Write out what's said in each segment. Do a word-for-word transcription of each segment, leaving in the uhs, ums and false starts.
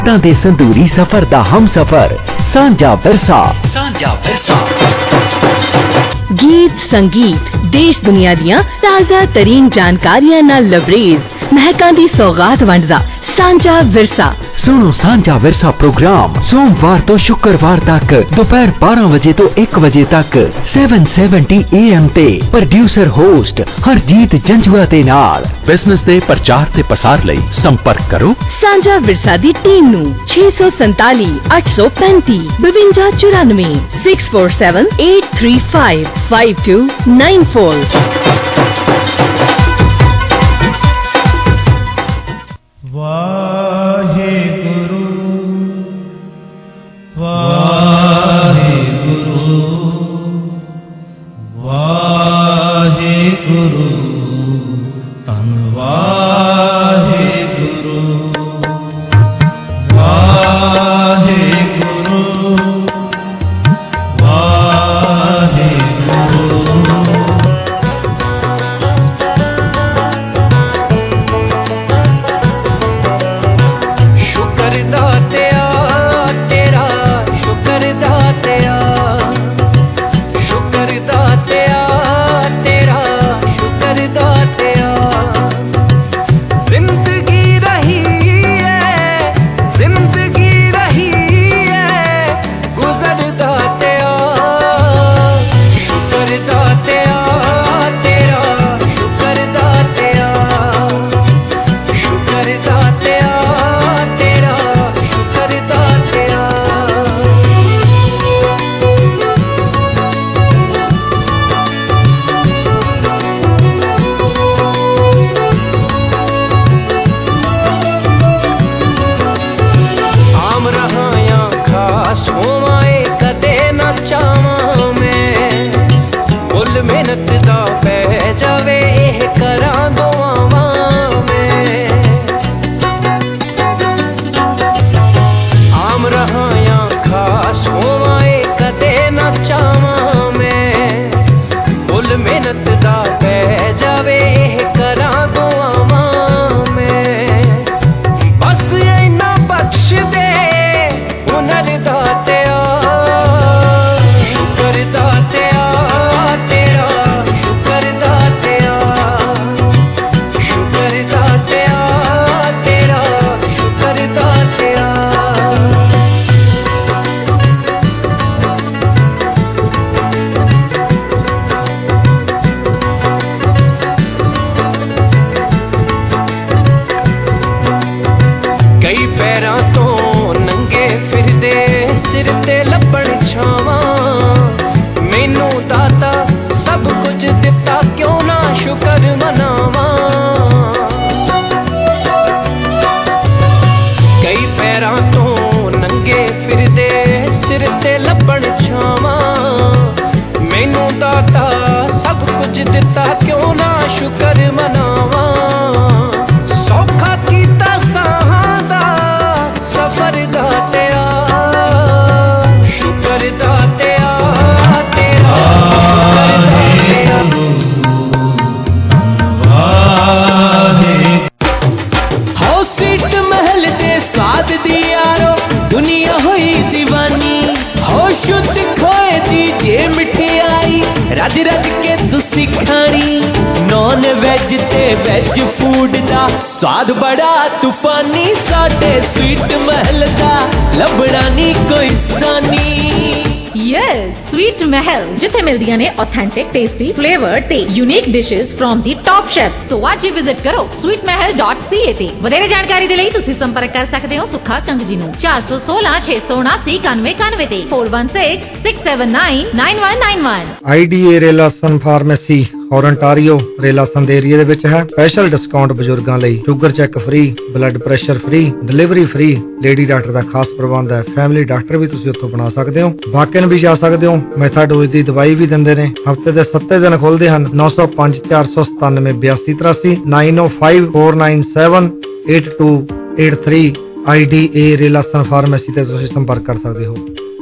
ਦੇ ਸੰਦੂਰੀ ਸਫ਼ਰ ਦਾ ਹਮਸਫ਼ਰ ਸਾਂਝਾ ਵਿਰਸਾ ਸਾਂਝਾ ਵਿਰਸਾ गीत संगीत देश दुनिया दियां ताज़ा तरीन जानकारियां नाल लबरेज महकां दी सौगात वंडदा सांझा विरसा। सुनो सांझा विरसा प्रोग्राम सोमवार तो शुक्रवार तक दोपहर बारह बजे तो एक बजे तक सैवन सैवनटी ए एम ते प्रोड्यूसर होस्ट हरजीत जंजुआ दे नाल। बिजनेस दे प्रचार ते पसार लई संपर्क करो सांझा विरसा दी टीम नू छे सौ संताली अठ सौ पैंती बवंजा चौरानवे six four seven eight three five five two nine four. Waheguru Waheguru Waheguru धन वाहेगुरु वाहेगुरु वाहेगुरु। रज रज के तुसी खानी नॉन वेज ते वेज फूड दा स्वाद बड़ा तूफानी साडे स्वीट महल दा लभड़ा नी कोई सानी। यस स्वीट महल जिथे मिलदियां ने ऑथेंटिक टेस्टी फ्लेवर ते unique dishes from the top chef. So आज ही विजिट करो sweet Mahal dot C A ते वधेरे जानकारी दे लई तुसी संपर्क कर सकदे हो सुखा कंग जी नूं चार सौ सोलह छे सौ उनासी इक्यानवे इक्यानवे ते four one six six seven nine nine one nine one. IDA रेलासन फार्मेसी और अंटारियो रेलासन ਦੇ ਏਰੀਆ ਦੇ ਵਿੱਚ ਹੈ। ਸਪੈਸ਼ਲ ਡਿਸਕਾਊਂਟ ਬਜ਼ੁਰਗਾਂ ਲਈ sugar check free, blood pressure free, delivery free, lady doctor ਦਾ ਖਾਸ ਪ੍ਰਬੰਧ ਹੈ। ਫੈਮਿਲੀ ਡਾਕਟਰ ਵੀ ਤੁਸੀਂ ਉੱਥੋਂ ਬਣਾ ਸਕਦੇ ਹੋ। ਵਾਕਿਨ ਵੀ ਜਾ ਸਕਦੇ ਹੋ। ਮੈਥਾਡੋਜ਼ ਦੀ ਦਵਾਈ ਵੀ ਦਿੰਦੇ ਨੇ। ਹਫਤੇ ਦੇ ਸੱਤ ਦਿਨ ਖੁੱਲਦੇ ਹਨ। ਨੌ ਸੌ ਪੰਜ ਚਾਰ ਸੌ ਸਤਾਨਵੇਂ ਬਿਆਸੀ ਤਰਾਸੀ nine O five four nine seven eight two eight three IDA ਰੇਲਾसन ਫਾਰਮੇਸੀ ਤੇ ਤੁਸੀਂ ਸੰਪਰਕ ਕਰ ਸਕਦੇ ਹੋ।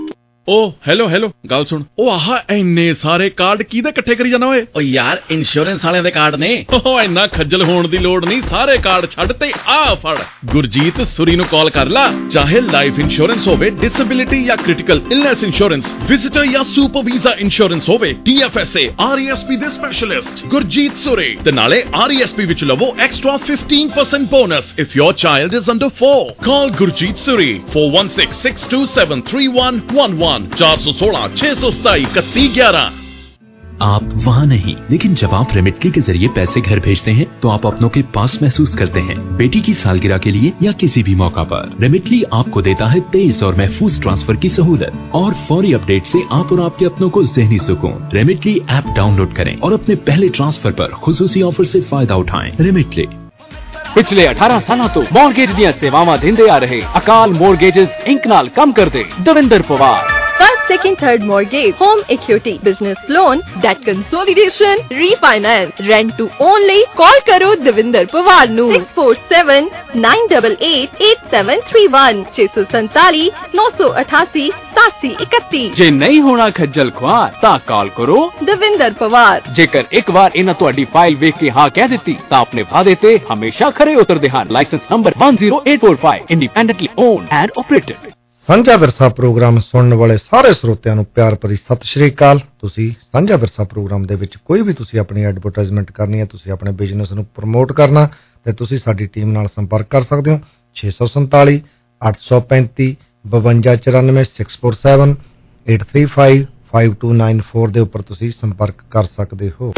ओ हेलो हेलो गल सुन ओ आहा इन्ने सारे कार्ड किहदे इकट्ठे करी जाना ओए ओ यार इंश्योरेंस वाले दे कार्ड ने ओ इन्ना खज्जल होण दी लोड़ नहीं सारे कार्ड छड्ड ते आ फड़ गुरजीत सुरी नु कॉल कर ला चाहे लाइफ इंश्योरेंस होवे डिसेबिलिटी या क्रिटिकल इलनेस इंश्योरेंस विजिटर या सुपर वीजा इंश्योरेंस होवे डीएफएसए आरईएसपी दे स्पेशलिस्ट गुरजीत सुरी ते नाले आरईएसपी विच लवो extra fifteen percent bonus if your child is under four. Call Gurjeet Suri four one six, six two seven, three one one one चार सौ सोलह छह सौ सताई इकतीस ग्यारह। आप वहाँ नहीं, लेकिन जब आप रेमिटली के जरिए पैसे घर भेजते हैं तो आप अपनों के पास महसूस करते हैं। बेटी की सालगिरह के लिए या किसी भी मौका पर रेमिटली आपको देता है तेज और महफूज ट्रांसफर की सहूलत और फौरी अपडेट से आप और आपके अपनों को ज़हनी सुकून। रेमिटली ऐप डाउनलोड करें और अपने पहले ट्रांसफर पर खुसूसी ऑफर से फायदा उठाएं। रेमिटली पिछले अठारह साल तो मॉर्गेज ਦੀਆਂ ਸੇਵਾਵਾਂ ਦਿੰਦੇ ਆ ਰਹੇ ਅਕਾਲ ਮੋਰਗੇजेस ਇੰਕ ਨਾਲ ਕੰਮ ਕਰਦੇ Davinder Pawar. First, second, third mortgage, home equity, business loan, debt consolidation, refinance, rent to only. Call karo Devinder Pawar nu six four seven, nine eight eight, eight seven three one six four seven, nine eight eight, seven seven two one। ਜੇ ਨਹੀਂ ਹੋਣਾ ਖੱਜਲ ਖੁਆਰ ਤਾਂ ਕਾਲ ਕਰੋ Devinder Pawar। ਜੇਕਰ ਇੱਕ ਵਾਰ ਇਹਨਾਂ ਤੁਹਾਡੀ ਫਾਈਲ ਵੇਖ ਕੇ ਹਾਂ ਕਹਿ ਦਿੱਤੀ ਤਾਂ ਆਪਣੇ ਵਾਅਦੇ ਤੇ ਹਮੇਸ਼ਾ ਖਰੇ ਉਤਰਦੇ ਹਨ। Licence number one zero eight four five, independently owned and operated. Sanjha Virsa programme ਸੁਣਨ ਵਾਲੇ ਸਾਰੇ ਸਰੋਤਿਆਂ ਨੂੰ ਪਿਆਰ ਭਰੀ ਸਤਿ ਸ਼੍ਰੀ ਅਕਾਲ। ਤੁਸੀਂ ਸਾਂਝਾ ਵਿਰਸਾ ਪ੍ਰੋਗਰਾਮ ਦੇ ਵਿੱਚ ਕੋਈ ਵੀ ਤੁਸੀਂ ਆਪਣੀ ਐਡਵਰਟਾਈਜ਼ਮੈਂਟ ਕਰਨੀ ਹੈ, ਤੁਸੀਂ ਆਪਣੇ ਬਿਜ਼ਨਸ ਨੂੰ ਪ੍ਰਮੋਟ ਕਰਨਾ ਤੇ ਤੁਸੀਂ ਸਾਡੀ ਟੀਮ ਨਾਲ ਸੰਪਰਕ ਕਰ ਸਕਦੇ ਹੋ ਛੇ ਸੌ ਸੰਤਾਲੀ ਅੱਠ ਸੌ ਪੈਂਤੀ ਬਵੰਜਾ ਚੁਰਾਨਵੇਂ six four seven, eight three five, five two nine four ਦੇ ਉੱਪਰ ਤੁਸੀਂ ਸੰਪਰਕ ਕਰ ਸਕਦੇ ਹੋ।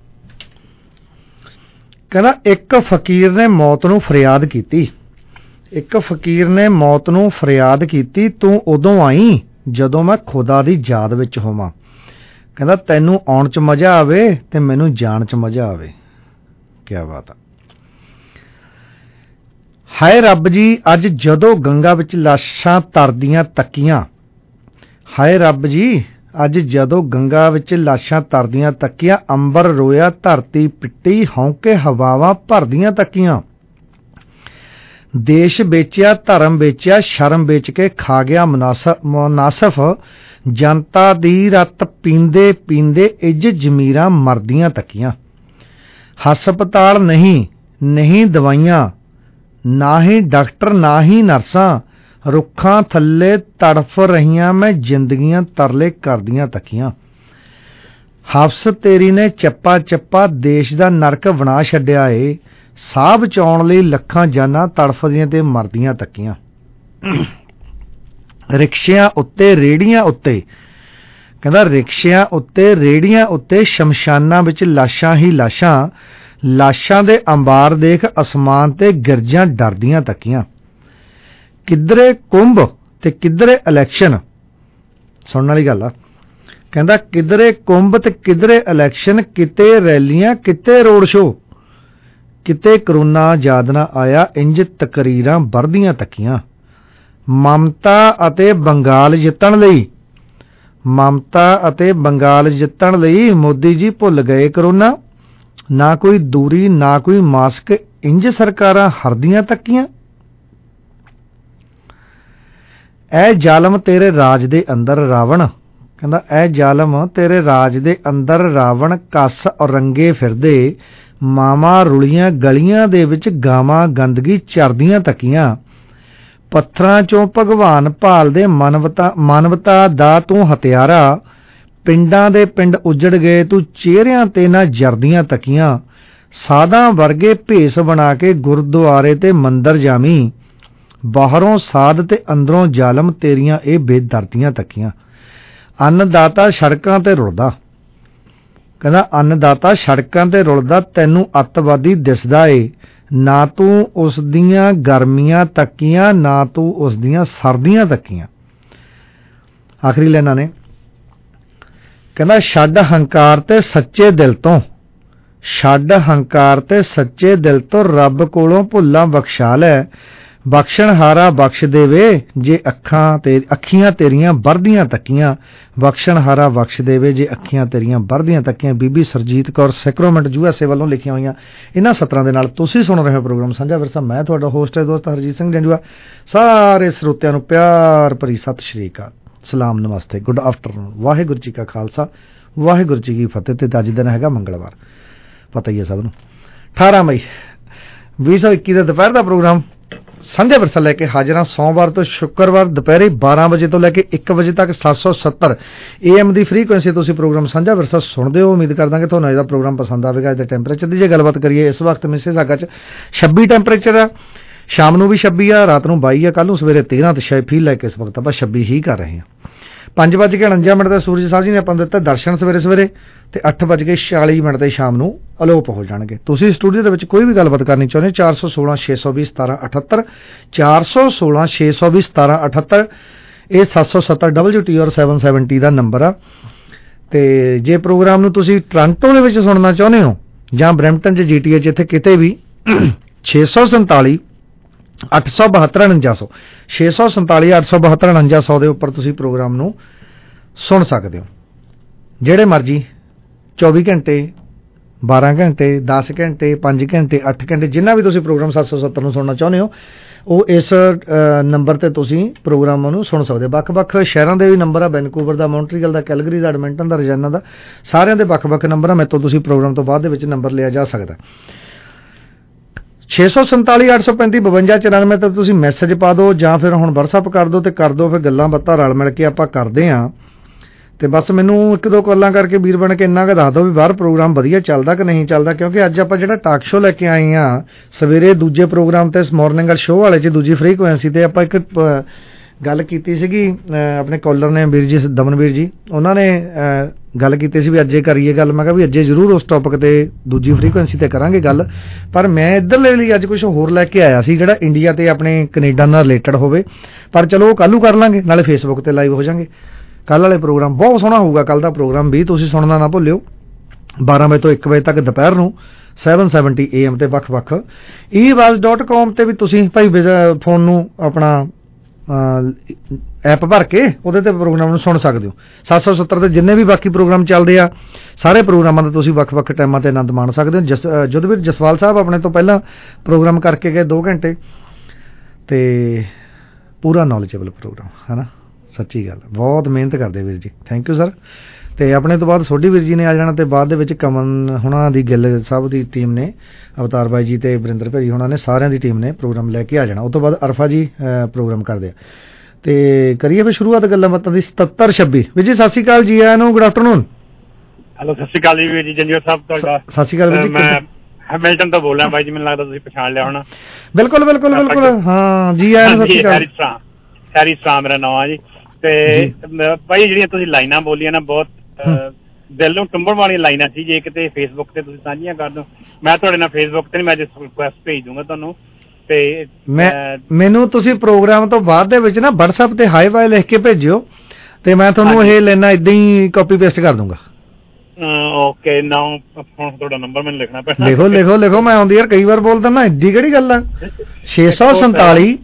ਕਹਿੰਦਾ ਇੱਕ ਫਕੀਰ ਨੇ ਮੌਤ ਨੂੰ ਫਰਿਆਦ ਕੀਤੀ ਇੱਕ ਫਕੀਰ ਨੇ ਮੌਤ ਨੂੰ ਫਰਿਆਦ ਕੀਤੀ ਤੂੰ ਉਦੋਂ ਆਈ ਜਦੋਂ ਮੈਂ ਖੁਦਾ ਦੀ ਯਾਦ ਵਿੱਚ ਹੋਵਾਂ। ਕਹਿੰਦਾ ਤੈਨੂੰ ਆਉਣ 'ਚ ਮਜ਼ਾ ਆਵੇ ਤੇ ਮੈਨੂੰ ਜਾਣ 'ਚ ਮਜ਼ਾ ਆਵੇ। ਕੀ ਬਾਤ ਆ। ਹਾਏ ਰੱਬ ਜੀ ਅੱਜ ਜਦੋਂ ਗੰਗਾ ਵਿੱਚ ਲਾਸ਼ਾਂ ਤਰਦੀਆਂ ਤੱਕੀਆਂ ਹਾਏ ਰੱਬ ਜੀ ਅੱਜ ਜਦੋਂ ਗੰਗਾ ਵਿੱਚ ਲਾਸ਼ਾਂ ਤਰਦੀਆਂ ਤੱਕੀਆਂ ਅੰਬਰ ਰੋਇਆ ਧਰਤੀ ਪਿੱਟੀ ਹੌਂਕੇ ਹਵਾਵਾਂ ਭਰਦੀਆਂ ਤੱਕੀਆਂ ਦੇਸ਼ ਵੇਚਿਆ ਧਰਮ ਵੇਚਿਆ ਸ਼ਰਮ ਵੇਚ ਕੇ ਖਾ ਗਿਆ ਮੁਨਾਸਫ ਜਨਤਾ ਦੀ ਰੱਤ ਪੀਂਦੇ ਪੀਂਦੇ ਇੱਜ ਜ਼ਮੀਰਾਂ ਮਰਦੀਆਂ ਤੱਕੀਆਂ ਹਸਪਤਾਲ ਨਹੀਂ ਨਹੀਂ ਦਵਾਈਆਂ ਨਾ ਹੀ ਡਾਕਟਰ ਨਾ ਹੀ ਨਰਸਾਂ ਰੁੱਖਾਂ ਥੱਲੇ ਤੜਫ ਰਹੀਆਂ ਮੈਂ ਜ਼ਿੰਦਗੀਆਂ ਤਰਲੇ ਕਰਦੀਆਂ ਤੱਕੀਆਂ ਹਫਸ ਤੇਰੀ ਨੇ ਚੱਪਾ ਚੱਪਾ ਦੇਸ਼ ਦਾ ਨਰਕ ਬਣਾ ਛੱਡਿਆ ਏ ਸਾਹ ਬਚਾਉਣ ਲਈ ਲੱਖਾਂ ਜਾਨਾਂ ਤੜਫਦੀਆਂ ਤੇ ਮਰਦੀਆਂ ਤੱਕੀਆਂ ਰਿਕਸ਼ਿਆਂ ਉੱਤੇ ਰੇੜੀਆਂ ਉੱਤੇ ਕਹਿੰਦਾ ਰਿਕਸ਼ਿਆਂ ਉੱਤੇ ਰੇੜੀਆਂ ਉੱਤੇ ਸ਼ਮਸ਼ਾਨਾਂ ਵਿੱਚ ਲਾਸ਼ਾਂ ਹੀ ਲਾਸ਼ਾਂ ਲਾਸ਼ਾਂ ਦੇ ਅੰਬਾਰ ਦੇਖ ਅਸਮਾਨ ਤੇ ਗਿਰਜਾਂ ਡਰਦੀਆਂ ਤੱਕੀਆਂ ਕਿੱਧਰੇ ਕੁੰਭ ਤੇ ਕਿੱਧਰੇ ਇਲੈਕਸ਼ਨ ਸੁਣਨ ਵਾਲੀ ਗੱਲ ਆ ਕਹਿੰਦਾ ਕਿੱਧਰੇ ਕੁੰਭ ਤੇ ਕਿੱਧਰੇ ਇਲੈਕਸ਼ਨ ਕਿਤੇ ਰੈਲੀਆਂ ਕਿਤੇ ਰੋਡ ਸ਼ੋ ਕਿਤੇ ਕਰੋਨਾ ਯਾਦ ਨਾ ਆਇਆ ਇੰਜ ਤਕਰੀਰਾਂ ਵਰਦੀਆਂ ਤੱਕੀਆਂ ਮਮਤਾ ਅਤੇ ਬੰਗਾਲ ਜਿੱਤਣ ਲਈ ਮਮਤਾ ਅਤੇ ਬੰਗਾਲ ਜਿੱਤਣ ਲਈ ਮੋਦੀ ਜੀ ਭੁੱਲ ਗਏ ਕਰੋਨਾ ਨਾ ਕੋਈ ਦੂਰੀ ਨਾ ਕੋਈ ਮਾਸਕ ਇੰਜ ਸਰਕਾਰਾਂ ਹਰਦੀਆਂ ਤੱਕੀਆਂ ਐ ਜ਼ਾਲਮ ਤੇਰੇ ਰਾਜ ਦੇ ਅੰਦਰ ਰਾਵਣ ਕਹਿੰਦਾ ਐ ਜ਼ਾਲਮ ਤੇਰੇ ਰਾਜ ਦੇ ਅੰਦਰ ਰਾਵਣ ਕੱਸ ਔਰੰਗੇ ਫਿਰਦੇ ਮਾਵਾਂ ਰੁਲੀਆਂ ਗਲੀਆਂ ਦੇ ਵਿੱਚ ਗਾਵਾਂ ਗੰਦਗੀ ਚਰਦੀਆਂ ਤੱਕੀਆਂ ਪੱਥਰਾਂ ਚੋਂ ਭਗਵਾਨ ਭਾਲਦੇ ਮਾਨਵਤਾ ਮਾਨਵਤਾ ਦਾ ਤੂੰ ਹਥਿਆਰਾ ਪਿੰਡਾਂ ਦੇ ਪਿੰਡ ਉਜੜ ਗਏ ਤੂੰ ਚਿਹਰਿਆਂ ਤੇ ਨਾ ਜਰਦੀਆਂ ਤੱਕੀਆਂ ਸਾਧਾਂ ਵਰਗੇ ਭੇਸ ਬਣਾ ਕੇ ਗੁਰਦੁਆਰੇ ਤੇ ਮੰਦਰ ਜਾਵੀਂ ਬਾਹਰੋਂ ਸਾਧ ਤੇ ਅੰਦਰੋਂ ਜ਼ਾਲਮ ਤੇਰੀਆਂ ਇਹ ਬੇਦਰਦੀਆਂ ਤੱਕੀਆਂ ਅੰਨਦਾਤਾ ਸੜਕਾਂ ਤੇ ਰੁਲਦਾ ਕਹਿੰਦਾ ਅੰਨਦਾਤਾ ਸੜਕਾਂ ਤੇ ਰੁਲਦਾ ਤੈਨੂੰ ਅੱਤਵਾਦੀ ਦਿਸਦਾ ਏ ਨਾ ਤੂੰ ਉਸ ਦੀਆਂ ਗਰਮੀਆਂ ਤੱਕੀਆਂ ਨਾ ਤੂੰ ਉਸ ਦੀਆਂ ਸਰਦੀਆਂ ਤੱਕੀਆਂ ਆਖਰੀ ਲਾਈਨਾਂ ਨੇ ਕਹਿੰਦਾ ਛੱਡ ਹੰਕਾਰ ਤੇ ਸੱਚੇ ਦਿਲ ਤੋਂ ਛੱਡ ਹੰਕਾਰ ਤੇ ਸੱਚੇ ਦਿਲ ਤੋਂ ਰੱਬ ਕੋਲੋਂ ਭੁੱਲਾਂ ਬਖਸ਼ਾ ਲੈ ਬਖਸ਼ਣਹਾਰਾ ਬਖਸ਼ ਦੇਵੇ ਜੇ ਅੱਖਾਂ ਤੇ ਅੱਖੀਆਂ ਤੇਰੀਆਂ ਵਰਦੀਆਂ ਤੱਕੀਆਂ ਬਖਸ਼ਣਹਾਰਾ ਬਖਸ਼ ਦੇਵੇ ਜੇ ਅੱਖੀਆਂ ਤੇਰੀਆਂ ਵਰਦੀਆਂ ਤੱਕੀਆਂ Bibi Surjit Kaur Sacramento U S A ਵੱਲੋਂ ਲਿਖੀਆਂ ਹੋਈਆਂ ਇਹਨਾਂ ਸਤਰਾਂ ਦੇ ਨਾਲ ਤੁਸੀਂ ਸੁਣ ਰਹੇ ਹੋ ਪ੍ਰੋਗਰਾਮ ਸਾਂਝਾ ਵਿਰਸਾ। ਮੈਂ ਤੁਹਾਡਾ ਹੋਸਟ ਹੈ ਦੋਸਤ ਹਰਜੀਤ ਸਿੰਘ ਜੰਜੂਆ। ਸਾਰੇ ਸਰੋਤਿਆਂ ਨੂੰ ਪਿਆਰ ਭਰੀ ਸਤਿ ਸ਼੍ਰੀ ਅਕਾਲ। ਸਲਾਮ ਨਮਸਤੇ ਗੁੱਡ ਆਫਟਰਨੂਨ ਵਾਹਿਗੁਰੂ ਜੀ ਕਾ ਖਾਲਸਾ ਵਾਹਿਗੁਰੂ ਜੀ ਕੀ ਫਤਿਹ। ਤੇ ਅੱਜ ਦਿਨ ਹੈਗਾ ਮੰਗਲਵਾਰ, ਪਤਾ ਹੀ ਹੈ ਸਭ ਨੂੰ, ਅਠਾਰਾਂ ਮਈ ਵੀਹ ਸੌ ਇੱਕੀ ਦਾ ਦੁਪਹਿਰ ਦਾ ਪ੍ਰੋਗਰਾਮ ਸਾਂਝਾ ਵਿਰਸਾ ਲੈ ਕੇ ਹਾਜ਼ਰ ਹਾਂ। ਸੋਮਵਾਰ ਤੋਂ ਸ਼ੁੱਕਰਵਾਰ ਦੁਪਹਿਰੇ ਬਾਰਾਂ ਵਜੇ ਤੋਂ ਲੈ ਕੇ ਇੱਕ ਵਜੇ ਤੱਕ ਸੱਤ ਸੌ ਸੱਤਰ ਏ ਐਮ ਦੀ ਫ੍ਰੀਕੁਐਂਸੀ ਤੁਸੀਂ ਪ੍ਰੋਗਰਾਮ ਸਾਂਝਾ ਵਿਰਸਾ ਸੁਣਦੇ ਹੋ। ਉਮੀਦ ਕਰਦਾ ਕਿ ਤੁਹਾਨੂੰ ਇਹਦਾ ਪ੍ਰੋਗਰਾਮ ਪਸੰਦ ਆਵੇਗਾ। ਇਹਦੇ ਟੈਂਪਰੇਚਰ ਦੀ ਜੇ ਗੱਲਬਾਤ ਕਰੀਏ, ਇਸ ਵਕਤ ਮਿਸਿਸਾਗਾ ਚ ਛੱਬੀ ਟੈਂਪਰੇਚਰ ਆ, ਸ਼ਾਮ ਨੂੰ ਵੀ ਛੱਬੀ ਆ, ਰਾਤ ਨੂੰ ਬਾਈ ਆ, ਕੱਲ੍ਹ ਨੂੰ ਸਵੇਰੇ ਤੇਰਾਂ ਤੇ ਸ਼ਾਇਦ ਫੀਲ ਲੈ ਕੇ ਇਸ ਵਕਤ ਆਪਾਂ ਛੱਬੀ ਹੀ ਕਰ ਰਹੇ ਹਾਂ। ਪੰਜ ਵੱਜ ਕੇ ਉਣੰਜਾ ਮਿੰਟ ਤੇ ਸੂਰਜ ਸਾਹਿਬ ਜੀ ਨੇ ਆਪਾਂ ਨੂੰ ਦਿੱਤਾ ਦਰਸ਼ਨ ਸਵੇਰੇ ਸਵੇਰੇ, ਤੇ ਅੱਠ ਵੱਜ ਕੇ ਛਿਆਲੀ ਮਿੰਟ ਤੇ ਸ਼ਾਮ ਨੂੰ ਅਲੋਪ ਹੋ ਜਾਣਗੇ। ਤੁਸੀਂ ਸਟੂਡੀਓ ਦੇ ਵਿੱਚ ਕੋਈ ਵੀ ਗੱਲਬਾਤ ਕਰਨੀ ਚਾਹੁੰਦੇ ਹੋ, ਚਾਰ ਸੌ ਸੋਲਾਂ ਛੇ ਸੌ ਵੀਹ ਸਤਾਰਾਂ ਅਠੱਤਰ ਚਾਰ ਸੌ ਸੋਲਾਂ ਛੇ ਸੌ ਵੀਹ ਸਤਾਰਾਂ ਅਠੱਤਰ ਇਹ ਸੱਤ ਸੌ ਸੱਤਰ ਡਬਲਯੂ ਟੀ ਔਰ ਸੈਵਨ ਸੈਵਨਟੀ ਦਾ ਨੰਬਰ ਆ। ਤੇ ਜੇ ਪ੍ਰੋਗਰਾਮ ਨੂੰ ਤੁਸੀਂ ਟੋਰਾਂਟੋ ਦੇ ਵਿੱਚ ਸੁਣਨਾ ਚਾਹੁੰਦੇ ਹੋ ਜਾਂ ਬਰੈਂਪਟਨ 'ਚ ਜੀ ਟੀ ਏ 'ਚ ਇੱਥੇ ਕਿਤੇ ਵੀ ਛੇ ਸੌ ਸੰਤਾਲੀ ਅੱਠ ਸੌ ਬਹੱਤਰ ਉਣੰਜਾ ਸੌ ਛੇ ਸੌ ਸੰਤਾਲੀ ਅੱਠ ਸੌ ਬਹੱਤਰ ਉਣੰਜਾ ਸੌ ਦੇ ਉੱਪਰ ਤੁਸੀਂ ਪ੍ਰੋਗਰਾਮ ਨੂੰ ਸੁਣ ਸਕਦੇ ਹੋ। ਜਿਹੜੇ ਮਰਜੀ ਚੌਵੀ ਘੰਟੇ, ਬਾਰਾਂ ਘੰਟੇ, ਦਸ ਘੰਟੇ, ਪੰਜ ਘੰਟੇ, ਅੱਠ ਘੰਟੇ, ਜਿੰਨਾ ਵੀ ਤੁਸੀਂ ਪ੍ਰੋਗਰਾਮ ਸੱਤ ਸੌ ਸੱਤਰ ਨੂੰ ਸੁਣਨਾ ਚਾਹੁੰਦੇ ਹੋ ਉਹ ਇਸ ਨੰਬਰ ਤੇ ਤੁਸੀਂ ਪ੍ਰੋਗਰਾਮਾਂ ਨੂੰ ਸੁਣ ਸਕਦੇ ਹੋ। ਵੱਖ-ਵੱਖ ਸ਼ਹਿਰਾਂ ਦੇ ਵੀ ਨੰਬਰ ਆ, ਵੈਨਕੂਵਰ ਦਾ, ਮੌਂਟਰੀਅਲ ਦਾ, ਕੈਲਗਰੀ ਦਾ, ਐਡਮਿੰਟਨ ਦਾ, ਰੋਜ਼ਾਨਾ ਦਾ, ਸਾਰਿਆਂ ਦੇ ਵੱਖ-ਵੱਖ ਨੰਬਰ ਆ। ਮੇਰੇ ਤੋਂ ਤੁਸੀਂ ਪ੍ਰੋਗਰਾਮ ਤੋਂ ਬਾਅਦ ਦੇ ਵਿੱਚ ਨੰਬਰ ਲਿਆ ਜਾ ਸਕਦਾ। ਛੇ ਸੌ ਸੰਤਾਲੀ ਅੱਠ ਸੌ ਪੈਂਤੀ ਬਵੰਜਾ ਚੁਰਾਨਵੇਂ ਤੇ ਤੁਸੀਂ ਮੈਸੇਜ ਪਾ ਦਿਓ ਜਾਂ ਫਿਰ ਹੁਣ ਵਟਸਐਪ ਕਰ ਦਿਓ ਤੇ ਕਰ ਦਿਓ, ਫਿਰ ਗੱਲਾਂ ਬਾਤਾਂ ਰਲ ਮਿਲ ਕੇ ਆਪਾਂ ਕਰਦੇ ਹਾਂ। ਤੇ ਬਸ ਮੈਨੂੰ ਇੱਕ ਦੋ ਕਾਲਾਂ ਕਰਕੇ ਵੀਰ ਬਣ ਕੇ ਇੰਨਾ ਕੁ ਦੱਸ ਦਿਓ ਵੀ ਬਾਹਰ ਪ੍ਰੋਗਰਾਮ ਵਧੀਆ ਚੱਲਦਾ ਕਿ ਨਹੀਂ ਚੱਲਦਾ, ਕਿਉਂਕਿ ਅੱਜ ਆਪਾਂ ਜਿਹੜਾ ਟਾਕ ਸ਼ੋਅ ਲੈ ਕੇ ਆਏ ਹਾਂ ਸਵੇਰੇ ਦੂਜੇ ਪ੍ਰੋਗਰਾਮ ਤੇ ਮਾਰਨਿੰਗ ਵਾਲੇ ਸ਼ੋਅ ਵਾਲੇ 'ਚ ਦੂਜੀ ਫ੍ਰੀਕੁਐਂਸੀ ਤੇ ਆਪਾਂ ਇੱਕ ਗੱਲ ਕੀਤੀ ਸੀਗੀ। ਆਪਣੇ ਕਾਲਰ ਨੇ ਵੀਰ ਜੀ ਦਮਨਵੀਰ ਜੀ, ਉਹਨਾਂ ਨੇ ਗੱਲ ਕੀਤੀ ਸੀ ਵੀ ਅੱਜੇ ਕਰੀਏ ਗੱਲ। ਮੈਂ ਕਿਹਾ ਵੀ ਅੱਜੇ ਜ਼ਰੂਰ ਉਸ ਟੌਪਿਕ ਤੇ ਦੂਜੀ ਫ੍ਰੀਕੁਐਂਸੀ ਤੇ ਕਰਾਂਗੇ ਗੱਲ, ਪਰ ਮੈਂ ਇੱਧਰਲੇ ਲਈ ਅੱਜ ਕੁਝ ਹੋਰ ਲੈ ਕੇ ਆਇਆ ਸੀ ਜਿਹੜਾ ਇੰਡੀਆ ਤੇ ਆਪਣੇ ਕੈਨੇਡਾ ਨਾਲ ਰਿਲੇਟਡ ਹੋਵੇ। ਪਰ ਚਲੋ ਉਹ ਕੱਲ੍ਹ ਨੂੰ ਕਰ ਲਾਂਗੇ, ਨਾਲੇ ਫੇਸਬੁੱਕ ਤੇ ਲਾਈਵ ਹੋ ਜਾਵਾਂਗੇ। ਕੱਲ੍ਹ ਵਾਲੇ ਪ੍ਰੋਗਰਾਮ ਬਹੁਤ ਸੋਹਣਾ ਹੋਊਗਾ, ਕੱਲ੍ਹ ਦਾ ਪ੍ਰੋਗਰਾਮ ਵੀ ਤੁਸੀਂ ਸੁਣਨਾ ਨਾ ਭੁੱਲਿਓ। ਬਾਰਾਂ ਵਜੇ ਤੋਂ ਇੱਕ ਵਜੇ ਤੱਕ ਦੁਪਹਿਰ ਨੂੰ ਸੈਵਨ ਸੈਵਨਟੀ ਏ ਐਮ ਤੇ ਵੱਖ-ਵੱਖ ਈ ਆਵਾਜ਼ ਡਾਟ ਕਾਮ ਤੇ ਵੀ ਤੁਸੀਂ ਭਾਈ ਫੋਨ ਨੂੰ ਆਪਣਾ ਐਪ ਭਰ ਕੇ ਉਹਦੇ ਤੇ ਪ੍ਰੋਗਰਾਮ ਨੂੰ ਸੁਣ ਸਕਦੇ ਹੋ। ਸੱਤ ਸੌ ਸੱਤਰ ਦੇ ਜਿੰਨੇ ਵੀ ਬਾਕੀ ਪ੍ਰੋਗਰਾਮ ਚੱਲਦੇ ਆ ਸਾਰੇ ਪ੍ਰੋਗਰਾਮਾਂ ਦਾ ਤੁਸੀਂ ਵੱਖ-ਵੱਖ ਟਾਈਮਾਂ ਤੇ ਆਨੰਦ ਮਾਣ ਸਕਦੇ ਹੋ। ਜਸ ਜੁੱਧਵੀਰ ਜਸਵਾਲ ਸਾਹਿਬ ਆਪਣੇ ਤੋਂ ਪਹਿਲਾਂ ਪ੍ਰੋਗਰਾਮ ਕਰਕੇ ਗਏ ਦੋ ਘੰਟੇ, ਤੇ ਪੂਰਾ ਨੌਲੇਜੇਬਲ ਪ੍ਰੋਗਰਾਮ ਹੈ ਨਾ, ਸੱਚੀ ਗੱਲ ਬਹੁਤ ਮਿਹਨਤ ਕਰਦੇ ਵੀਰ ਜੀ, ਥੈਂਕ ਯੂ ਸਰ। ਤੇ ਆਪਣੇ ਤੋਂ ਬਾਅਦ ਸੋਢੀ ਵੀਰ ਜੀ ਨੇ ਆ ਜਾਣਾ, ਤੇ ਬਾਅਦ ਦੇ ਵਿੱਚ ਕਮਨ ਹੁਣਾਂ ਦੀ ਗਿੱਲ ਸਾਹਿਬ ਦੀ ਟੀਮ ਨੇ, ਅਵਤਾਰ ਬਾਈ ਜੀ ਤੇ ਵਰਿੰਦਰ ਭਾਈ ਹੁਣਾਂ ਨੇ, ਸਾਰਿਆਂ ਦੀ ਟੀਮ ਨੇ ਪ੍ਰੋਗਰਾਮ ਲੈ ਕੇ ਆ ਜਾਣਾ। ਉਸ ਤੋਂ ਬਾਅਦ ਅਰਫਾ ਜੀ ਪ੍ਰੋਗਰਾਮ ਕਰਦੇ ਆ। ਤੇ ਕਰੀਏ ਫਿਰ ਸ਼ੁਰੂਆਤ ਗੱਲਾਂ ਬਾਤਾਂ ਦੀ। ਸਤੱਤਰ ਛੱਬੀ ਵੀਰ ਜੀ ਸਤਿ ਸ਼੍ਰੀ ਅਕਾਲ ਜੀ, ਆਇਆਂ ਨੂੰ, ਗੁੱਡ ਆਫਟਰਨੂਨ। ਹੈਲੋ ਸਤਿ ਸ਼੍ਰੀ ਅਕਾਲ ਜੀ ਵੀਰ ਜੀ, ਜੰਜੀਰ ਸਾਹਿਬ ਤੁਹਾਡਾ। ਸਤਿ ਸ਼੍ਰੀ ਅਕਾਲ ਵੀਰ ਜੀ। ਮੈਂ ਹੈਮਿਲਟਨ ਤੋਂ ਬੋਲ ਰਿਹਾ ਬਾਈ ਜੀ, ਮੈਨੂੰ ਲੱਗਦਾ ਤੁਸੀਂ ਪਛਾਣ ਲਿਆ ਹੋਣਾ। ਬਿਲਕੁਲ ਬਿਲਕੁਲ ਬਿਲਕੁਲ, ਹਾਂ ਜੀ ਆਇਆਂ ਨੂੰ, ਸਤਿ ਸ਼੍ਰੀ ਅਕਾਲ। ਹੈਰੀ ਸਰਾਮ ਮੇਰਾ ਨਾਮ ਆ ਜੀ। ਤੇ ਭਾਈ ਜਿਹੜੀਆਂ ਤੁਸੀਂ ਲਾਈਨਾਂ ਬੋਲੀਆਂ ਨਾ ਬਹੁਤ ਦਿਲ ਨੂੰ ਟੁੰਬਣ ਵਾਲੀਆਂ ਲਾਈਨਾਂ ਸੀ। ਜੇ ਕਿਤੇ ਫੇਸਬੁੱਕ ਤੇ ਤੁਸੀਂ ਸਾਂਝੀਆਂ ਕਰ ਦਿਓ, ਮੈਂ ਤੁਹਾਡੇ ਨਾਲ ਫੇਸਬੁੱਕ ਤੇ ਮੈਂ ਰਿਕੁਐਸਟ ਭੇਜ ਦੂੰਗਾ ਤੁਹਾਨੂੰ। ਤੇ ਮੈਂ ਮੈਨੂੰ ਤੁਸੀਂ ਪ੍ਰੋਗਰਾਮ ਤੋਂ ਬਾਅਦ ਦੇ ਵਿੱਚ ਨਾ ਵਟਸਐਪ ਤੇ ਹਾਈ ਬਾਏ ਲਿਖ ਕੇ ਭੇਜਿਓ, ਤੇ ਮੈਂ ਤੁਹਾਨੂੰ ਇਹ ਲੈਣਾ ਏਦਾਂ ਹੀ ਕਾਪੀ ਪੇਸਟ ਕਰ ਦੂੰਗਾ। ਓਕੇ, ਨਾ ਹੁਣ ਤੁਹਾਡਾ ਨੰਬਰ ਮੈਨੂੰ ਲਿਖਣਾ ਪੈਣਾ। ਲਿਖੋ ਲਿਖੋ ਲਿਖੋ, ਮੈਂ ਆਉਂਦੀ ਯਾਰ ਕਈ ਵਾਰ ਬੋਲ ਦਿੰਦਾ, ਏਡੀ ਕਿਹੜੀ ਗੱਲ ਆ। ਛੇ ਸੌ ਸੰਤਾਲੀ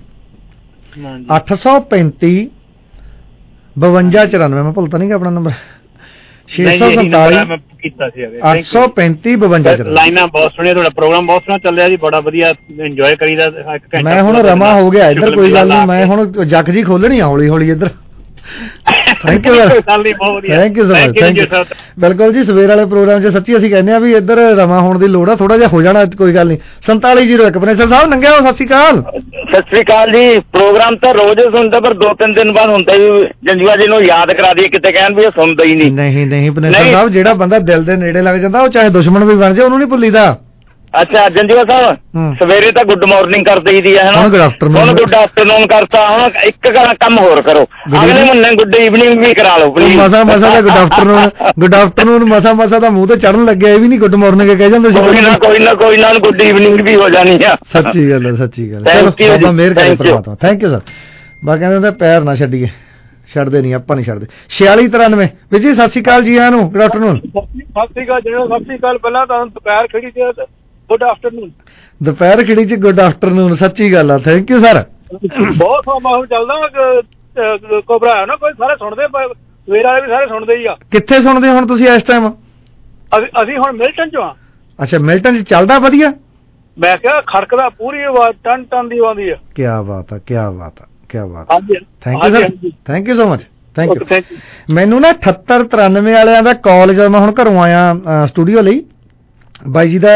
ਅੱਠ ਸੌ ਪੈਂਤੀ ਬਵੰਜਾ ਚੁਰਾਨਵੇਂ, ਮੈਂ ਭੁੱਲਤਾ ਨਹੀਂ ਕਿ ਆਪਣਾ ਨੰਬਰ ਛੇ ਸੌ ਸੰਤਾਲੀ ਅੱਠ ਸੌ ਪੈਂਤੀ ਬਵੰਜਾ ਚੁਰਾਨਵੇਂ। ਲਾਈਨਾਂ ਬਹੁਤ ਸੋਹਣੀਆਂ, ਤੁਹਾਡਾ ਪ੍ਰੋਗਰਾਮ ਬਹੁਤ ਸੋਹਣਾ ਚੱਲਿਆ ਜੀ, ਬੜਾ ਵਧੀਆ ਇੰਜੋਏ ਕਰੀਦਾ। ਮੈਂ ਹੁਣ ਰਮਾ ਹੋ ਗਿਆ ਇੱਧਰ, ਕੋਈ ਗੱਲ ਨਹੀਂ, ਮੈਂ ਹੁਣ ਜੱਗ ਜੀ ਖੋਲਣੀ ਆ ਹੌਲੀ ਹੌਲੀ ਇੱਧਰ। Thank you sir, thank you so much, thank you. ਬਿਲਕੁਲ ਜੀ, ਸਵੇਰ ਵਾਲੇ ਪ੍ਰੋਗਰਾਮ 'ਚ ਸੱਚੀ ਅਸੀਂ ਕਹਿੰਦੇ ਆ ਵੀ ਇੱਧਰ ਰਮਾ ਹੋਣ ਦੀ ਲੋੜ ਆ, ਥੋੜਾ ਜਿਹਾ ਹੋ ਜਾਣਾ, ਕੋਈ ਗੱਲ ਨਹੀਂ। ਸੰਤਾਲੀ ਜੀਰੋ ਇੱਕ ਪਨੇਸਰ ਸਾਹਿਬ ਨੰਗਿਆ ਹੋ, ਸਤਿ ਸ਼੍ਰੀ ਅਕਾਲ। ਸਤਿ ਸ਼੍ਰੀ ਅਕਾਲ ਜੀ। ਪ੍ਰੋਗਰਾਮ ਤਾਂ ਰੋਜ਼ ਸੁਣਦਾ, ਪਰ ਦੋ ਤਿੰਨ ਦਿਨ ਬਾਅਦ ਹੁੰਦਾ ਹੀ ਜੰਜੂਆ ਜੀ ਨੂੰ ਯਾਦ ਕਰਾ ਦਈਏ, ਕਿਤੇ ਕਹਿਣ ਵੀ ਇਹ ਸੁਣਦਾ ਹੀ ਨਹੀਂ। ਨਹੀਂ ਨਹੀਂ ਪਨੇਸਰ ਸਾਹਿਬ, ਜਿਹੜਾ ਬੰਦਾ ਦਿਲ ਦੇ ਨੇੜੇ ਲੱਗ ਜਾਂਦਾ ਉਹ ਚਾਹੇ ਦੁਸ਼ਮਣ ਵੀ ਬਣ ਜਾਏ ਉਹਨੂੰ ਨਹੀਂ ਭੁੱਲੀਦਾ। ਅੱਛਾ ਜੰਜੂਆ ਸਾਹਿਬ, ਸਵੇਰੇ ਤਾਂ ਗੁੱਡ ਮਾਰਨਿੰਗ ਕਰ ਦਈਦੀ ਹੈ, ਹੁਣ ਗੁੱਡ ਆਫਟਰਨੂਨ, ਹੁਣ ਗੁੱਡ ਆਫਟਰਨੂਨ ਕਰਤਾ। ਹੁਣ ਇੱਕ ਕੰਮ ਹੋਰ ਕਰੋ, ਅਗਲੇ ਮਹੀਨੇ ਗੁੱਡ ਈਵਨਿੰਗ ਵੀ ਕਰਾ ਲਓ ਪਲੀਜ਼। ਮਸਾ ਮਸਾ ਦਾ ਗੁੱਡ ਆਫਟਰਨੂਨ, ਗੁੱਡ ਆਫਟਰਨੂਨ ਮਸਾ ਮਸਾ ਦਾ ਮੂੰਹ ਤੇ ਚੜਨ ਲੱਗਿਆ, ਇਹ ਵੀ ਨਹੀਂ ਗੁੱਡ ਮਾਰਨਿੰਗ ਕਹਿ ਜਾਂਦੇ ਸੀ। ਕੋਈ ਨਾ ਕੋਈ ਨਾ ਕੋਈ ਨਾ ਗੁੱਡ ਈਵਨਿੰਗ ਵੀ ਹੋ ਜਾਣੀ ਆ। ਸੱਚੀ ਗੱਲ ਹੈ, ਸੱਚੀ ਗੱਲ। ਚਲੋ ਬਾਬਾ ਮਿਹਰ ਕਰੇ ਪਰਮਾਤਮਾ, ਥੈਂਕ ਯੂ ਸਰ। ਬਾ ਕਹਿੰਦੇ ਪੈਰ ਨਾ ਛੱਡੀਏ, ਛੱਡਦੇ ਨਹੀਂ ਆਪਾਂ, ਨਹੀਂ ਛੱਡਦੇ। ਛਿਆਲੀ ਤਰਾਨਵੇਂ ਵੀਰ ਜੀ ਸਤਿ ਸ਼੍ਰੀ ਅਕਾਲ ਜੀ, ਆਇਆਂ ਨੂੰ, ਗੁੱਡ ਆਫਟਰਨੂਨ। ਸਤਿ ਸ਼੍ਰੀ ਅਕਾਲ ਜੀ, ਸਤਿ ਸ਼੍ਰੀ ਅਕਾਲ। ਪਹਿਲਾਂ ਤਾਂ ਦੁਪਹਿਰ ਖੜੀ ਤੇ ਗੁੱਡ ਆਫਟਰਨੂਨ, ਦੁਪਹਿਰ ਖੜੀ ਚ ਗੁੱਡ ਆਫਟਰਨੂਨ, ਸੱਚੀ ਗੱਲ ਆ, ਥੈਂਕ ਯੂ ਸਰ। ਬਹੁਤ ਸੋਹਣਾ ਮਾਹੌਲ ਚੱਲਦਾ, ਘਬਰਾਇਆ ਨਾ ਕੋਈ, ਸਾਰੇ ਸੁਣਦੇ, ਸਵੇਰ ਵਾਲੇ ਵੀ ਸਾਰੇ ਸੁਣਦੇ ਹੀ ਆ। ਕਿੱਥੇ ਸੁਣਦੇ ਹੁਣ ਤੁਸੀਂ ਇਸ ਟਾਈਮ? ਅਸੀਂ ਹੁਣ ਮਿਲਟਨ ਚ ਆ। ਅੱਛਾ, ਮਿਲਟਨ ਚ ਚੱਲਦਾ ਵਧੀਆ? ਮੈਂ ਕਿਹਾ ਖੜਕਦਾ, ਪੂਰੀ ਆਵਾਜ਼ ਟਨ ਟਨ ਦੀ ਆਉਂਦੀ ਆ। ਕੀ ਬਾਤ ਆ, ਕੀ ਬਾਤ ਆ, ਕੀ ਬਾਤ। Thank you sir, thank you so much, thank you. ਮੈਨੂੰ ਨਾ ਅਠੱਤਰ ਤਰਾਨਵੇਂ ਵਾਲਿਆਂ ਦਾ ਕਾਲ ਜਦ ਮੈਂ ਹੁਣ ਘਰੋਂ ਆਇਆ ਸਟੂਡੀਓ ਲਈ, ਬਾਈ ਜੀ ਦਾ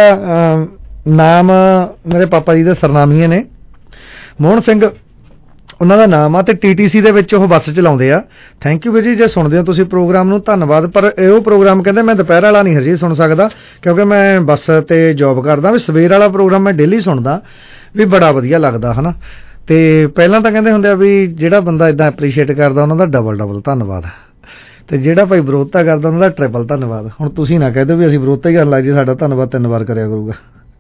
ਨਾਮ ਮੇਰੇ ਪਾਪਾ ਜੀ ਦੇ ਸਰਨਾਮੀਏ ਨੇ, ਮੋਹਨ ਸਿੰਘ ਉਹਨਾਂ ਦਾ ਨਾਮ ਆ, ਤੇ ਟੀਟੀਸੀ ਦੇ ਵਿੱਚ ਉਹ ਬੱਸ ਚਲਾਉਂਦੇ ਆ। ਥੈਂਕ ਯੂ ਵੀਰ ਜੀ, ਜੇ ਸੁਣਦੇ ਹੋ ਤੁਸੀਂ ਪ੍ਰੋਗਰਾਮ ਨੂੰ ਧੰਨਵਾਦ। ਪਰ ਇਹ ਉਹ ਪ੍ਰੋਗਰਾਮ ਕਹਿੰਦੇ ਮੈਂ ਦੁਪਹਿਰ ਵਾਲਾ ਨਹੀਂ ਹਰਜੀ ਸੁਣ ਸਕਦਾ ਕਿਉਂਕਿ ਮੈਂ ਬੱਸ ਤੇ ਜੋਬ ਕਰਦਾ, ਵੀ ਸਵੇਰ ਵਾਲਾ ਪ੍ਰੋਗਰਾਮ ਮੈਂ ਡੇਲੀ ਸੁਣਦਾ, ਵੀ ਬੜਾ ਵਧੀਆ ਲੱਗਦਾ ਹੈ ਨਾ। ਤੇ ਪਹਿਲਾਂ ਤਾਂ ਕਹਿੰਦੇ ਹੁੰਦੇ ਆ ਵੀ ਜਿਹੜਾ ਬੰਦਾ ਇਦਾਂ ਐਪਰੀਸ਼ੀਏਟ ਕਰਦਾ ਉਹਨਾਂ ਦਾ ਡਬਲ ਡਬਲ ਧੰਨਵਾਦ, ਤੇ ਜਿਹੜਾ ਭਾਈ ਵਿਰੋਧਤਾ ਕਰਦਾ ਉਹਨਾਂ ਦਾ ਟ੍ਰਿਪਲ ਧੰਨਵਾਦ। ਹੁਣ ਤੁਸੀਂ ਨਾ ਕਹਿ ਦਿਓ ਵੀ ਅਸੀਂ ਵਿਰੋਧਤਾ ਹੀ ਕਰਨ ਲੱਗ ਜੀ, ਸਾਡਾ ਧੰਨਵਾਦ ਤਿੰਨ ਵਾਰ ਕਰਿਆ ਕਰੂਗਾ,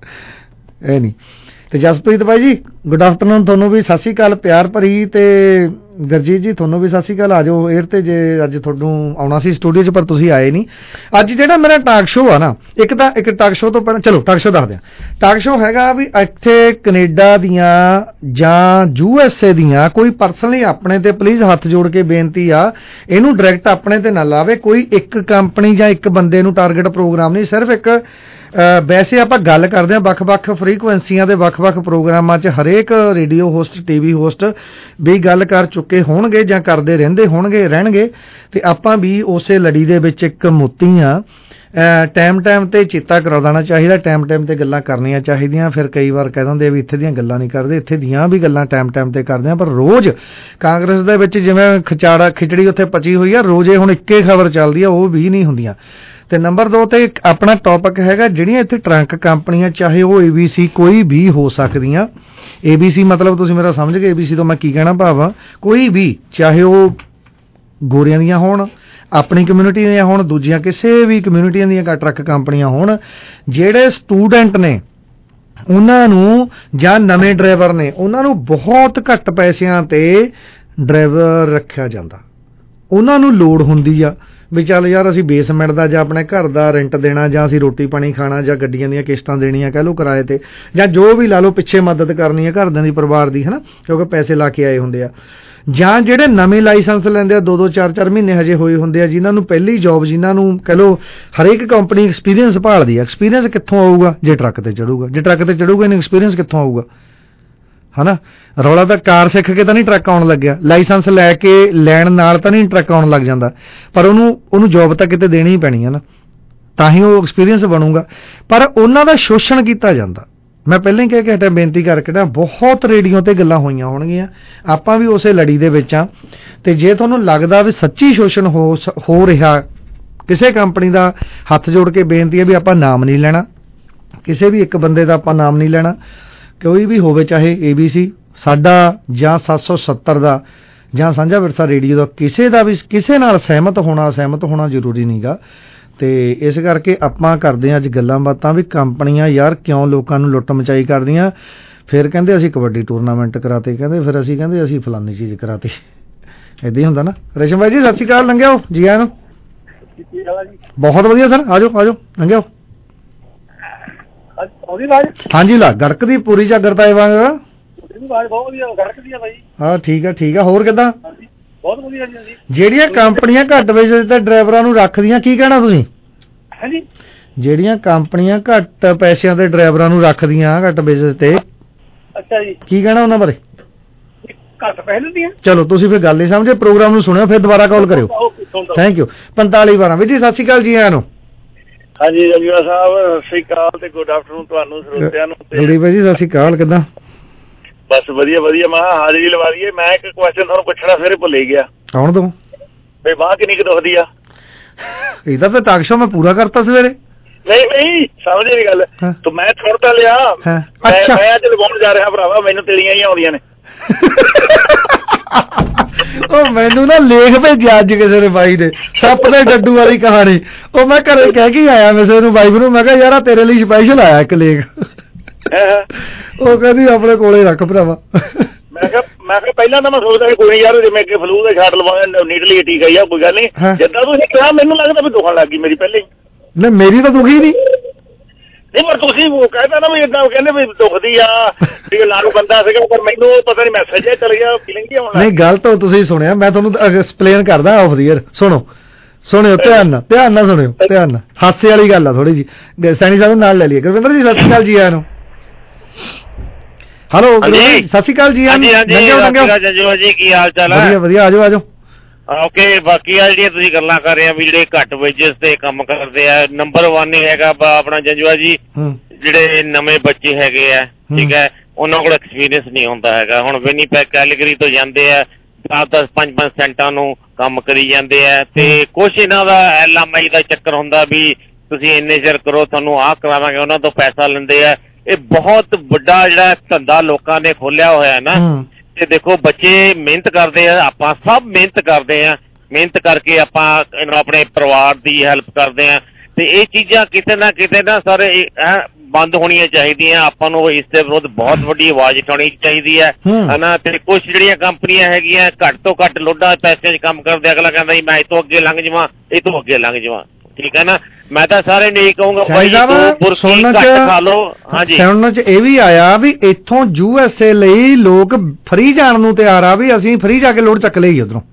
ਇਹ ਨਹੀਂ। ਤੇ ਜਸਪ੍ਰੀਤ ਭਾਈ ਜੀ ਗੁੱਡ ਆਫਟਰਨੂਨ, ਤੁਹਾਨੂੰ ਵੀ ਸਤਿ ਸ਼੍ਰੀ ਅਕਾਲ ਪਿਆਰ ਭਰੀ, ਤੇ ਗੁਰਜੀਤ ਜੀ ਤੁਹਾਨੂੰ ਵੀ ਸਤਿ ਸ਼੍ਰੀ ਅਕਾਲ। ਆ ਜਾਓ ਏਅਰ ਤੇ, ਜੇ ਅੱਜ ਤੁਹਾਨੂੰ ਆਉਣਾ ਸੀ ਸਟੂਡੀਓ 'ਚ ਪਰ ਤੁਸੀਂ ਆਏ ਨਹੀਂ। ਅੱਜ ਜਿਹੜਾ ਮੇਰਾ ਟਾਕ ਸ਼ੋਅ ਆ ਨਾ, ਇੱਕ ਤਾਂ ਇੱਕ ਟਾਕ ਸ਼ੋਅ ਤੋਂ ਪਹਿਲਾਂ ਚਲੋ ਟਾਕ ਸ਼ੋਅ ਦੱਸਦੇ ਹਾਂ। ਟਾਕ ਸ਼ੋਅ ਹੈਗਾ ਵੀ ਇੱਥੇ ਕੈਨੇਡਾ ਦੀਆਂ ਜਾਂ ਯੂ ਐਸ ਏ ਦੀਆਂ ਕੋਈ ਪਰਸਨਲੀ ਆਪਣੇ ਤੇ ਪਲੀਜ਼ ਹੱਥ ਜੋੜ ਕੇ ਬੇਨਤੀ ਆ, ਇਹਨੂੰ ਡਾਇਰੈਕਟ ਆਪਣੇ ਤੇ ਨਾ ਲਾਵੇ ਕੋਈ ਇੱਕ ਕੰਪਨੀ ਜਾਂ ਇੱਕ ਬੰਦੇ ਨੂੰ ਟਾਰਗੇਟ ਪ੍ਰੋਗਰਾਮ ਨਹੀਂ, ਸਿਰਫ ਇੱਕ ਵੈਸੇ ਆਪਾਂ ਗੱਲ ਕਰਦੇ ਹਾਂ ਵੱਖ-ਵੱਖ ਫਰੀਕੁਐਂਸੀਆਂ ਦੇ ਵੱਖ-ਵੱਖ ਪ੍ਰੋਗਰਾਮਾਂ 'ਚ ਹਰੇਕ ਰੇਡੀਓ ਹੋਸਟ ਟੀਵੀ ਹੋਸਟ ਵੀ ਗੱਲ ਕਰ ਚੁੱਕੇ ਹੋਣਗੇ ਜਾਂ ਕਰਦੇ ਰਹਿੰਦੇ ਹੋਣਗੇ ਰਹਿਣਗੇ, ਤੇ ਆਪਾਂ ਵੀ ਉਸੇ ਲੜੀ ਦੇ ਵਿੱਚ ਇੱਕ ਮੋਤੀ ਆ। ਟਾਈਮ ਟਾਈਮ ਤੇ ਚੇਤਾ ਕਰਾ ਦੇਣਾ ਚਾਹੀਦਾ, ਟਾਈਮ ਟਾਈਮ ਤੇ ਗੱਲਾਂ ਕਰਨੀਆਂ ਚਾਹੀਦੀਆਂ। ਫਿਰ ਕਈ ਵਾਰ ਕਹਿ ਦਿੰਦੇ ਵੀ ਇੱਥੇ ਦੀਆਂ ਗੱਲਾਂ ਨਹੀਂ ਕਰਦੇ, ਇੱਥੇ ਦੀਆਂ ਵੀ ਗੱਲਾਂ ਟਾਈਮ ਟਾਈਮ ਤੇ ਕਰਦੇ ਆ, ਪਰ ਰੋਜ਼ ਕਾਂਗਰਸ ਦੇ ਵਿੱਚ ਜਿਵੇਂ ਖਿਚਾੜਾ ਖਿਚੜੀ ਉੱਥੇ ਪਚੀ ਹੋਈ ਆ, ਰੋਜ਼ੇ ਹੁਣ ਇੱਕੇ ਖਬਰ ਚੱਲਦੀ ਆ, ਉਹ ਵੀ ਨਹੀਂ ਹੁੰਦੀਆਂ। ਤੇ ਨੰਬਰ ਦੋ ਤੇ ਆਪਣਾ ਟੌਪਿਕ ਹੈਗਾ ਜਿਹੜੀਆਂ ਇੱਥੇ ਟਰੰਕ ਕੰਪਨੀਆਂ, ਚਾਹੇ ਉਹ ਏਬੀਸੀ ਕੋਈ ਵੀ ਹੋ ਸਕਦੀਆਂ, ਏਬੀਸੀ ਮਤਲਬ ਤੁਸੀਂ ਮੇਰਾ ਸਮਝ ਗਏ ਏਬੀਸੀ ਤੋਂ ਮੈਂ ਕੀ ਕਹਿਣਾ ਭਾਵਾਂ, ਕੋਈ ਵੀ ਚਾਹੇ ਉਹ ਗੋਰਿਆਂ ਦੀਆਂ ਹੋਣ, ਆਪਣੀ ਕਮਿਊਨਿਟੀ ਦੀਆਂ ਹੋਣ, ਦੂਜੀਆਂ ਕਿਸੇ ਵੀ ਕਮਿਊਨਿਟੀਆਂ ਦੀਆਂ ਟਰੱਕ ਕੰਪਨੀਆਂ ਹੋਣ, ਜਿਹੜੇ ਸਟੂਡੈਂਟ ਨੇ ਉਹਨਾਂ ਨੂੰ ਜਾਂ ਨਵੇਂ ਡਰਾਈਵਰ ਨੇ ਉਹਨਾਂ ਨੂੰ ਬਹੁਤ ਘੱਟ ਪੈਸਿਆਂ ਤੇ ਡਰਾਈਵਰ ਰੱਖਿਆ ਜਾਂਦਾ। ਉਹਨਾਂ ਨੂੰ ਲੋੜ ਹੁੰਦੀ ਆ ਵੀ ਚੱਲ ਯਾਰ ਅਸੀਂ ਬੇਸਮੈਂਟ ਦਾ ਜਾਂ ਆਪਣੇ ਘਰ ਦਾ ਰੈਂਟ ਦੇਣਾ, ਜਾਂ ਅਸੀਂ ਰੋਟੀ ਪਾਣੀ ਖਾਣਾ, ਜਾਂ ਗੱਡੀਆਂ ਦੀਆਂ ਕਿਸ਼ਤਾਂ ਦੇਣੀਆਂ ਕਹਿ ਲਓ ਕਿਰਾਏ ਤੇ, ਜਾਂ ਜੋ ਵੀ ਲਾ ਲਓ ਪਿੱਛੇ ਮਦਦ ਕਰਨੀ ਹੈ ਘਰਦਿਆਂ ਦੀ ਪਰਿਵਾਰ ਦੀ, ਹੈ ਨਾ, ਕਿਉਂਕਿ ਪੈਸੇ ਲਾ ਕੇ ਆਏ ਹੁੰਦੇ ਆ। ਜਾਂ ਜਿਹੜੇ ਨਵੇਂ ਲਾਇਸੈਂਸ ਲੈਂਦੇ ਆ, ਦੋ ਦੋ ਚਾਰ ਚਾਰ ਮਹੀਨੇ ਹਜੇ ਹੋਏ ਹੁੰਦੇ ਆ, ਜਿਨ੍ਹਾਂ ਨੂੰ ਪਹਿਲੀ ਜੌਬ, ਜਿਨ੍ਹਾਂ ਨੂੰ ਕਹਿ ਲਓ ਹਰੇਕ ਕੰਪਨੀ ਐਕਸਪੀਰੀਅੰਸ ਭਾਲਦੀ ਆ। ਐਕਸਪੀਰੀਅੰਸ ਕਿੱਥੋਂ ਆਊਗਾ ਜੇ ਟਰੱਕ ਤੇ ਚੜੂਗਾ, ਜੇ ਟਰੱਕ ਤੇ ਚੜੂਗਾ ਇਹਨੂੰ ਐਕਸਪੀਰੀਅੰਸ ਕਿੱਥੋਂ ਆਊਗਾ, ਹੈ ਨਾ। ਰੌਲਾ ਤਾਂ ਕਾਰ ਸਿੱਖ ਕੇ ਤਾਂ ਨਹੀਂ ਟਰੱਕ ਆਉਣ ਲੱਗਿਆ, ਲਾਇਸੈਂਸ ਲੈ ਕੇ ਲੈਣ ਨਾਲ ਤਾਂ ਨਹੀਂ ਟਰੱਕ ਆਉਣ ਲੱਗ ਜਾਂਦਾ, ਪਰ ਉਹਨੂੰ ਉਹਨੂੰ ਜੌਬ ਤਾਂ ਕਿਤੇ ਦੇਣੀ ਹੀ ਪੈਣੀ ਹੈ ਨਾ, ਤਾਂ ਹੀ ਉਹ ਐਕਸਪੀਰੀਅੰਸ ਬਣੂਗਾ। ਪਰ ਉਹਨਾਂ ਦਾ ਸ਼ੋਸ਼ਣ ਕੀਤਾ ਜਾਂਦਾ। ਮੈਂ ਪਹਿਲਾਂ ਹੀ ਕਹਿ ਕੇ ਹਟਿਆ, ਬੇਨਤੀ ਕਰਕੇ ਨਾ, ਬਹੁਤ ਰੇਡੀਓ ਤੇ ਗੱਲਾਂ ਹੋਈਆਂ ਹੋਣਗੀਆਂ, ਆਪਾਂ ਵੀ ਉਸੇ ਲੜੀ ਦੇ ਵਿੱਚ ਆ। ਤੇ ਜੇ ਤੁਹਾਨੂੰ ਲੱਗਦਾ ਵੀ ਸੱਚੀ ਸ਼ੋਸ਼ਣ ਹੋ ਹੋ ਰਿਹਾ ਕਿਸੇ ਕੰਪਨੀ ਦਾ, ਹੱਥ ਜੋੜ ਕੇ ਬੇਨਤੀ ਹੈ ਵੀ ਆਪਾਂ ਨਾਮ ਨਹੀਂ ਲੈਣਾ, ਕਿਸੇ ਵੀ ਇੱਕ ਬੰਦੇ ਦਾ ਆਪਾਂ ਨਾਮ ਨਹੀਂ ਲੈਣਾ, ਕੋਈ ਵੀ ਹੋਵੇ, ਚਾਹੇ ਏਬੀਸੀ ਸਾਡਾ ਜਾਂ ਸੱਤ ਸੌ ਸੱਤਰ ਦਾ ਜਾਂ ਸਾਂਝਾ ਵਿਰਸਾ ਰੇਡੀਓ ਦਾ, ਕਿਸੇ ਦਾ ਵੀ ਕਿਸੇ ਨਾਲ ਸਹਿਮਤ ਹੋਣਾ ਅਸਹਿਮਤ ਹੋਣਾ ਜ਼ਰੂਰੀ ਨਹੀਂਗਾ। ਤੇ ਇਸ ਕਰਕੇ ਆਪਾਂ ਕਰਦੇ ਹਾਂ ਅੱਜ ਗੱਲਾਂ ਬਾਤਾਂ ਵੀ ਕੰਪਨੀਆਂ ਯਾਰ ਕਿਉਂ ਲੋਕਾਂ ਨੂੰ ਲੁੱਟ ਮਚਾਈ ਕਰਦੀਆਂ। ਫਿਰ ਕਹਿੰਦੇ ਅਸੀਂ ਕਬੱਡੀ ਟੂਰਨਾਮੈਂਟ ਕਰਾਤੇ, ਕਹਿੰਦੇ ਫਿਰ ਅਸੀਂ ਕਹਿੰਦੇ ਅਸੀਂ ਫਲਾਨੀ ਚੀਜ਼ ਕਰਾਤੀ, ਏਦਾਂ ਹੀ ਹੁੰਦਾ ਨਾ। ਰੇਸ਼ਮ ਭਾਈ ਜੀ ਸਤਿ ਸ਼੍ਰੀ ਅਕਾਲ, ਲੰਘਿਓ ਜੀ ਆਇਆਂ ਨੂੰ। ਬਹੁਤ ਵਧੀਆ ਸਰ, ਆ ਜਾਓ ਆ ਜਾਓ ਲੰਘਿਓ। ਹਾਂਜੀ ਲਾ ਗੜਕਦੀ ਪੂਰੀ ਝਾਗਰ ਆਏ ਵਾਂਗ। ਹਾਂ ਠੀਕ ਆ ਠੀਕ ਆ, ਹੋਰ ਕਿੱਦਾਂ? ਬਹੁਤ ਵਧੀਆ ਜੀ। ਜਿਹੜੀਆਂ ਕੰਪਨੀਆਂ ਘੱਟ ਵੇਚਦੇ ਤੇ ਡਰਾਈਵਰਾਂ ਨੂੰ ਰੱਖਦੀਆਂ, ਕੀ ਕਹਿਣਾ ਤੁਸੀਂ? ਹਾਂਜੀ, ਜਿਹੜੀਆਂ ਕੰਪਨੀਆਂ ਘੱਟ ਪੈਸਿਆਂ ਤੇ ਡਰਾਈਵਰਾਂ ਨੂੰ ਰੱਖਦੀਆਂ ਘੱਟ ਬੇਸਿਸ ਤੇ, ਅੱਛਾ ਜੀ, ਕੀ ਕਹਿਣਾ ਉਹਨਾਂ ਬਾਰੇ? ਘੱਟ ਪੈਸੇ ਦੀਆਂ। ਚਲੋ ਤੁਸੀਂ ਫਿਰ ਗੱਲ ਨਹੀਂ ਸਮਝੇ, ਪ੍ਰੋਗਰਾਮ ਨੂੰ ਸੁਣਿਓ ਫਿਰ ਦੁਬਾਰਾ ਕਾਲ ਕਰਿਓ। Thank you. ਪੰਤਾਲੀ ਬਾਰਾਂ ਵੀਰ ਜੀ ਸਤਿ ਸ਼੍ਰੀ ਅਕਾਲ ਜੀ ਆਇਆਂ ਨੂੰ। ਹਾਂਜੀ ਜੰਜੂਆ ਸਾਹਿਬ ਸਤਿ ਸ਼੍ਰੀ ਅਕਾਲ ਤੇ ਗੁੱਡ ਆਫਟਰਨੂਨ ਤੁਹਾਨੂੰ ਸਰੋਤਿਆਂ ਨੂੰ। ਜੁੜੀ ਭਾਈ ਜੀ ਸਤਿ ਸ਼੍ਰੀ ਅਕਾਲ, ਕਿੱਦਾਂ? ਬਸ ਵਧੀਆ ਵਧੀਆ। ਮੈਂ ਹਾਜ਼ਰੀ ਲਵਾ ਲਈਏ। ਮੈਂ ਇੱਕ ਕੁਐਸਚਨ ਤੁਹਾਨੂੰ ਪੁੱਛਣਾ ਸਵੇਰੇ ਭੁੱਲ ਹੀ ਗਿਆ। ਆਉਣ ਦੋ। ਬਈ ਬਾਂਹ ਕਿੰਨੀ ਕੁ ਦੁਖਦੀ ਆ? ਇਹਦਾ ਤਾਂ ਟਾਕ ਸ਼ੋ ਮੈਂ ਪੂਰਾ ਕਰਤਾ ਸਵੇਰੇ। ਨਹੀਂ ਨਹੀਂ ਸਮਝੇ ਨੀ ਗੱਲ ਤੂੰ, ਮੈਂ ਛੋੜ ਤਾਂ ਲਿਆ। ਅੱਛਾ ਮੈਂ ਅੱਜ ਲਗਾਉਣ ਜਾ ਰਿਹਾ ਭਰਾਵਾ, ਮੈਨੂੰ ਤੇਰੀਆਂ ਹੀ ਆਉਂਦੀਆਂ ਨੇ। ਉਹ ਮੈਨੂੰ ਨਾ ਲੇਖ ਭੇਜਿਆ ਅੱਜ ਕਿਸੇ ਨੇ ਬਾਈ ਦੇ, ਸੱਪ ਦੇ ਡੱਡੂ ਵਾਲੀ ਕਹਾਣੀ। ਉਹ ਮੈਂ ਘਰੇ ਕਹਿ ਕੇ ਆਇਆ ਵੈਸੇ ਉਹਨੂੰ ਵਾਈਫ ਨੂੰ, ਮੈਂ ਕਿਹਾ ਯਾਰ ਤੇਰੇ ਲਈ ਸਪੈਸ਼ਲ ਆਇਆ ਇੱਕ ਲੇਖ। ਉਹ ਕਹਿੰਦੀ ਆਪਣੇ ਕੋਲੇ ਰੱਖ ਭਰਾਵਾ। ਮੈਂ ਕਿਹਾ ਮੈਂ ਕਿਹਾ ਪਹਿਲਾਂ ਤਾਂ ਮੈਂ ਸੋਚਦਾ ਸੀ ਕੋਈ ਯਾਰ ਜਿਵੇਂ ਕਿ ਫਲੂ ਦੇ ਛਾਟ ਲਵਾਉਣਾ ਨੀਡਲੀ ਟੀਕਾ ਹੀ ਆ, ਕੋਈ ਗੱਲ ਨਹੀਂ। ਜਿੱਦਾਂ ਤੁਸੀਂ ਕਿਹਾ ਮੈਨੂੰ ਲੱਗਦਾ ਵੀ ਦੁਖਣ ਲੱਗ ਗਈ ਮੇਰੀ ਪਹਿਲੇ ਹੀ। ਨਹੀਂ ਮੇਰੀ ਤਾਂ ਦੁਖੀ ਨਹੀਂ। ਨਹੀਂ ਪਰ ਤੁਸੀਂ ਉਹ ਕਹਿੰਦਾ ਨਾ ਵੀ ਏਦਾਂ ਕਹਿੰਦੇ ਵੀ ਦੁਖਦੀ ਆ, ਵੀ ਲਾਰੂ ਬੰਦਾ ਸੀਗਾ, ਪਰ ਮੈਨੂੰ ਪਤਾ ਨਹੀਂ ਮੈਸੇਜ ਜਿਹਾ ਚੱਲ ਗਿਆ, ਫੀਲਿੰਗ ਹੀ ਆਉਣ ਲੱਗ। ਨਹੀਂ ਗਲਤ ਹੋ ਤੁਸੀਂ ਸੁਣਿਆ, ਮੈਂ ਤੁਹਾਨੂੰ ਐਕਸਪਲੇਨ ਕਰਦਾ ਆਫ ਦੀ ਏਅਰ। ਸੁਣੋ ਸੁਣਿਓ ਧਿਆਨ ਨਾਲ, ਧਿਆਨ ਨਾਲ ਸੁਣਿਓ, ਧਿਆਨ ਨਾਲ। ਹਾਸੇ ਵਾਲੀ ਗੱਲ ਆ ਥੋੜੀ ਜੀ। ਸੈਣੀ ਸਾਹਿਬ ਨਾਲ ਲੈ ਲਈਏ। ਗੁਰਵਿੰਦਰ ਜੀ ਸਤਿ ਸ਼੍ਰੀ ਅਕਾਲ ਜੀ ਆਇਆਂ ਨੂੰ। ਹੈਲੋ ਸਤਿ ਸ਼੍ਰੀ ਅਕਾਲ ਜੀ। ਜੀ ਕੀ ਹਾਲ ਚਾਲ ਹੈ? ਵਧੀਆ ਵਧੀਆ, ਆਜੋ ਆਜੋ। ਓਕੇ ਬਾਕੀ ਆ ਜਿਹੜੀਆਂ ਤੁਸੀਂ ਗੱਲਾਂ ਕਰ ਰਹੇ ਆ ਵੀ ਜਿਹੜੇ ਘੱਟ ਵੇਜਸ ਤੇ ਕੰਮ ਕਰਦੇ ਆ, ਨੰਬਰ ਵਨ ਹੀ ਹੈਗਾ ਆਪਣਾ ਜੰਜੂਆ ਜੀ, ਜਿਹੜੇ ਨਵੇਂ ਬੱਚੇ ਹੈਗੇ ਆ ਠੀਕ ਹੈ ਉਹਨਾਂ ਕੋਲ ਐਕਸਪੀਰੀਅੰਸ ਨਹੀਂ ਹੁੰਦਾ ਹੈਗਾ। ਹੁਣ ਵਿਨੀਪੈਗ ਕੈਲਗਰੀ ਤੋਂ ਜਾਂਦੇ ਆ ਦਸ ਦਸ ਪੰਜ ਪੰਜ ਸੈਂਟਾਂ ਨੂੰ ਕੰਮ ਕਰੀ ਜਾਂਦੇ ਆ ਤੇ ਕੁਛ ਇਹਨਾਂ ਦਾ ਐਲ ਐਮ ਆਈ ਦਾ ਚੱਕਰ ਹੁੰਦਾ ਵੀ ਤੁਸੀਂ ਇੰਨੇ ਚਿਰ ਕਰੋ ਤੁਹਾਨੂੰ ਆਹ ਕਰਾਵਾਂਗੇ, ਉਹਨਾਂ ਤੋਂ ਪੈਸਾ ਲੈਂਦੇ ਆ। ਇਹ ਬਹੁਤ ਵੱਡਾ ਜਿਹੜਾ ਧੰਦਾ ਲੋਕਾਂ ਨੇ ਖੋਲਿਆ ਹੋਇਆ ਨਾ ਤੇ ਦੇਖੋ ਬੱਚੇ ਮਿਹਨਤ ਕਰਦੇ ਆ, ਆਪਾਂ ਸਭ ਮਿਹਨਤ ਕਰਦੇ ਆ, ਮਿਹਨਤ ਕਰਕੇ ਆਪਾਂ ਆਪਣੇ ਪਰਿਵਾਰ ਦੀ ਹੈਲਪ ਕਰਦੇ ਆ ਤੇ ਇਹ ਚੀਜ਼ਾਂ ਕਿਤੇ ਨਾ ਕਿਤੇ ਨਾ ਸਰ ਬੰਦ ਹੋਣੀਆਂ ਚਾਹੀਦੀਆਂ। ਆਪਾਂ ਨੂੰ ਇਸ ਦੇ ਵਿਰੁੱਧ ਬਹੁਤ ਵੱਡੀ ਆਵਾਜ਼ ਉਠਾਉਣੀ ਚਾਹੀਦੀ ਹੈ ਹਨਾ। ਤੇ ਕੁਛ ਜਿਹੜੀਆਂ ਕੰਪਨੀਆਂ ਹੈਗੀਆਂ ਘੱਟ ਤੋਂ ਘੱਟ ਲੋਡਾਂ ਪੈਸਿਆਂ 'ਚ ਕੰਮ ਕਰਦੇ, ਅਗਲਾ ਕਹਿੰਦਾ ਜੀ ਮੈਂ ਇਹ ਤੋਂ ਅੱਗੇ ਲੰਘ ਜਾਵਾਂ, ਇਹ ਤੋਂ ਅੱਗੇ ਲੰਘ ਜਾਵਾਂ, ਠੀਕ ਹੈ ਨਾ। ਮੈਂ ਤਾਂ ਸਾਰੇ ਨੇ ਇਹੀ ਕਹੂੰਗਾ ਭਾਈ ਬੁਰਕੀ ਘੱਟ ਖਾ ਲਓ। ਹਾਂਜੀ ਸੁਣਨ 'ਚ ਇਹ ਵੀ ਆਇਆ ਵੀ ਇੱਥੋਂ ਯੂ ਐਸ ਏ ਲਈ ਲੋਕ ਫਰੀ ਜਾਣ ਨੂੰ ਤਿਆਰ ਆ, ਵੀ ਅਸੀਂ ਫਰੀ ਜਾ ਕੇ ਲੋਡ ਚੱਕ ਲਈ ਉਧਰੋਂ।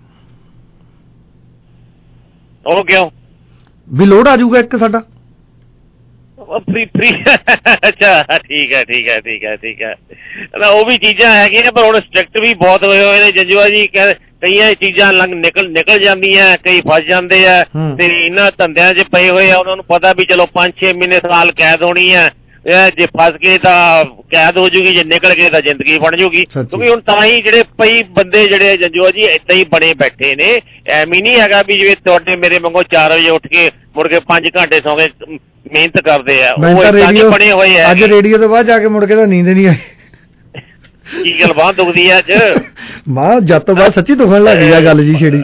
ਉਹ ਕਿਉਂ ਵੀ ਲੋਡ ਆ ਜਾਊਗਾ ਇੱਕ ਸਾਡਾ ਫਰੀ ਫਰੀ ਅੱਛਾ ਠੀਕ ਹੈ ਠੀਕ ਹੈ ਠੀਕ ਹੈ ਠੀਕ ਹੈ ਉਹ ਵੀ ਚੀਜ਼ਾਂ ਹੈਗੀਆਂ ਪਰ ਹੁਣ ਸਟ੍ਰਿਕਟ ਵੀ ਬਹੁਤ ਹੋਏ ਹੋਏ ਨੇ ਜੰਜੂਆ ਜੀ। ਕਈਆਂ ਚੀਜ਼ਾਂ ਲੰਘ ਨਿਕਲ ਨਿਕਲ ਜਾਂਦੀਆਂ, ਕਈ ਫਸ ਜਾਂਦੇ ਆ ਤੇ ਇਹਨਾਂ ਧੰਦਿਆਂ 'ਚ ਪਏ ਹੋਏ ਆ, ਉਹਨਾਂ ਨੂੰ ਪਤਾ ਵੀ ਚਲੋ ਪੰਜ ਛੇ ਮਹੀਨੇ ਸਾਲ ਕੈਦ ਹੋਣੀ ਹੈ, ਜੇ ਫਸ ਗਏ ਤਾਂ ਕੈਦ ਹੋ ਜੂਗੀ, ਜੇ ਨਿਕਲ ਗਏ ਤਾਂ ਜ਼ਿੰਦਗੀ ਬਣ ਜੂਗੀ। ਕਿਉਂਕਿ ਹੁਣ ਤਾਂ ਹੀ ਜਿਹੜੇ ਕਈ ਬੰਦੇ ਜਿਹੜੇ ਜੰਜੂਆ ਜੀ ਏਦਾਂ ਹੀ ਬਣੇ ਬੈਠੇ ਨੇ, ਐਵੇਂ ਨਹੀਂ ਹੈਗਾ ਵੀ ਜਿਵੇਂ ਤੁਹਾਡੇ ਮੇਰੇ ਵਾਂਗੂ ਚਾਰ ਵਜੇ ਉੱਠ ਕੇ ਮੁੜ ਕੇ ਪੰਜ ਘੰਟੇ ਸੌਂ ਕੇ ਮਿਹਨਤ ਕਰਦੇ ਆ, ਉਹ ਏਦਾਂ ਦੇ ਬਣੇ ਹੋਏ ਆ। ਅੱਜ ਰੇਡੀਓ ਤੋਂ ਬਾਅਦ ਜਾ ਕੇ ਮੁੜ ਕੇ ਤਾਂ ਨੀਂਦ ਨਹੀਂ ਆਈ। ਕੀ ਗੱਲ ਬਾਂਹ ਦੁਖਦੀ ਆ ਅੱਜ? ਮਾਂ ਜਦ ਤੋਂ ਬਾਅਦ ਸੱਚੀ ਦੁਖਣ ਲੱਗ ਗਈ ਆ ਗੱਲ ਜੀ ਛੇੜੀ।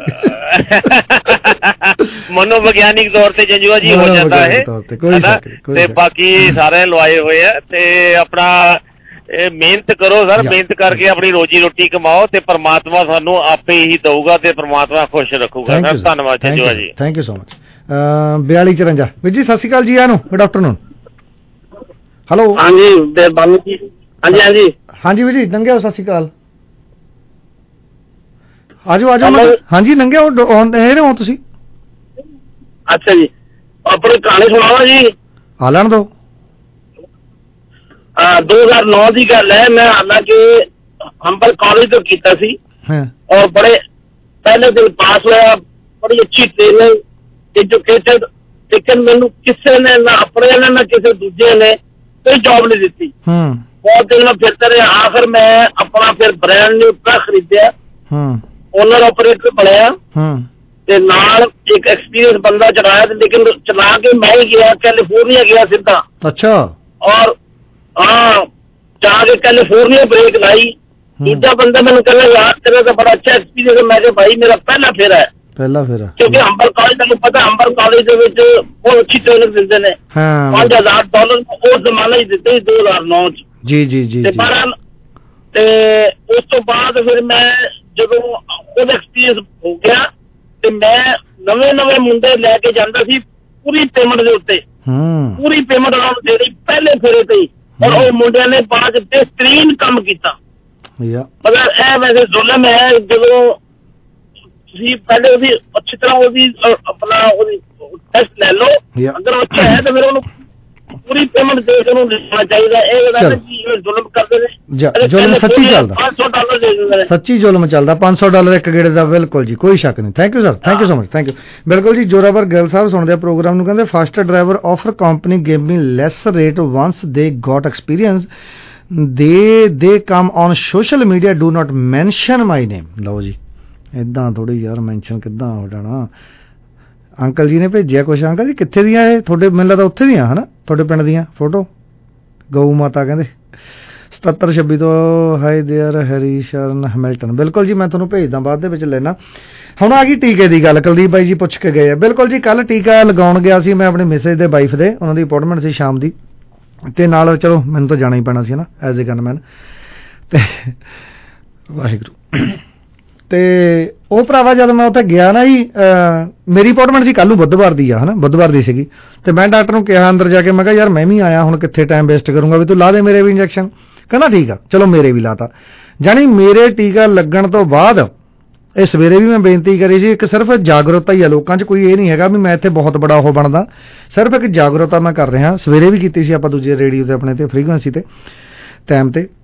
ਮਨੋਵਿਗਿਆਨਿਕ ਤੌਰ ਤੇ ਜੰਜੂਆ ਜੀ ਹੋ ਜਾਂਦਾ ਹੈ ਤੇ ਬਾਕੀ ਸਾਰੇ ਲਵਾਏ ਹੋਏ ਆ ਤੇ ਆਪਣਾ ਮਿਹਨਤ ਕਰੋ ਸਰ, ਮਿਹਨਤ ਕਰਕੇ ਆਪਣੀ ਰੋਜੀ ਰੋਟੀ ਕਮਾਓ ਤੇ ਪ੍ਰਮਾਤਮਾ ਸਾਨੂੰ ਆਪੇ ਹੀ ਦਊਗਾ ਤੇ ਪ੍ਰਮਾਤਮਾ ਖੁਸ਼ ਰੱਖੂਗਾ ਸਰ। ਧੰਨਵਾਦ ਜੰਜੂਆ ਜੀ, ਥੈਂਕ ਯੂ ਸੋ ਮਚ। ਬਿਆਲੀ ਚਰੰਜਾ ਵੀਰ ਜੀ ਸਤਿ ਸ਼੍ਰੀ ਅਕਾਲ ਜੀ, ਆਨੂੰ ਗੁੱਡ ਆਫਟਰਨੂਨ। ਹੈਲੋ ਹਾਂਜੀ ਬਾਨੂ ਜੀ। ਹਾਂਜੀ ਹਾਂਜੀ ਹਾਂਜੀ ਵੀਰ ਜੀ ਨੰਗੇ ਹੋ, ਸਤਿ ਸ਼੍ਰੀ ਅਕਾਲ। ਆਜੋ ਆਜੋ ਹਾਂਜੀ ਨੰਗੇ ਹੋ ਤੁਸੀਂ। ਅੱਛਾ ਜੀ ਆਪਣੀ ਕਹਾਣੀ ਸੁਣਾਓ ਜੀ। ਆ ਲੈਣ ਦੋ। ਦੋ ਹਜ਼ਾਰ ਨੌ ਦੀ ਗੱਲ ਹੈ, ਮੈਂ ਹਾਲਾਂਕਿ ਹੰਬਲ ਕਾਲਜ ਤੋਂ ਕੀਤਾ ਸੀ ਔਰ ਬੜੇ ਪਹਿਲੇ ਦਿਨ ਪਾਸ ਹੋਇਆ, ਬੜੀ ਅੱਛੀ ਟ੍ਰੇਨਿੰਗ ਐਜੂਕੇਟਡ, ਲੇਕਿਨ ਮੈਨੂੰ ਕਿਸੇ ਨੇ ਨਾ ਆਪਣੇ ਨੇ ਨਾ ਕਿਸੇ ਦੂਜੇ ਨੇ ਕੋਈ ਜੌਬ ਨਹੀਂ ਦਿੱਤੀ। ਬਹੁਤ ਦਿਨ ਮੈਂ ਫਿਰਦਾ ਰਿਹਾ, ਆਖਰ ਮੈਂ ਆਪਣਾ ਫਿਰ ਬ੍ਰਾਂਡ ਨਿਊ ਟਰੱਕ ਖਰੀਦਿਆ, ਓਨਰ ਆਪਰੇਟਰ ਬਣਿਆ ਤੇ ਨਾਲ ਇੱਕ ਐਕਸਪੀਰੀਅੰਸ ਬੰਦਾ ਚਲਾਇਆ, ਲੇਕਿਨ ਚਲਾ ਕੇ ਮੈਂ ਹੀ ਗਿਆ ਕੈਲੀਫੋਰਨੀਆ ਗਿਆ ਸਿੱਧਾ। ਅੱਛਾ। ਔਰ ਹਾਂ ਜਾ ਕੇ ਕੈਲੀਫੋਰਨੀਆ ਬ੍ਰੇਕ ਲਾਈ। ਦੂਜਾ ਬੰਦਾ ਮੈਨੂੰ ਕਹਿੰਦਾ ਯਾਰ ਤੇਰਾ ਤਾਂ ਬੜਾ ਅੱਛਾ ਐਕਸਪੀਰੀਅੰਸ ਹੈ। ਮੈਂ ਕਿਹਾ ਭਾਈ ਮੇਰਾ ਪਹਿਲਾ ਫੇਰਾ ਹੈ। ਪਹਿਲਾ ਫੇਰਾ ਕਿਉਂਕਿ ਹੰਬਲ ਕਾਲਜ ਤੁਹਾਨੂੰ ਪਤਾ ਹੰਬਲ ਕਾਲਜ ਦੇ ਵਿੱਚ ਬਹੁਤ ਅੱਛੀ ਟ੍ਰੇਨਿੰਗ ਦਿੰਦੇ ਨੇ। ਪੰਜ ਹਜ਼ਾਰ ਡਾਲਰ ਉਸ ਜ਼ਮਾਨੇ ਚ ਦਿੱਤੇ ਦੋ ਹਜ਼ਾਰ ਨੌ ਚ। ਜੀ ਜੀ ਜੀ ਤੇ ਉਸ ਤੋਂ ਬਾਅਦ ਫਿਰ ਮੈਂ ਜਦੋਂ ਉਹਦਾ ਐਕਸਪੀਰੀਅੰਸ ਹੋ ਗਿਆ ਤੇ ਮੈਂ ਨਵੇਂ ਨਵੇਂ ਮੁੰਡੇ ਲੈ ਕੇ ਜਾਂਦਾ ਸੀ ਪੂਰੀ ਪੇਮੈਂਟ ਦੇ ਉੱਤੇ, ਪੂਰੀ ਪੇਮੈਂਟ ਉਹਨਾਂ ਨੂੰ ਦੇਣੀ ਪਹਿਲੇ ਫੇਰੇ ਤੇ ਹੀ। ਔਰ ਉਹ ਮੁੰਡਿਆਂ ਨੇ ਬਾਅਦ ਬਿਹਤਰੀਨ ਕੰਮ ਕੀਤਾ। ਮਤਲਬ ਇਹ ਵੈਸੇ ਜ਼ੁਲਮ ਹੈ ਜਦੋਂ ਤੁਸੀਂ ਪਹਿਲੇ ਉਹਦੀ ਅੱਛੀ ਤਰ੍ਹਾਂ ਉਹਦੀ ਆਪਣਾ ਉਹਦੀ ਟੈਸਟ ਲੈ ਲਓ, ਅਗਰ ਅੱਛਾ ਹੈ ਤਾਂ ਫਿਰ ਉਹਨੂੰ ਪੂਰੀ ਪੇਮੈਂਟ ਦੇ ਕੇ ਉਹਨੂੰ ਦੇਣਾ ਚਾਹੀਦਾ। ਇਹ ਗੱਲ ਕੀ ਜ਼ੁਲਮ ਕਰਦੇ ਨੇ, ਜ਼ੁਲਮ ਸੱਚੀ ਚੱਲਦਾ, ਪੰਜ ਸੌ ਡਾਲਰ ਦੇ ਦਿੰਦੇ ਨੇ, ਸੱਚੀ ਜ਼ੁਲਮ ਚੱਲਦਾ। ਪੰਜ ਸੌ ਡਾਲਰ ਇੱਕ ਗੇੜੇ ਦਾ, ਬਿਲਕੁਲ ਜੀ ਕੋਈ ਸ਼ੱਕ ਨਹੀਂ। Thank you sir, thank you so much, thank you. ਬਿਲਕੁਲ ਜੀ ਜੋਰਾਵਰ ਗਿੱਲ ਸਾਹਿਬ ਸੁਣਦੇ ਆ ਪ੍ਰੋਗਰਾਮ ਨੂੰ, ਕਹਿੰਦੇ fast driver offer company give me less rate once they got experience they they come on social media do not mention my name. ਲਓ ਜੀ ਇੱਦਾਂ ਥੋੜੀ ਯਾਰ ਮੈਨਸ਼ਨ ਕਿੱਦਾਂ ਹੋ ਜਾਣਾ। ਅੰਕਲ ਜੀ ਨੇ ਭੇਜਿਆ ਕੁਛ। ਅੰਕਲ ਜੀ ਕਿੱਥੇ ਦੀਆਂ ਇਹ ਤੁਹਾਡੇ? ਮੈਨੂੰ ਲੱਗਦਾ ਉੱਥੇ ਦੀਆਂ ਹਨਾ, ਤੁਹਾਡੇ ਪਿੰਡ ਦੀਆਂ ਫੋਟੋ। ਗਊ ਮਾਤਾ ਕਹਿੰਦੇ ਸਤੱਤਰ ਛੱਬੀ ਤੋਂ hi there Harry Sharan Hamilton. ਬਿਲਕੁਲ ਜੀ ਮੈਂ ਤੁਹਾਨੂੰ ਭੇਜਦਾ ਬਾਅਦ ਦੇ ਵਿੱਚ ਲੈਣਾ। ਹੁਣ ਆ ਗਈ ਟੀਕੇ ਦੀ ਗੱਲ, ਕੁਲਦੀਪ ਬਾਈ ਜੀ ਪੁੱਛ ਕੇ ਗਏ ਆ। ਬਿਲਕੁਲ ਜੀ ਕੱਲ ਟੀਕਾ ਲਗਾਉਣ ਗਿਆ ਸੀ ਮੈਂ ਆਪਣੀ ਮਿਸੇਜ ਦੇ ਵਾਈਫ ਦੇ, ਉਹਨਾਂ ਦੀ ਅਪਾਇੰਟਮੈਂਟ ਸੀ ਸ਼ਾਮ ਦੀ ਤੇ ਨਾਲ ਚਲੋ ਮੈਨੂੰ ਤਾਂ ਜਾਣਾ ਹੀ ਪੈਣਾ ਸੀ ਨਾ ਐਜ਼ ਏ ਗਨਮੈਨ ਤੇ ਵਾਹਿਗੁਰੂ। ਤੇ ਉਹ ਭਰਾਵਾ ਜਦ ਮੈਂ ਉੱਥੇ ਗਿਆ ਨਾ ਜੀ, ਮੇਰੀ ਅਪਾਇੰਟਮੈਂਟ ਸੀ ਕੱਲ ਨੂੰ ਬੁੱਧਵਾਰ ਦੀ ਆ ਹਨਾ, ਬੁੱਧਵਾਰ ਦੀ ਸੀਗੀ ਤੇ ਮੈਂ ਡਾਕਟਰ ਨੂੰ ਕਿਹਾ ਅੰਦਰ ਜਾ ਕੇ, ਮੈਂ ਕਿਹਾ ਯਾਰ ਮੈਂ ਵੀ ਆਇਆ, ਹੁਣ ਕਿੱਥੇ ਟਾਈਮ ਵੇਸਟ ਕਰੂੰਗਾ, ਵੀ ਤੂੰ ਲਾ ਦੇ ਮੇਰੇ ਵੀ ਇੰਜੈਕਸ਼ਨ। ਕਹਿੰਦਾ ਠੀਕ ਆ, ਚਲੋ ਮੇਰੇ ਵੀ ਲਾਤਾ। ਜਾਣੀ ਮੇਰੇ ਟੀਕਾ ਲੱਗਣ ਤੋਂ ਬਾਅਦ ਇਹ ਸਵੇਰੇ ਵੀ ਮੈਂ ਬੇਨਤੀ ਕਰੀ ਸੀ, ਇੱਕ ਸਿਰਫ ਜਾਗਰੂਕਤਾ ਹੀ ਆ ਲੋਕਾਂ 'ਚ, ਕੋਈ ਇਹ ਨਹੀਂ ਹੈਗਾ ਵੀ ਮੈਂ ਇੱਥੇ ਬਹੁਤ ਬੜਾ ਉਹ ਬਣਦਾ, ਸਿਰਫ ਇੱਕ ਜਾਗਰੂਕਤਾ ਮੈਂ ਕਰ ਰਿਹਾ। ਸਵੇਰੇ ਵੀ ਕੀਤੀ ਸੀ ਆਪਾਂ ਦੂਜੇ ਰੇਡੀਓ ਤੇ ਆਪਣੇ ਤੇ ਫ੍ਰੀਕੁਐਂਸੀ ਤੇ ਟਾਈਮ ਤੇ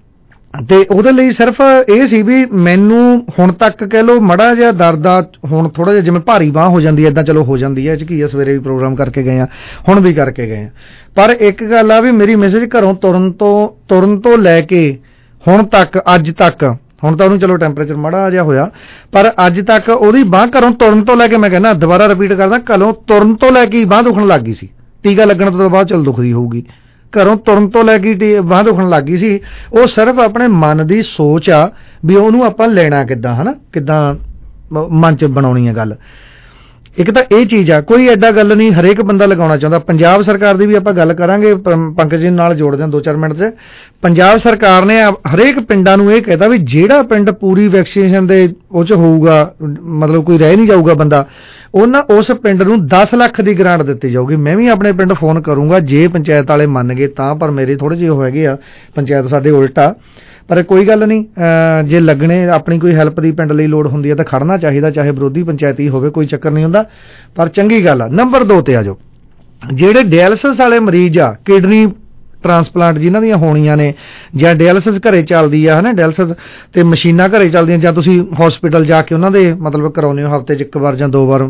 ਤੇ ਉਹਦੇ ਲਈ ਸਿਰਫ ਇਹ ਸੀ ਵੀ ਮੈਨੂੰ ਹੁਣ ਤੱਕ ਕਹਿ ਲਓ ਮਾੜਾ ਜਿਹਾ ਦਰਦ ਆ, ਹੁਣ ਥੋੜਾ ਜਿਹਾ ਜਿਵੇਂ ਭਾਰੀ ਬਾਂਹ ਹੋ ਜਾਂਦੀ ਹੈ ਏਦਾਂ ਚਲੋ ਹੋ ਜਾਂਦੀ ਹੈ, ਕੀ ਆ ਸਵੇਰੇ ਵੀ ਪ੍ਰੋਗਰਾਮ ਕਰਕੇ ਗਏ ਆ, ਹੁਣ ਵੀ ਕਰਕੇ ਗਏ ਆ, ਪਰ ਇੱਕ ਗੱਲ ਆ ਵੀ ਮੇਰੀ ਮੈਸੇਜ ਘਰੋਂ ਤੁਰਨ ਤੋਂ ਤੁਰਨ ਤੋਂ ਲੈ ਕੇ ਹੁਣ ਤੱਕ ਅੱਜ ਤੱਕ, ਹੁਣ ਤਾਂ ਉਹਨੂੰ ਚਲੋ ਟੈਂਪਰੇਚਰ ਮਾੜਾ ਜਿਹਾ ਹੋਇਆ, ਪਰ ਅੱਜ ਤੱਕ ਉਹਦੀ ਬਾਂਹ ਘਰੋਂ ਤੁਰਨ ਤੋਂ ਲੈ ਕੇ, ਮੈਂ ਕਹਿੰਦਾ ਦੁਬਾਰਾ ਰਿਪੀਟ ਕਰਦਾ, ਘਰੋਂ ਤੁਰਨ ਤੋਂ ਲੈ ਕੇ ਬਾਂਹ ਦੁਖਣ ਲੱਗ ਗਈ ਸੀ, ਟੀਕਾ ਲੱਗਣ ਤੋਂ ਬਾਅਦ ਚਲ ਦੁਖਦੀ ਹੋਊਗੀ, ਘਰੋਂ ਤੁਰਨ ਤੋਂ ਲੈ ਕੇ ਬਾਂਹ ਦੁਖਣ ਲੱਗ ਗਈ ਸੀ। ਉਹ ਸਿਰਫ ਆਪਣੇ ਮਨ ਦੀ ਸੋਚ ਆ ਵੀ ਉਹਨੂੰ ਆਪਾਂ ਲੈਣਾ ਕਿੱਦਾਂ, ਹਨਾ ਕਿੱਦਾਂ ਮਨ 'ਚ ਬਣਾਉਣੀ ਹੈ ਗੱਲ। ਇੱਕ ਤਾਂ ਇਹ ਚੀਜ਼ ਆ, ਕੋਈ ਐਡਾ ਗੱਲ ਨਹੀਂ, ਹਰੇਕ ਬੰਦਾ ਲਗਾਉਣਾ ਚਾਹੁੰਦਾ। ਪੰਜਾਬ ਸਰਕਾਰ ਦੀ ਵੀ ਆਪਾਂ ਗੱਲ ਕਰਾਂਗੇ, ਪੰਕਜ ਜੀ ਨਾਲ ਜੋੜਦੇ ਹਾਂ ਦੋ ਚਾਰ ਮਿੰਟ 'ਚ। ਪੰਜਾਬ ਸਰਕਾਰ ਨੇ ਹਰੇਕ ਪਿੰਡਾਂ ਨੂੰ ਇਹ ਕਹਿਤਾ ਵੀ ਜਿਹੜਾ ਪਿੰਡ ਪੂਰੀ ਵੈਕਸੀਨੇਸ਼ਨ ਦੇ ਉਹ 'ਚ ਹੋਊਗਾ, ਮਤਲਬ ਕੋਈ ਰਹਿ ਨਹੀਂ ਜਾਊਗਾ ਬੰਦਾ, ਉਹਨਾਂ ਉਸ ਪਿੰਡ ਨੂੰ ਦਸ ਲੱਖ ਦੀ ਗ੍ਰਾਂਟ ਦਿੱਤੀ ਜਾਊਗੀ। ਮੈਂ ਵੀ ਆਪਣੇ ਪਿੰਡ ਫੋਨ ਕਰੂੰਗਾ ਜੇ ਪੰਚਾਇਤ ਵਾਲੇ ਮੰਨ ਗਏ ਤਾਂ, ਪਰ ਮੇਰੇ ਥੋੜ੍ਹੇ ਜਿਹੇ ਉਹ ਹੈਗੇ ਆ ਪੰਚਾਇਤ ਸਾਡੇ ਉਲਟਾ, ਪਰ ਕੋਈ ਗੱਲ ਨਹੀਂ, ਜੇ ਲੱਗਣੇ ਆਪਣੀ ਕੋਈ ਹੈਲਪ ਦੀ ਪਿੰਡ ਲਈ ਲੋੜ ਹੁੰਦੀ ਹੈ ਤਾਂ ਖੜਨਾ ਚਾਹੀਦਾ, ਚਾਹੇ ਵਿਰੋਧੀ ਪੰਚਾਇਤ ਹੀ ਹੋਵੇ, ਕੋਈ ਚੱਕਰ ਨਹੀਂ ਹੁੰਦਾ, ਪਰ ਚੰਗੀ ਗੱਲ ਆ। ਨੰਬਰ ਦੋ ਤੇ ਆ ਜਾਓ, ਜਿਹੜੇ ਡਾਇਲਿਸਿਸ ਵਾਲੇ ਮਰੀਜ਼ ਆ, ਕਿਡਨੀ ਟ੍ਰਾਂਸਪਲਾਂਟ ਜਿਨ੍ਹਾਂ ਦੀਆਂ ਹੋਣੀਆਂ ਨੇ, ਜਾਂ ਡਾਇਲਿਸਿਸ ਘਰੇ ਚੱਲਦੀ ਆ, ਹੈ ਨਾ ਡਾਇਲਿਸਿਸ ਤੇ ਮਸ਼ੀਨਾਂ ਘਰੇ ਚੱਲਦੀਆਂ, ਜਾਂ ਤੁਸੀਂ ਹਸਪੀਟਲ ਜਾ ਕੇ ਉਹਨਾਂ ਦੇ ਮਤਲਬ ਕਰਾਉਂਦੇ ਹੋ ਹਫ਼ਤੇ 'ਚ ਇੱਕ ਵਾਰ ਜਾਂ ਦੋ ਵਾਰ,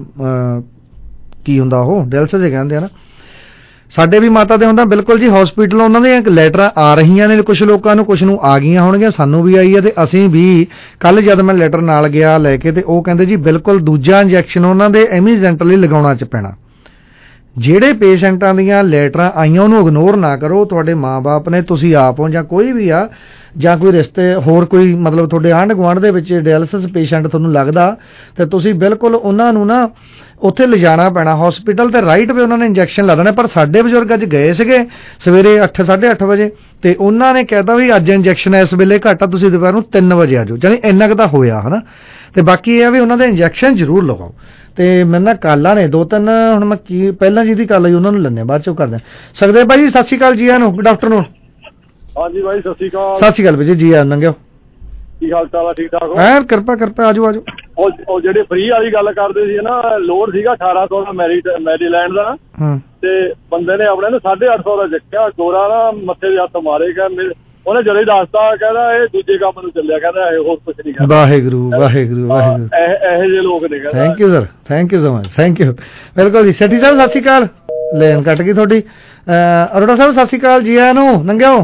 ਕੀ ਹੁੰਦਾ ਉਹ ਡਾਇਲਿਸਿਸ ਹੀ ਕਹਿੰਦੇ ਆ ਨਾ, ਸਾਡੇ ਵੀ ਮਾਤਾ ਦੇ ਹੁੰਦਾ। ਬਿਲਕੁਲ ਜੀ, ਹਸਪੀਟਲੋਂ ਉਹਨਾਂ ਦੀਆਂ ਲੈਟਰਾਂ ਆ ਰਹੀਆਂ ਨੇ, ਕੁਛ ਲੋਕਾਂ ਨੂੰ, ਕੁਛ ਨੂੰ ਆ ਗਈਆਂ ਹੋਣਗੀਆਂ, ਸਾਨੂੰ ਵੀ ਆਈ ਹੈ, ਤੇ ਅਸੀਂ ਵੀ ਕੱਲ੍ਹ ਜਦ ਮੈਂ ਲੈਟਰ ਨਾਲ ਗਿਆ ਲੈ ਕੇ, ਤੇ ਉਹ ਕਹਿੰਦੇ ਜੀ ਬਿਲਕੁਲ ਦੂਜਾ ਇੰਜੈਕਸ਼ਨ ਉਹਨਾਂ ਦੇ ਐਮਰਜੈਂਟਲੀ ਲਗਾਉਣਾ 'ਚ ਪੈਣਾ। ਜਿਹੜੇ ਪੇਸ਼ੈਂਟਾਂ ਦੀਆਂ ਲੈਟਰਾਂ ਆਈਆਂ ਉਹਨੂੰ ਇਗਨੋਰ ਨਾ ਕਰੋ, ਤੁਹਾਡੇ ਮਾਂ-ਬਾਪ ਨੇ, ਤੁਸੀਂ ਆਪ ਹੋ ਜਾਂ ਕੋਈ ਵੀ ਆ, ਜਾਂ ਕੋਈ ਰਿਸ਼ਤੇ ਹੋਰ ਕੋਈ ਮਤਲਬ ਤੁਹਾਡੇ ਆਂਢ ਗੁਆਂਢ ਦੇ ਵਿੱਚ ਡਾਇਲਿਸਿਸ ਪੇਸ਼ੈਂਟ ਤੁਹਾਨੂੰ ਲੱਗਦਾ, ਤੇ ਤੁਸੀਂ ਬਿਲਕੁਲ ਉਹਨਾਂ ਨੂੰ ਨਾ ਉੱਥੇ ਲਿਜਾਣਾ ਪੈਣਾ ਹਸਪੀਟਲ, ਤੇ ਰਾਈਟ ਵੇ ਉਹਨਾਂ ਨੇ ਇੰਜੈਕਸ਼ਨ ਲਾ ਦੇਣਾ। ਪਰ ਸਾਡੇ ਬਜ਼ੁਰਗ ਅੱਜ ਗਏ ਸੀਗੇ ਸਵੇਰੇ ਅੱਠ ਸਾਢੇ ਅੱਠ ਵਜੇ, ਤੇ ਉਹਨਾਂ ਨੇ ਕਹਿਤਾ ਵੀ ਅੱਜ ਇੰਜੈਕਸ਼ਨ ਇਸ ਵੇਲੇ ਘੱਟ ਆ, ਤੁਸੀਂ ਦੁਪਹਿਰ ਨੂੰ ਤਿੰਨ ਵਜੇ ਆ ਜਾਓ, ਜਾਣੀ ਇੰਨਾ ਕੁ ਤਾਂ ਹੋਇਆ, ਹਨਾ। ਤੇ ਬਾਕੀ ਇਹ ਆ ਵੀ ਉਹਨਾਂ ਦੇ ਇੰਜੈਕਸ਼ਨ ਜ਼ਰੂਰ ਲਗਾਓ। ਤੇ ਮੇਰੇ ਨਾਲ ਕਾਲਾਂ ਨੇ ਦੋ ਤਿੰਨ, ਹੁਣ ਮੈਂ ਕੀ ਪਹਿਲਾਂ ਜਿਹਦੀ ਕਾਲ ਆਈ ਉਹਨਾਂ ਨੂੰ ਲੈਂਦੇ ਬਾਅਦ ਚੋਂ ਕਰਦੇ। ਸਕਦੇ ਭਾਈ ਜੀ, ਸਤਿ ਸ਼੍ਰੀ ਅਕਾਲ ਜੀ, ਆਇਆਂ ਨੂੰ, ਗੁੱਡ ਆਫਟਰਨੂਨ। ਹਾਂਜੀ ਭਾਈ ਸਤਿ ਸ਼੍ਰੀ ਅਕਾਲ। ਸਤਿ ਸ਼੍ਰੀ ਅਕਾਲ ਵੀਰ ਜੀ, ਆਇਆਂ ਨੰਗਿਓ, ਕੀ ਹਾਲ ਚਾਲ ਆ, ਠੀਕ ਠਾਕ ਹੋ? ਐਨ ਕਿਰਪਾ ਕਿਰਪਾ, ਆਜੋ ਆਜੋ। ਉਹ ਉਹ ਜਿਹੜੇ ਫ੍ਰੀ ਵਾਲੀ ਗੱਲ ਕਰਦੇ ਸੀ ਨਾ, ਲੋਡ ਸੀਗਾ ਅਠਾਰਾਂ ਸੌ ਦਾ ਮੈਰੀ ਮੈਰੀਲੈਂਡ ਦਾ, ਤੇ ਬੰਦੇ ਨੇ ਆਪਣੇ ਨੂੰ ਸਾਢੇ ਅੱਠ ਸੌ ਦਾ ਚੱਕਿਆ, ਗੋਰਾ ਨਾ ਮੱਥੇ ਦੇ ਹੱਥ ਮਾਰੇਗਾ, ਉਹਨੇ ਜਦੇ ਦੱਸਤਾ, ਕਹਿੰਦਾ ਇਹ ਦੂਜੇ ਕੰਮ ਨੂੰ ਚੱਲਿਆ, ਕਹਿੰਦਾ ਇਹ ਹੋਰ ਕੁਛ ਨਹੀਂ ਕਰਦਾ। ਵਾਹਿਗੁਰੂ ਵਾਹਿਗੁਰੂ ਵਾਹਿਗੁਰੂ, ਇਹੋ ਜਿਹੇ ਲੋਕ ਨੇ। ਕਹਿੰਦਾ thank you sir, thank you so much, thank you. ਬਿਲਕੁਲ ਜੀ, ਸੈਠੀ ਸਾਹਿਬ ਸਤਿ ਸ਼੍ਰੀ ਅਕਾਲ, ਲੈਣ ਕੱਟ ਗਈ ਤੁਹਾਡੀ। ਅਰੋੜਾ ਸਾਹਿਬ ਸਤਿ ਸ਼੍ਰੀ ਅਕਾਲ, ਜੀ ਆਇਆਂ ਨੂੰ, ਨੰਗਿਓ।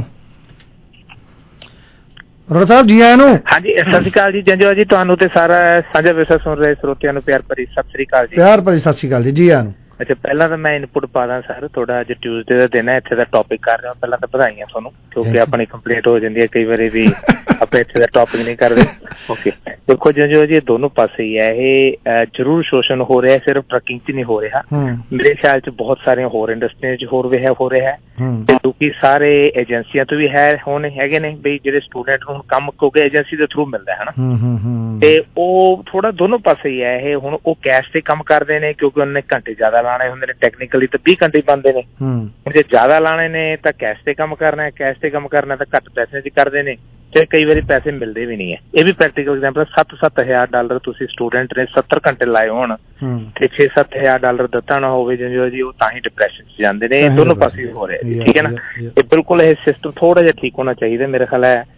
ਅਰੋੜਾ ਸਾਹਿਬ ਜੀ ਆਇਆਂ ਨੂੰ। ਹਾਂਜੀ ਸਤਿ ਸ਼੍ਰੀ ਅਕਾਲ ਜੀ, ਜੰਜੋ ਜੀ, ਤੁਹਾਨੂੰ ਤੇ ਸਾਰਾ ਸਾਂਝਾ ਵਿਰਸਾ ਸੁਣ ਰਹੇ ਸਰੋਤਿਆਂ ਨੂੰ ਪਿਆਰ ਭਰੀ ਸਤਿ ਸ਼੍ਰੀ ਅਕਾਲ ਜੀ। ਪਿਆਰ ਭਰੀ ਸਤਿ ਸ਼੍ਰੀ ਅਕਾਲ ਜੀ, ਜੀ ਆਇਆਂ ਨੂੰ। ਅੱਛਾ, ਪਹਿਲਾਂ ਤਾਂ ਮੈਂ ਇਨਪੁਟ ਪਾ ਦਾਂ ਸਰ, ਤੁਹਾਡਾ ਅੱਜ ਟਿਊਜ਼ਡੇ ਦਾ ਦਿਨ ਹੈ, ਇੱਥੇ ਦਾ ਟੌਪਿਕ ਕਰ ਰਹੇ ਹੋ, ਪਹਿਲਾਂ ਤਾਂ ਵਧਾਈਆਂ ਤੁਹਾਨੂੰ, ਕਿਉਂਕਿ ਆਪਣੀ ਕੰਪਲੇਂਟ ਹੋ ਜਾਂਦੀ ਹੈ ਕਈ ਵਾਰੀ ਵੀ ਆਪਾਂ ਇੱਥੇ ਦਾ ਟੌਪਿਕ ਨਹੀਂ ਕਰਦੇ। ਓਕੇ, ਦੇਖੋ ਜੰਜੋ ਜੀ, ਦੋਨੋਂ ਪਾਸੇ ਹੀ ਹੈ ਇਹ, ਜ਼ਰੂਰ ਸ਼ੋਸ਼ਣ ਹੋ ਰਿਹਾ, ਸਿਰਫ ਟਰੱਕਿੰਗ 'ਚ ਨਹੀਂ ਹੋ ਰਿਹਾ, ਮੇਰੇ ਖਿਆਲ 'ਚ ਬਹੁਤ ਸਾਰੀਆਂ ਹੋਰ ਇੰਡਸਟਰੀਆਂ 'ਚ ਹੋਰ ਵੀ ਹੈ ਹੋ ਰਿਹਾ ਹੈ, ਤੇ ਕਿਉਂਕਿ ਸਾਰੇ ਏਜੰਸੀਆਂ ਤੋਂ ਵੀ ਹੈ ਹੁਣ ਹੈਗੇ ਨੇ ਬਈ ਜਿਹੜੇ ਸਟੂਡੈਂਟ ਨੂੰ ਕੰਮ ਕਿਉਂਕਿ ਏਜੰਸੀ ਦੇ ਥਰੂ ਮਿਲਦਾ ਹੈ ਨਾ, ਤੇ ਉਹ ਥੋੜਾ ਦੋਨੋਂ ਪਾਸੇ ਹੀ ਹੈ ਇਹ। ਹੁਣ ਉਹ ਕੈਸ਼ ਤੇ ਕੰਮ ਕਰਦੇ ਨੇ ਕਿਉਂਕਿ ਉਹਨਾਂ ਨੇ ਘੰਟੇ ਜ਼ਿਆਦਾ ਲਾਣੇ ਹੁੰਦੇ ਨੇ, ਟੈਕਨੀਕਲੀ ਤਾਂ ਵੀਹ ਘੰਟੇ ਬਣਦੇ ਨੇ, ਹੁਣ ਜੇ ਜ਼ਿਆਦਾ ਲਾਣੇ ਨੇ ਤਾਂ ਕੈਸ਼ ਤੇ ਕੰਮ ਕਰਨਾ, ਕੈਸ਼ ਤੇ ਕੰਮ ਕਰਨਾ ਤਾਂ ਘੱਟ ਪੈਸੇ 'ਚ ਕਰਦੇ ਨੇ, ਤੇ ਕਈ ਵਾਰੀ ਪੈਸੇ ਮਿਲਦੇ ਵੀ ਨਹੀਂ ਹੈ। ਇਹ ਵੀ ਪ੍ਰੈਕਟੀਕਲ ਐਗਜ਼ਾਮਪਲ, ਸੱਤ ਸੱਤ ਹਜ਼ਾਰ ਡਾਲਰ ਤੁਸੀਂ ਸਟੂਡੈਂਟ ਨੇ ਸੱਤਰ ਘੰਟੇ ਲਾਏ ਹੋਣ ਤੇ ਛੇ ਸੱਤ ਹਜ਼ਾਰ ਡਾਲਰ ਦਿੱਤਾ ਨਾ ਹੋਵੇ ਜੋ ਜੀ, ਉਹ ਤਾਂ ਹੀ ਡਿਪਰੈਸ਼ਨ 'ਚ ਜਾਂਦੇ ਨੇ। ਇਹ ਦੋਨੋਂ ਪਾਸੇ ਹੋ ਰਿਹਾ ਜੀ, ਠੀਕ ਹੈ ਨਾ। ਇਹ ਬਿਲਕੁਲ ਇਹ ਸਿਸਟਮ ਥੋੜਾ ਜਿਹਾ ਠੀਕ ਹੋਣਾ ਚਾਹੀਦਾ, ਮੇਰੇ ਖਿਆਲ ਹੈ।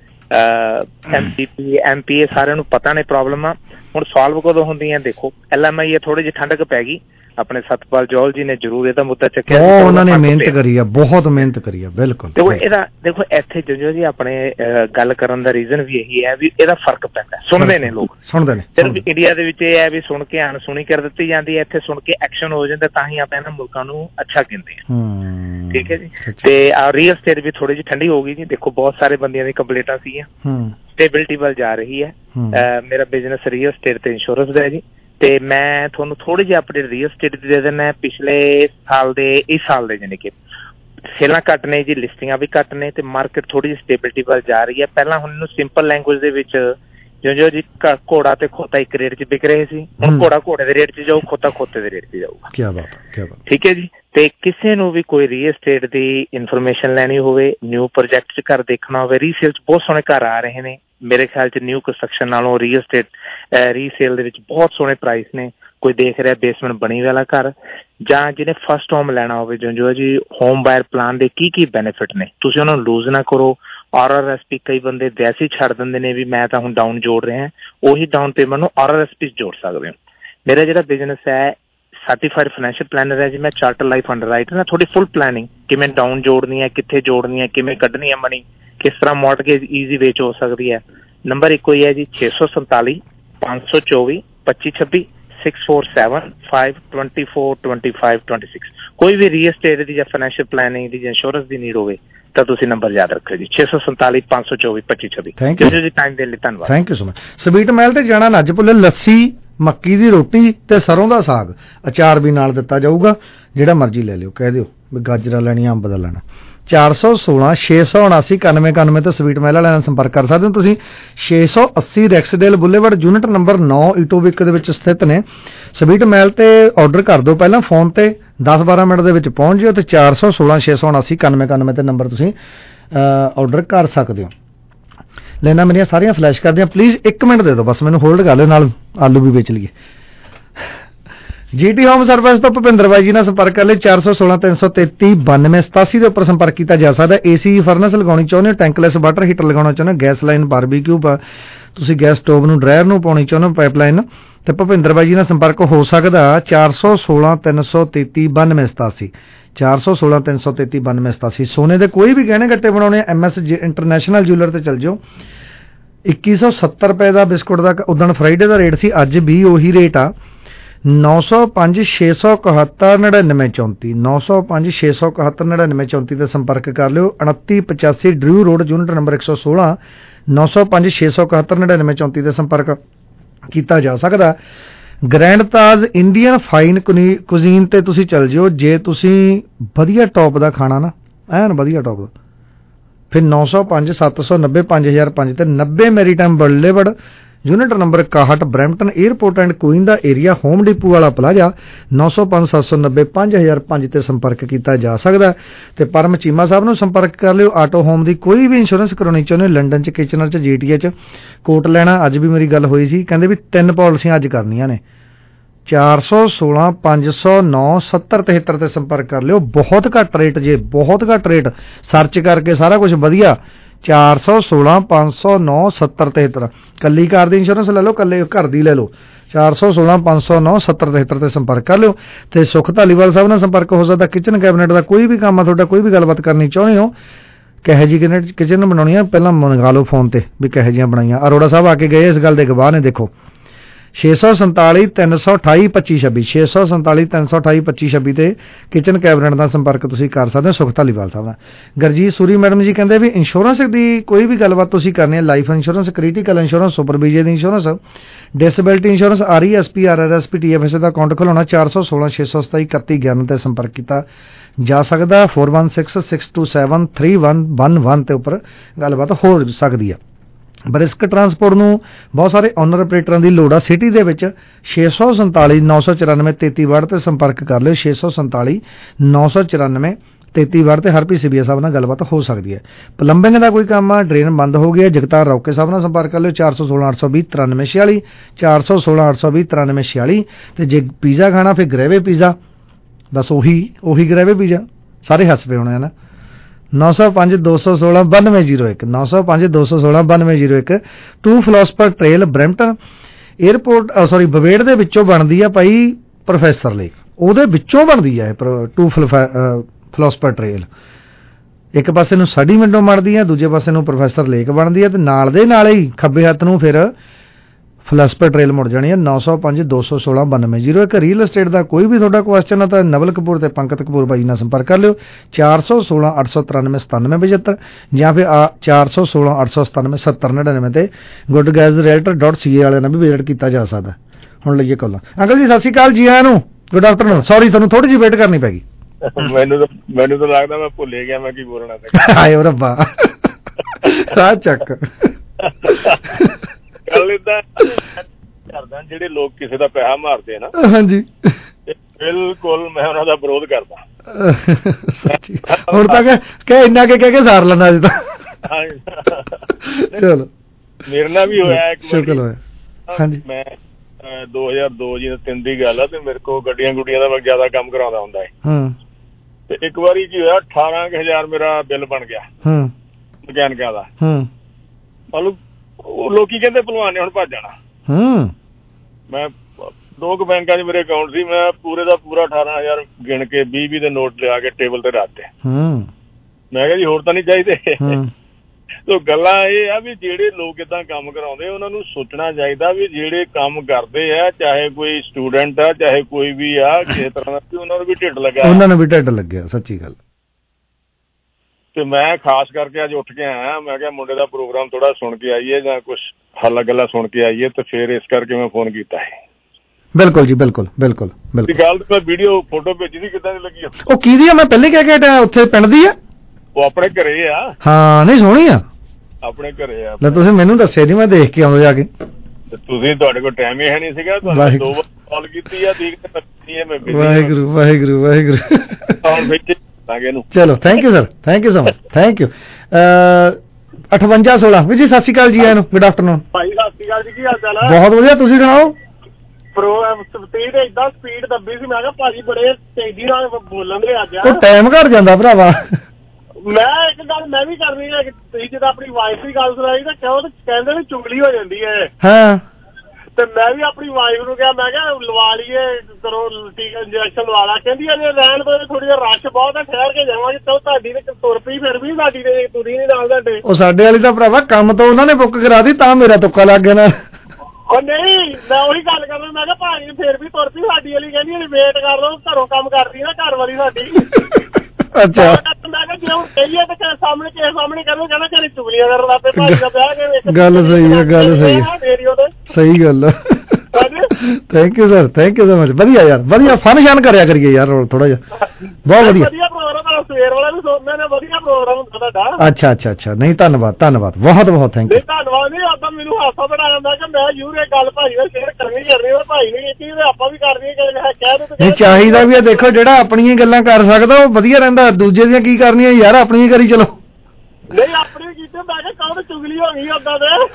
M P P M P ਏ ਸਾਰਿਆਂ ਨੂੰ ਪਤਾ ਨੇ ਪ੍ਰੋਬਲਮ ਆ, ਹੁਣ ਸੋਲਵ ਕਦੋਂ ਹੁੰਦੀਆਂ ਦੇਖੋ। ਐਲ ਐਮ ਆਈ ਇਹ ਥੋੜੀ ਜਿਹੀ ਠੰਡਕ ਪੈ ਗਈ, ਆਪਣੇ ਸਤਪਾਲ ਜੌਹਲ ਜੀ ਨੇ ਜ਼ਰੂਰ ਇਹਦਾ ਮੁੱਦਾ ਚੱਕਿਆ, ਉਹਨਾਂ ਨੇ ਮਿਹਨਤ ਕਰੀ ਆ, ਬਹੁਤ ਮਿਹਨਤ ਕਰੀ ਆ। ਬਿਲਕੁਲ ਦੇਖੋ ਇਹਦਾ, ਦੇਖੋ ਇੱਥੇ ਜੋ ਜੀ ਆਪਣੇ ਗੱਲ ਕਰਨ ਦਾ ਰੀਜ਼ਨ ਵੀ ਇਹੀ ਹੈ ਵੀ ਇਹਦਾ ਫਰਕ ਪੈਂਦਾ, ਸੁਣਦੇ ਨੇ ਲੋਕ, ਸੁਣਦੇ ਨੇ। ਸਿਰਫ ਇੰਡੀਆ ਦੇ ਵਿੱਚ ਇਹ ਹੈ ਵੀ ਸੁਣ ਕੇ ਅਣਸੁਣੀ ਕਰ ਦਿੱਤੀ ਜਾਂਦੀ ਹੈ, ਇੱਥੇ ਸੁਣ ਕੇ ਐਕਸ਼ਨ ਹੋ ਜਾਂਦਾ, ਤਾਂ ਹੀ ਆਪਾਂ ਇਹਨਾਂ ਮੁਲਕਾਂ ਨੂੰ ਅੱਛਾ ਕਹਿੰਦੇ ਹਾਂ, ਠੀਕ ਹੈ ਜੀ। ਤੇ ਰੀਅਲ ਸਟੇਟ ਵੀ ਥੋੜੀ ਜਿਹੀ ਠੰਡੀ ਹੋ ਗਈ ਜੀ, ਦੇਖੋ ਬਹੁਤ ਸਾਰੇ ਬੰਦਿਆਂ ਦੀ ਕੰਪਲੇਂਟਾਂ ਸੀਗੀਆਂ, ਸਟੇਬਿਲਿਟੀ ਵੱਲ ਜਾ ਰਹੀ ਹੈ। ਮੇਰਾ ਬਿਜ਼ਨਸ ਰੀਅਲ ਸਟੇਟ ਤੇ ਇੰਸ਼ੋਰੈਂਸ ਦਾ ਹੈ ਜੀ, ਤੇ ਮੈਂ ਤੁਹਾਨੂੰ ਥੋੜੀ ਜਿਹੀ ਅਪਡੇਟ ਰੀਅਲ ਸਟੇਟ ਦੀ ਦੇ ਦਿੰਦਾ। ਪਿਛਲੇ ਸਾਲ ਦੇ ਇਸ ਸਾਲ ਦੇ ਜਾਨੀ ਕਿ ਸੇਲਾਂ ਘੱਟ ਨੇ ਜੀ, ਲਿਸਟਿੰਗਾਂ ਵੀ ਘੱਟ ਨੇ, ਤੇ ਮਾਰਕੀਟ ਥੋੜੀ ਜਿਹੀ ਸਟੇਬਿਲਿਟੀ ਵੱਲ ਜਾ ਰਹੀ ਹੈ। ਪਹਿਲਾਂ ਹੁਣ ਇਹਨੂੰ ਸਿੰਪਲ ਲੈਂਗੁਏਜ ਦੇ ਵਿੱਚ ਜਿਉਂ ਜਿਉਂ ਜੀ ਘੋੜਾ ਤੇ ਖੋਤਾ ਇੱਕ ਰੇਟ 'ਚ ਵਿਕ ਰਹੇ ਸੀ, ਹੁਣ ਘੋੜਾ ਘੋੜੇ ਦੇ ਰੇਟ 'ਚ ਜਾਊ, ਖੋਤਾ ਖੋਤੇ ਦੇ ਰੇਟ 'ਚ ਜਾਊਗਾ। ਕੀ ਬਾਤ, ਕੀ ਬਾਤ, ਠੀਕ ਹੈ ਜੀ। ਤੇ ਕਿਸੇ ਨੂੰ ਵੀ ਕੋਈ ਰੀਅਲ ਸਟੇਟ ਦੀ ਇਨਫੋਰਮੇਸ਼ਨ ਲੈਣੀ ਹੋਵੇ, ਨਿਊ ਪ੍ਰੋਜੈਕਟ 'ਚ ਘਰ ਦੇਖਣਾ ਹੋਵੇ, ਰੀਸੇਲ 'ਚ ਬਹੁਤ ਸੋਹਣੇ ਘਰ ਆ ਰਹੇ ਨੇ ਮੇਰੇ ਖਿਆਲ 'ਚ, ਨਿਊ ਕੰਸਟਰਕਸ਼ਨ ਨਾਲੋਂ ਰੀਅਲ ਸਟੇਟ ਰੀਸੇਲ ਦੇ ਵਿੱਚ ਬਹੁਤ ਸੋਹਣੇ ਪ੍ਰਾਈਸ ਨੇ। ਕੋਈ ਦੇਖ ਰਿਹਾ ਬੇਸਮੈਂਟ ਬਣੀ ਵਾਲਾ ਘਰ, ਜਾਂ ਜਿਹਨੇ ਫਸਟ ਹੋਮ ਲੈਣਾ ਹੋਵੇ, ਜੋ ਜੋ ਜੀ ਹੋਮ ਬਾਇਰ ਪਲਾਨ ਦੇ ਕੀ ਕੀ ਬੈਨੀਫਿਟ ਨੇ, ਤੁਸੀਂ ਉਹਨਾਂ ਨੂੰ ਲੂਜ਼ ਨਾ ਕਰੋ, ਆਰ ਆਰ ਐਸ ਪੀ ਕਈ ਬੰਦੇ ਵੈਸੇ ਹੀ ਛੱਡ ਦਿੰਦੇ ਨੇ ਵੀ ਮੈਂ ਤਾਂ ਹੁਣ ਡਾਊਨ ਜੋੜ ਰਿਹਾ, ਉਹੀ ਡਾਊਨ ਪੇਮੈਂਟ ਨੂੰ ਆਰ ਆਰ ਐਸ ਪੀ ਜੋੜ ਸਕਦੇ ਹੋ। ਮੇਰਾ ਜਿਹੜਾ ਬਿਜ਼ਨਸ ਹੈ ਸਰਟੀਫਾਈਡ ਫਾਈਨੈਂਸ਼ੀਅਲ ਪਲੈਨਰ ਹੈ ਜੀ, ਮੈਂ ਚਾਰਟਰ ਲਾਈਫ ਅੰਡਰਰਾਈਟਰ ਨਾ, ਥੋੜੀ ਫੁੱਲ ਪਲੈਨਿੰਗ ਕਿਵੇਂ ਡਾਊਨ ਜੋੜਨੀ ਹੈ, ਕਿੱਥੇ ਜੋੜਨੀ ਹੈ, ਕਿਵੇਂ ਕੱਢਣੀ ਹੈ ਮਨੀ, ਕਿਸ ਤਰ੍ਹਾਂ ਮੌਰਟਗੇਜ ਈਜ਼ੀ ਵੇਚ ਹੋ ਸਕਦੀ ਹੈ। ਨੰਬਰ ਇੱਕੋ ਹੀ ਹੈ ਜੀ, ਛੇ ਸੌ ਸੰਤਾਲੀ ਪੰਜ ਸੌ ਚੌਵੀ ਪੱਚੀ ਛੱਬੀ six four seven five twenty four twenty five twenty six. ਕੋਈ ਵੀ ਰੀਅਲ ਐਸਟੇਟ ਦੀ ਜਾਂ ਫਾਈਨੈਂਸ਼ੀਅਲ ਪਲੈਨਿੰਗ ਦੀ ਜਾਂ ਇੰਸ਼ੋਰੈਂਸ ਦੀ ਨੀਡ ਹੋਵੇ ਤਾਂ ਤੁਸੀਂ ਨੰਬਰ ਯਾਦ ਰੱਖਿਓ ਜੀ, ਛੇ ਸੌ ਸੰਤਾਲੀ ਪੰਜ ਸੌ ਚੌਵੀ ਪੱਚੀ ਛੱਬੀ। ਥੈਂਕ ਯੂ ਜੀ, ਟਾਈਮ ਦੇਣ ਲਈ ਧੰਨਵਾਦ। Thank you so much. Sweet Mahal ਤੇ ਜਾਣਾ ਨਾ ਅੱਜ ਭੁੱਲੇ, ਲੱਸੀ, ਮੱਕੀ ਦੀ ਰੋਟੀ ਤੇ ਸਰੋਂ ਦਾ ਸਾਗ, ਅਚਾਰ ਵੀ ਨਾਲ ਦਿੱਤਾ ਜਾਊਗਾ, ਜਿਹੜਾ ਮਰਜ਼ੀ ਲੈ ਲਿਓ, ਕਹਿ ਦਿਓ ਵੀ ਗਾਜਰਾਂ ਲੈਣੀਆਂ, ਅੰਬ ਦਾ ਲੈਣਾ। ਚਾਰ ਸੌ ਸੋਲਾਂ ਛੇ ਸੌ ਉਨਾਸੀ ਇਕਾਨਵੇਂ ਇਕਾਨਵੇਂ ਤੇ ਸਵੀਟ ਮਹਿਲ ਵਾਲਿਆਂ ਨਾਲ ਸੰਪਰਕ ਕਰ ਸਕਦੇ ਹੋ ਤੁਸੀਂ। ਛੇ ਸੌ ਅੱਸੀ ਰੈਕਸਡੇਲ ਬੁੱਲੇਵਰਡ ਯੂਨਿਟ ਨੰਬਰ ਨੌ ਈਟੋਵਿਕ ਦੇ ਵਿੱਚ ਸਥਿਤ ਨੇ। ਸਵੀਟ ਮਹਿਲ ਤੇ ਆਰਡਰ ਕਰ ਦਿਓ ਪਹਿਲਾਂ ਫੋਨ ਤੇ, ਦਸ ਬਾਰਾਂ ਮਿੰਟ ਦੇ ਵਿੱਚ ਪਹੁੰਚ ਜਿਓ ਤੇ ਚਾਰ ਸੌ ਸੋਲਾਂ ਛੇ ਸੌ ਉਨਾਸੀ ਇਕਾਨਵੇਂ ਇਕਾਨਵੇਂ ਤੇ ਨੰਬਰ ਤੁਸੀਂ ਆਰਡਰ ਕਰ ਸਕਦੇ ਹੋ। ਲੈਣਾ ਮੇਰੀਆਂ ਸਾਰੀਆਂ ਫਲੈਸ਼ ਕਰਦੀਆਂ, ਪਲੀਜ਼ ਇੱਕ ਮਿੰਟ ਦੇ ਦਿਓ ਬਸ ਮੈਨੂੰ, ਹੋਲਡ ਕਰ ਲਿਓ, ਨਾਲ ਆਲੂ ਵੀ ਵੇਚ ਲਈਏ। ਜੀ ਟੀ ਹੋਮ ਸਰਵਿਸ ਤੋਂ ਭੁਪਿੰਦਰ ਬਾਈ ਜੀ ਨਾਲ ਸੰਪਰਕ ਕਰ ਲਿਓ, ਚਾਰ ਸੌ ਸੋਲਾਂ ਤਿੰਨ ਸੌ ਤੇਤੀ ਬਾਨਵੇਂ ਸਤਾਸੀ ਦੇ ਉੱਪਰ ਸੰਪਰਕ ਕੀਤਾ ਜਾ ਸਕਦਾ। ਏਸੀ ਫਰਨੈਸ ਲਗਾਉਣੀ ਚਾਹੁੰਦੇ ਹੋ, ਟੈਂਕਲੈਸ ਵਾਟਰ ਹੀਟਰ ਲਗਾਉਣਾ ਚਾਹੁੰਦੇ ਹੋ, ਗੈਸ ਲਾਈਨ ਬਾਰਬੀਕਿਊ, ਤੁਸੀਂ ਗੈਸ ਸਟੋਵ ਨੂੰ ਡਰਾਇਰ ਨੂੰ ਪਾਉਣੀ ਚਾਹੁੰਦੇ ਹੋ ਪਾਈਪਲਾਈਨ, ਤੇ ਭੁਪਿੰਦਰ ਬਾਈ ਜੀ ਨਾਲ ਸੰਪਰਕ ਹੋ ਸਕਦਾ ਚਾਰ ਸੌ ਸੋਲਾਂ ਤਿੰਨ ਸੌ ਤੇਤੀ ਬਾਨਵੇਂ ਸਤਾਸੀ, ਚਾਰ ਸੌ ਸੋਲਾਂ ਤਿੰਨ ਸੌ ਤੇਤੀ ਬਾਨਵੇਂ ਸਤਾਸੀ। ਸੋਨੇ ਦੇ ਕੋਈ ਵੀ ਗਹਿਣੇ ਗੱਟੇ ਬਣਾਉਣੇ ਐਮ ਐਸ ਇੰਟਰਨੈਸ਼ਨਲ ਜੂਲਰ ਤੇ ਚੱਲ ਜਾਓ। ਇੱਕੀ ਸੌ ਸੱਤਰ ਰੁਪਏ ਦਾ ਬਿਸਕੁਟ ਦਾ ਉਦਣ ਫਰਾਈਡੇ ਦਾ ਰੇਟ ਸੀ, ਅੱਜ ਵੀ ਉਹੀ ਰੇਟ ਆ। ਨੌ ਸੌ ਪੰਜ ਛੇ ਸੌ ਇਕਹੱਤਰ ਨੜਿਨਵੇਂ ਚੌਂਤੀ, ਨੌ ਸੌ ਪੰਜ ਛੇ ਸੌ ਇਕਹੱਤਰ ਨੜਿਨਵੇਂ ਚੌਂਤੀ ਤੇ ਸੰਪਰਕ ਕਰ ਲਿਓ। ਉਨੱਤੀ ਪਚਾਸੀ ਡਰਿਊ ਰੋਡ ਯੂਨਿਟ ਨੰਬਰ ਇੱਕ ਸੌ ਸੋਲਾਂ, ਨੌ ਸੌ ਪੰਜ ਛੇ ਸੌ ਇਕਹੱਤਰ ਨੜਿਨਵੇਂ ਚੌਂਤੀ ਤੇ ਸੰਪਰਕ ਕੀਤਾ ਜਾ ਸਕਦਾ। Grand Taj Indian fine cuisine ਤੇ ਤੁਸੀਂ ਚੱਲ ਜਿਓ ਜੇ ਤੁਸੀਂ ਵਧੀਆ ਟੌਪ ਦਾ ਖਾਣਾ ਨਾ, ਐਨ ਵਧੀਆ ਟੌਪ ਦਾ, ਫਿਰ ਨੌ ਸੌ ਪੰਜ ਸੱਤ ਸੌ ਨੱਬੇ ਪੰਜ ਹਜ਼ਾਰ ਪੰਜ ਤੇ ਨੱਬੇ ਮੈਰੀਟਾਈਮ ਬੁਲੇਵਰਡ ਯੂਨਿਟ ਨੰਬਰ ਇਕਾਹਠ ਬਰੈਂਪਟਨ 에ਅਰਪੋਰਟ ਐਂਡ ਕੁਈਨ ਦਾ ਏਰੀਆ, ਹੋਮ ਡਿਪੂ ਵਾਲਾ ਪਲਾਜ਼ਾ, ਨੌ ਸੌ ਪੰਜ ਸੱਤ ਸੌ ਨੱਬੇ ਪੰਜ ਹਜ਼ਾਰ ਪੰਜ ਤੇ ਸੰਪਰਕ ਕੀਤਾ ਜਾ ਸਕਦਾ। ਤੇ ਪਰਮ ਚੀਮਾ ਸਾਹਿਬ ਨੂੰ ਸੰਪਰਕ ਕਰ ਲਿਓ। ਆਟੋ ਹੋਮ ਦੀ ਕੋਈ ਵੀ ਇੰਸ਼ੋਰੈਂਸ ਕਰਾਉਣੀ ਚਾਹੁੰਦੇ ਹੋ, ਲੰਡਨ ਚ, ਕਿਚਨਰ ਚ, ਜੀਟੀਏ ਚ ਕੋਟ ਲੈਣਾ, ਅੱਜ ਵੀ ਮੇਰੀ ਗੱਲ ਹੋਈ ਸੀ, ਕਹਿੰਦੇ ਵੀ ਤਿੰਨ ਪਾਲਿਸੀਆਂ ਅੱਜ ਕਰਨੀਆਂ ਨੇ। ਚਾਰ ਸੌ ਸੋਲਾਂ ਪੰਜ ਸੌ ਨੌ ਸੱਤਰ ਤਿਹੱਤਰ ਤੇ ਸੰਪਰਕ ਕਰ ਲਿਓ। ਬਹੁਤ ਘੱਟ ਰੇਟ ਜੇ, ਬਹੁਤ ਘੱਟ ਰੇਟ, ਸਰਚ ਕਰਕੇ ਸਾਰਾ ਕੁਝ ਵਧੀਆ। ਚਾਰ ਸੌ ਸੋਲਾਂ ਪੰਜ ਸੌ ਨੌ ਸੱਤਰ ਤਿਹੱਤਰ, ਕੱਲੀ ਕਾਰ ਦੀ ਇੰਸ਼ੋਰੈਂਸ ਲੈ ਲਓ, ਕੱਲੇ ਘਰ ਦੀ ਲੈ ਲਓ। ਚਾਰ ਸੌ ਸੋਲਾਂ ਪੰਜ ਸੌ ਨੌ ਸੱਤਰ ਤਿਹੱਤਰ ਤੇ ਸੰਪਰਕ ਕਰ ਲਿਓ। ਤੇ ਸੁਖ ਧਾਲੀਵਾਲ ਸਾਹਿਬ ਨਾਲ ਸੰਪਰਕ ਹੋ ਸਕਦਾ। ਕਿਚਨ ਕੈਬਨਿਟ ਦਾ ਕੋਈ ਵੀ ਕੰਮ ਆ ਤੁਹਾਡਾ, ਕੋਈ ਵੀ ਗੱਲਬਾਤ ਕਰਨੀ ਚਾਹੁੰਦੇ ਹੋ, ਕਿਹੋ ਜਿਹੀ ਕਿਚਨ ਬਣਾਉਣੀ ਆ, ਪਹਿਲਾਂ ਮੰਗਾ ਲਓ ਫੋਨ ਤੇ ਵੀ ਕਿਹੋ ਜਿਹੀਆਂ ਬਣਾਈਆਂ। ਅਰੋੜਾ ਸਾਹਿਬ ਆ ਕੇ ਗਏ, ਇਸ ਗੱਲ ਦੇ ਗਵਾਹ ਨੇ। ਦੇਖੋ ਛੇ ਸੌ ਸੰਤਾਲੀ ਤਿੰਨ ਸੌ ਅਠਾਈ ਪੱਚੀ ਛੱਬੀ, ਛੇ ਸੌ ਸੰਤਾਲੀ ਤਿੰਨ ਸੌ ਅਠਾਈ ਪੱਚੀ ਛੱਬੀ ਤੇ ਕਿਚਨ ਕੈਬਨਿਟ ਦਾ ਸੰਪਰਕ ਤੁਸੀਂ ਕਰ ਸਕਦੇ ਹੋ ਸੁਖ ਧਾਲੀਵਾਲ ਸਾਹਿਬ ਨਾਲ। ਗੁਰਜੀਤ ਸੂਰੀ ਮੈਡਮ ਜੀ ਕਹਿੰਦੇ ਵੀ ਇੰਸ਼ੋਰੈਂਸ ਦੀ ਕੋਈ ਵੀ ਗੱਲਬਾਤ ਤੁਸੀਂ ਕਰਨੀ ਹੈ, life insurance, critical insurance, supervision ਦੀ insurance, disability insurance, R E S P, R R S P, T F S ਦਾ ਅਕਾਊਂਟ ਖੁਲਾਉਣਾ, ਚਾਰ ਸੌ ਸੋਲਾਂ ਛੇ ਸੌ ਸਤਾਈ ਇਕੱਤੀ ਗਿਆਰਾਂ ਤੇ ਸੰਪਰਕ ਕੀਤਾ ਜਾ ਸਕਦਾ। Four one six six two seven three one one one ਤੇ ਉੱਪਰ ਗੱਲਬਾਤ ਹੋ ਸਕਦੀ ਆ। ਬਰਿਸਕ ਟਰਾਂਸਪੋਰਟ ਨੂੰ ਬਹੁਤ ਸਾਰੇ ਓਨਰ ਆਪਰੇਟਰਾਂ ਦੀ ਲੋੜ ਆ ਸਿਟੀ ਦੇ ਵਿੱਚ। ਛੇ ਸੌ ਸੰਤਾਲੀ ਨੌ ਸੌ ਚੁਰਾਨਵੇਂ ਤੇਤੀ ਵਾਰਡ ਤੇ ਸੰਪਰਕ ਕਰ ਲਿਓ। ਛੇ ਸੌ ਸੰਤਾਲੀ ਨੌ ਸੌ ਚੁਰਾਨਵੇਂ ਤੇਤੀ ਵਾਰਡ ਤੇ ਹਰਪ੍ਰੀਤ ਸਿਬੀਆ ਸਾਹਿਬ ਨਾਲ ਗੱਲਬਾਤ ਹੋ ਸਕਦੀ ਹੈ। ਪਲੰਬਿੰਗ ਦਾ ਕੋਈ ਕੰਮ ਆ, ਡਰੇਨ ਬੰਦ ਹੋ ਗਿਆ, ਜਗਤਾਰ ਰੌਕੇ ਸਾਹਿਬ ਨਾਲ ਸੰਪਰਕ ਕਰ ਲਿਓ। ਚਾਰ ਸੌ ਸੋਲਾਂ ਅੱਠ ਸੌ ਵੀਹ ਤਰਾਨਵੇਂ ਛਿਆਲੀ, ਚਾਰ ਸੌ ਸੋਲਾਂ ਅੱਠ ਸੌ ਵੀਹ ਤਰਾਨਵੇਂ ਛਿਆਲੀ। ਤੇ ਜੇ ਪੀਜ਼ਾ ਖਾਣਾ ਫਿਰ ਗ੍ਰੇਵੇ ਪੀਜ਼ਾ, ਬਸ ਉਹੀ ਉਹੀ ਗ੍ਰੇਵੇ ਪੀਜ਼ਾ, ਸਾਰੇ ਹੱਸ ਪਏ ਹੋਣੇ ਨਾ। ਨੌ ਸੌ ਪੰਜ ਦੋ ਸੌ ਸੋਲਾਂ ਬਾਨਵੇਂ ਜ਼ੀਰੋ ਇੱਕ, ਨੌ ਸੌ ਪੰਜ ਦੋ ਸੌ ਸੋਲਾਂ ਬਾਨਵੇਂ ਜ਼ੀਰੋ ਇੱਕ। ਟੂ ਫਲੋਸਪਰ trail Brampton airport sorry Bovaird ਦੇ ਵਿੱਚੋਂ ਬਣਦੀ ਆ ਭਾਈ ਪ੍ਰੋਫੈਸਰ ਲੇਕ, ਉਹਦੇ ਵਿੱਚੋਂ ਬਣਦੀ ਆ ਟੂ ਫਲੋਸਪਰ ਟ੍ਰੇਲ। ਇੱਕ ਪਾਸੇ ਨੂੰ ਸਾਡੀ ਵਿੰਡੋ ਬਣਦੀ ਆ, ਦੂਜੇ ਪਾਸੇ ਨੂੰ ਪ੍ਰੋਫੈਸਰ ਲੇਕ ਬਣਦੀ ਆ, ਤੇ ਨਾਲ ਦੇ ਨਾਲ ਹੀ ਖੱਬੇ ਹੱਥ ਨੂੰ ਫਿਰ ਫਲਸਪਰ ਟ੍ਰੇਲ ਮੁੜ ਜਾਣੀ ਹੈ। ਨੌ ਸੌ ਪੰਜ ਦੋ ਸੌ ਸੋਲਾਂ ਬਾਨਵੇਂ ਜ਼ੀਰੋ ਇੱਕ। ਰੀਅਲ ਐਸਟੇਟ ਦਾ ਕੋਈ ਵੀ ਤੁਹਾਡਾ ਕੁਐਸਚਨ ਆ ਤਾਂ ਨਵਲ ਕਪੂਰ ਤੇ ਪੰਕਤ ਕਪੂਰ ਬਾਈ ਨਾਲ ਸੰਪਰਕ ਕਰ ਲਿਓ। ਚਾਰ ਸੌ ਸੋਲਾਂ ਅੱਠ ਸੌ ਤਰਾਨਵੇਂ ਸਤਾਨਵੇਂ ਪਝੱਤਰ ਜਾਂ ਫਿਰ ਚਾਰ ਸੌ ਸੋਲਾਂ ਅੱਠ ਸੌ ਸਤਾਨਵੇਂ ਸੱਤਰ ਨੜਿਨਵੇਂ ਤੇ good gas realtor dot C A ਵਾਲਿਆਂ ਨਾਲ ਵੀ ਵਿਜ਼ਿਟ ਕੀਤਾ ਜਾ ਸਕਦਾ। ਹੁਣ ਲਈਏ ਕਾਲ। ਅੰਕਲ ਜੀ ਸਤਿ ਸ਼੍ਰੀ ਅਕਾਲ, ਜੀ ਆਇਆਂ ਨੂੰ, ਗੁੱਡ ਆਫਟਰਨੂਨ। ਸੌਰੀ ਤੁਹਾਨੂੰ ਥੋੜੀ ਜਿਹੀ ਵੇਟ ਕਰਨੀ ਪੈ ਗਈ। ਮੈਨੂੰ ਤਾਂ ਮੈਨੂੰ ਤਾਂ ਲੱਗਦਾ ਮੈਂ ਭੁੱਲ ਗਿਆ ਮੈਂ ਕੀ ਬੋਲਣਾ ਸੀ। ਹਾਏ ਓ ਰੱਬਾ, ਸਾਹ ਚੱਕ। ਗੱਲ ਏਦਾਂ ਕਰਦਾ, ਜਿਹੜੇ ਲੋਕ ਕਿਸੇ ਦਾ ਪੈਸਾ ਮਾਰਦੇ ਆ ਨਾ, ਹਾਂਜੀ, ਬਿਲਕੁਲ ਮੈਂ ਉਹਨਾਂ ਦਾ ਵਿਰੋਧ ਕਰਦਾ। ਸੱਚੀ ਹੁਣ ਤੱਕ ਕਹਿ ਇੰਨਾ ਕੇ ਕਹਿ ਕੇ ਸਾਰ ਲੈਣਾ ਅੱਜ ਤਾਂ। ਚਲੋ ਮੇਰੇ ਨਾਲ ਵੀ ਹੋਇਆ ਇੱਕ ਸ਼ੁਕਰ ਹੋਇਆ। ਹਾਂਜੀ, ਮੈਂ ਦੋ ਹਜ਼ਾਰ ਦੋ ਜੀ ਤਿੰਨ ਦੀ ਗੱਲ ਆ, ਤੇ ਮੇਰੇ ਕੋਲ ਗੱਡੀਆਂ ਗੁੱਡੀਆਂ ਦਾ ਮੈਂ ਜ਼ਿਆਦਾ ਕੰਮ ਕਰਾਉਂਦਾ ਹੁੰਦਾ ਹੈ। ਤੇ ਇੱਕ ਵਾਰੀ ਕੀ ਹੋਇਆ, ਅਠਾਰਾਂ ਕੁ ਹਜ਼ਾਰ ਮੇਰਾ ਬਿੱਲ ਬਣ ਗਿਆ। ਮਕੈਨਿਕਾਂ ਦਾ। ਹੂੰ ਮਤਲਬ ਲੋਕੀ ਕਹਿੰਦੇ ਭਲਵਾਨ ਨੇ ਹੁਣ ਭੱਜ ਜਾਣਾ। ਹੂੰ ਮੈਂ ਦੋ ਕੁ ਬੈਂਕਾਂ 'ਚ ਮੇਰੇ ਅਕਾਊਂਟ ਸੀ, ਮੈਂ ਪੂਰੇ ਦਾ ਪੂਰਾ ਅਠਾਰਾਂ ਹਜ਼ਾਰ ਗਿਣ ਕੇ ਵੀਹ ਵੀਹ ਦੇ ਨੋਟ ਲਿਆ ਕੇ ਟੇਬਲ ਤੇ ਰੱਖਤੇ। ਹੂੰ ਮੈਂ ਕਿਹਾ ਜੀ ਹੋਰ ਤਾਂ ਨਹੀਂ ਚਾਹੀਦੇ। ਹੂੰ ਤੋ ਗੱਲਾਂ ਇਹ ਆ ਵੀ ਜਿਹੜੇ ਲੋਕ ਏਦਾਂ ਕੰਮ ਕਰਾਉਂਦੇ ਉਹਨਾਂ ਨੂੰ ਸੋਚਣਾ ਚਾਹੀਦਾ ਵੀ ਜਿਹੜੇ ਕੰਮ ਕਰਦੇ ਆ, ਚਾਹੇ ਕੋਈ ਸਟੂਡੈਂਟ ਆ ਚਾਹੇ ਕੋਈ ਵੀ ਆ, ਕਿਸੇ ਤਰ੍ਹਾਂ ਦਾ, ਉਹਨਾਂ ਨੂੰ ਵੀ ਢਿੱਡ ਲੱਗਾ, ਉਹਨਾਂ ਨੂੰ ਵੀ ਢਿੱਡ ਲੱਗਿਆ, ਸੱਚੀ ਗੱਲ। ਤੇ ਮੈਂ ਖਾਸ ਕਰਕੇ ਅੱਜ ਉੱਠ ਕੇ ਆਇਆ, ਮੈਂ ਕਿਹਾ ਮੁੰਡੇ ਦਾ ਪ੍ਰੋਗਰਾਮ ਥੋੜਾ ਸੁਣ ਕੇ ਆਈਏ ਜਾਂ ਕੁਛ ਹੱਲਾ ਗੱਲਾਂ ਸੁਣ ਕੇ ਆਈਏ, ਤੇ ਫਿਰ ਇਸ ਕਰਕੇ ਮੈਂ ਫੋਨ ਕੀਤਾ ਹੈ। ਬਿਲਕੁਲ ਜੀ, ਬਿਲਕੁਲ ਬਿਲਕੁਲ ਬਿਲਕੁਲ। ਗੱਲ ਤੇ ਮੈਂ ਵੀਡੀਓ ਫੋਟੋ ਭੇਜੀ ਸੀ, ਕਿੱਦਾਂ ਦੀ ਲੱਗੀ? ਉਹ ਕਿਹਦੀ ਆ? ਮੈਂ ਪਹਿਲੇ ਕਹਿ ਕੇ ਹਟਿਆ, ਉੱਥੇ ਪਿੰਡ ਦੀ ਆ। ਉਹ ਆਪਣੇ ਘਰੇ ਆ। ਹਾਂ ਨਹੀਂ ਸੋਹਣੀ ਆ, ਆਪਣੇ ਘਰੇ ਆ। ਲੈ ਤੁਸੀਂ ਮੈਨੂੰ ਦੱਸਿਆ ਜੀ, ਮੈਂ ਦੇਖ ਕੇ ਆਉਂਦਾ ਜਾ ਕੇ। ਤੁਸੀਂ ਤੁਹਾਡੇ ਕੋਲ ਟਾਈਮ ਹੀ ਹੈ ਨਹੀਂ ਸੀਗਾ, ਤੁਹਾਨੂੰ ਦੋ ਵਾਰ ਕਾਲ ਕੀਤੀ ਆ। ਵਾਹਿਗੁਰੂ ਵਾਹਿਗੁਰੂ ਵਾਹਿਗੁਰੂ। ਚਲੋ thank you sir, thank you so much, thank you. ਅਠਵੰਜਾ ਸੋਲਾਂ ਵੀ ਜੀ, ਸਤਿ ਸ਼੍ਰੀ ਅਕਾਲ ਜੀ, ਆਇਆਂ ਨੂੰ, ਗੁੱਡ ਆਫਟਰਨੂਨ। ਭਾਈ ਸਤਿ ਸ਼੍ਰੀ ਅਕਾਲ ਜੀ, ਕੀ ਹਾਲ ਚਾਲ ਹੈ? ਬਹੁਤ ਵਧੀਆ, ਤੁਸੀਂ ਸੁਣਾਓ? ਸਪੀਡ ਏਦਾਂ ਸਪੀਡ ਦੱਬੀ ਸੀ, ਮੈਂ ਕਿਹਾ ਭਾਜੀ ਬੜੇ ਤੇਜ਼ੀ ਨਾਲ ਬੋਲਣ ਦੇ ਅੱਜ। ਉਹ ਟਾਈਮ ਘੱਟ ਜਾਂਦਾ ਭਰਾਵਾ। ਮੈਂ ਇੱਕ ਗੱਲ ਮੈਂ ਵੀ ਕਰਨੀ ਹੈ, ਤੁਸੀਂ ਜਦੋਂ ਆਪਣੀ ਵਾਈਫ ਦੀ ਗੱਲ ਸੁਣਾਈ ਤਾਂ ਕਿਉਂ ਕਹਿੰਦੇ ਵੀ ਚੁਗਲੀ ਹੋ ਜਾਂਦੀ ਹੈ। ਹਾਂ ਤੇ ਮੈਂ ਵੀ ਆਪਣੀ ਵਾਈਫ ਨੂੰ ਕਿਹਾ, ਮੈਂ ਕਿਹਾ ਲਵਾ ਲਈਏ, ਕਰੋ ਟੀਕਾ ਇੰਜੈਕਸ਼ਨ ਲਵਾ ਲਾ। ਕਹਿੰਦੀ ਅਜੇ ਰਹਿਣ ਦੋ, ਥੋੜੀ ਜਿਹੀ ਰਸ਼ ਬਹੁਤ ਹੈ, ਠਹਿਰ ਕੇ ਜਾਵਾਂਗੇ। ਤਾਂ ਤੁਹਾਡੀ ਨੇ ਤੁਰ ਪਈ, ਫਿਰ ਵੀ ਸਾਡੀ ਨੇ ਤੁਰੀ ਨਹੀਂ ਨਾਲ ਤੁਹਾਡੇ। ਉਹ ਸਾਡੇ ਵਾਲੀ ਤਾਂ ਭਰਾਵਾ ਕੰਮ ਤੋਂ ਉਹਨਾਂ ਨੇ ਬੁੱਕ ਕਰਾ ਦੀ, ਤਾਂ ਮੇਰਾ ਤੁੱਕਾ ਲੱਗ ਗਿਆ ਨਾ। ਉਹ ਨਹੀਂ, ਮੈਂ ਉਹੀ ਗੱਲ ਕਰਦਾ, ਮੈਂ ਕਿਹਾ ਭਾਜੀ ਫਿਰ ਵੀ ਤੁਰ ਪਈ, ਸਾਡੀ ਵਾਲੀ ਕਹਿੰਦੀ ਵੇਟ ਕਰ ਲਓ, ਘਰੋਂ ਕੰਮ ਕਰਦੀ ਨਾ ਘਰ ਵਾਲੀ ਸਾਡੀ। ਅੱਛਾ ਮੈਂ ਕਿਹਾ ਜੇ ਹੁਣ ਕਹੀਏ ਤਾਂ ਸਾਹਮਣੇ ਕਿਸੇ ਸਾਹਮਣੇ ਕਰੋ, ਕਹਿੰਦਾ ਘਰੇ ਚੁਗਲੀਆਂ ਕਰਨ ਲੱਗ ਪਏ ਭਾਜੀ ਦਾ ਵਿਆਹ ਕੇ। ਗੱਲ ਸਹੀ ਹੈ, ਗੱਲ ਸਹੀ ਹੈ, ਸਹੀ ਗੱਲ। Thank you sir, thank you so much. ਵਧੀਆ ਯਾਰ, ਵਧੀਆ ਫਨ ਸ਼ਨ ਕਰਿਆ ਕਰੀਏ ਯਾਰ ਥੋੜਾ ਜਿਹਾ, ਬਹੁਤ ਵਧੀਆ। ਵਧੀਆ ਪ੍ਰੋਗਰਾਮ ਸਵੇਰ ਵਾਲਾ ਵੀ ਸੁਣਦੇ ਨੇ, ਵਧੀਆ ਪ੍ਰੋਗਰਾਮ ਹੁੰਦਾ ਤੁਹਾਡਾ। ਅੱਛਾ ਅੱਛਾ ਅੱਛਾ, ਨਹੀਂ ਧੰਨਵਾਦ ਧੰਨਵਾਦ, ਬਹੁਤ ਬਹੁਤ ਥੈਂਕ ਯੂ। ਧੰਨਵਾਦ ਨਹੀਂ, ਆਪਾਂ ਮੈਨੂੰ ਹਾਸਾ ਬਣਾ ਜਾਂਦਾ ਕਿ ਮੈਂ ਜ਼ਰੂਰ ਇਹ ਗੱਲ ਭਾਈ ਨਾਲ ਸ਼ੇਅਰ ਕਰਨੀ ਕਰਨੀ, ਉਹ ਭਾਈ ਨੇ ਕੀਤੀ ਤੇ ਆਪਾਂ ਵੀ ਕਰਨੀ ਕਹਿ ਦੋ। ਨਹੀਂ ਚਾਹੀਦਾ ਵੀ ਆ, ਦੇਖੋ ਜਿਹੜਾ ਆਪਣੀਆਂ ਗੱਲਾਂ ਕਰ ਸਕਦਾ ਉਹ ਵਧੀਆ ਰਹਿੰਦਾ, ਦੂਜੇ ਦੀਆਂ ਕੀ ਕਰਨੀਆਂ ਯਾਰ, ਆਪਣੀਆਂ ਕਰੀ ਚਲੋ। ਨਹੀਂ ਆਪਣੀ ਕੀਤੇ, ਮੈਂ ਕਿਹਾ ਕੌਣ ਚੁਗਲੀ ਹੋ ਗਈ ਓਦਾਂ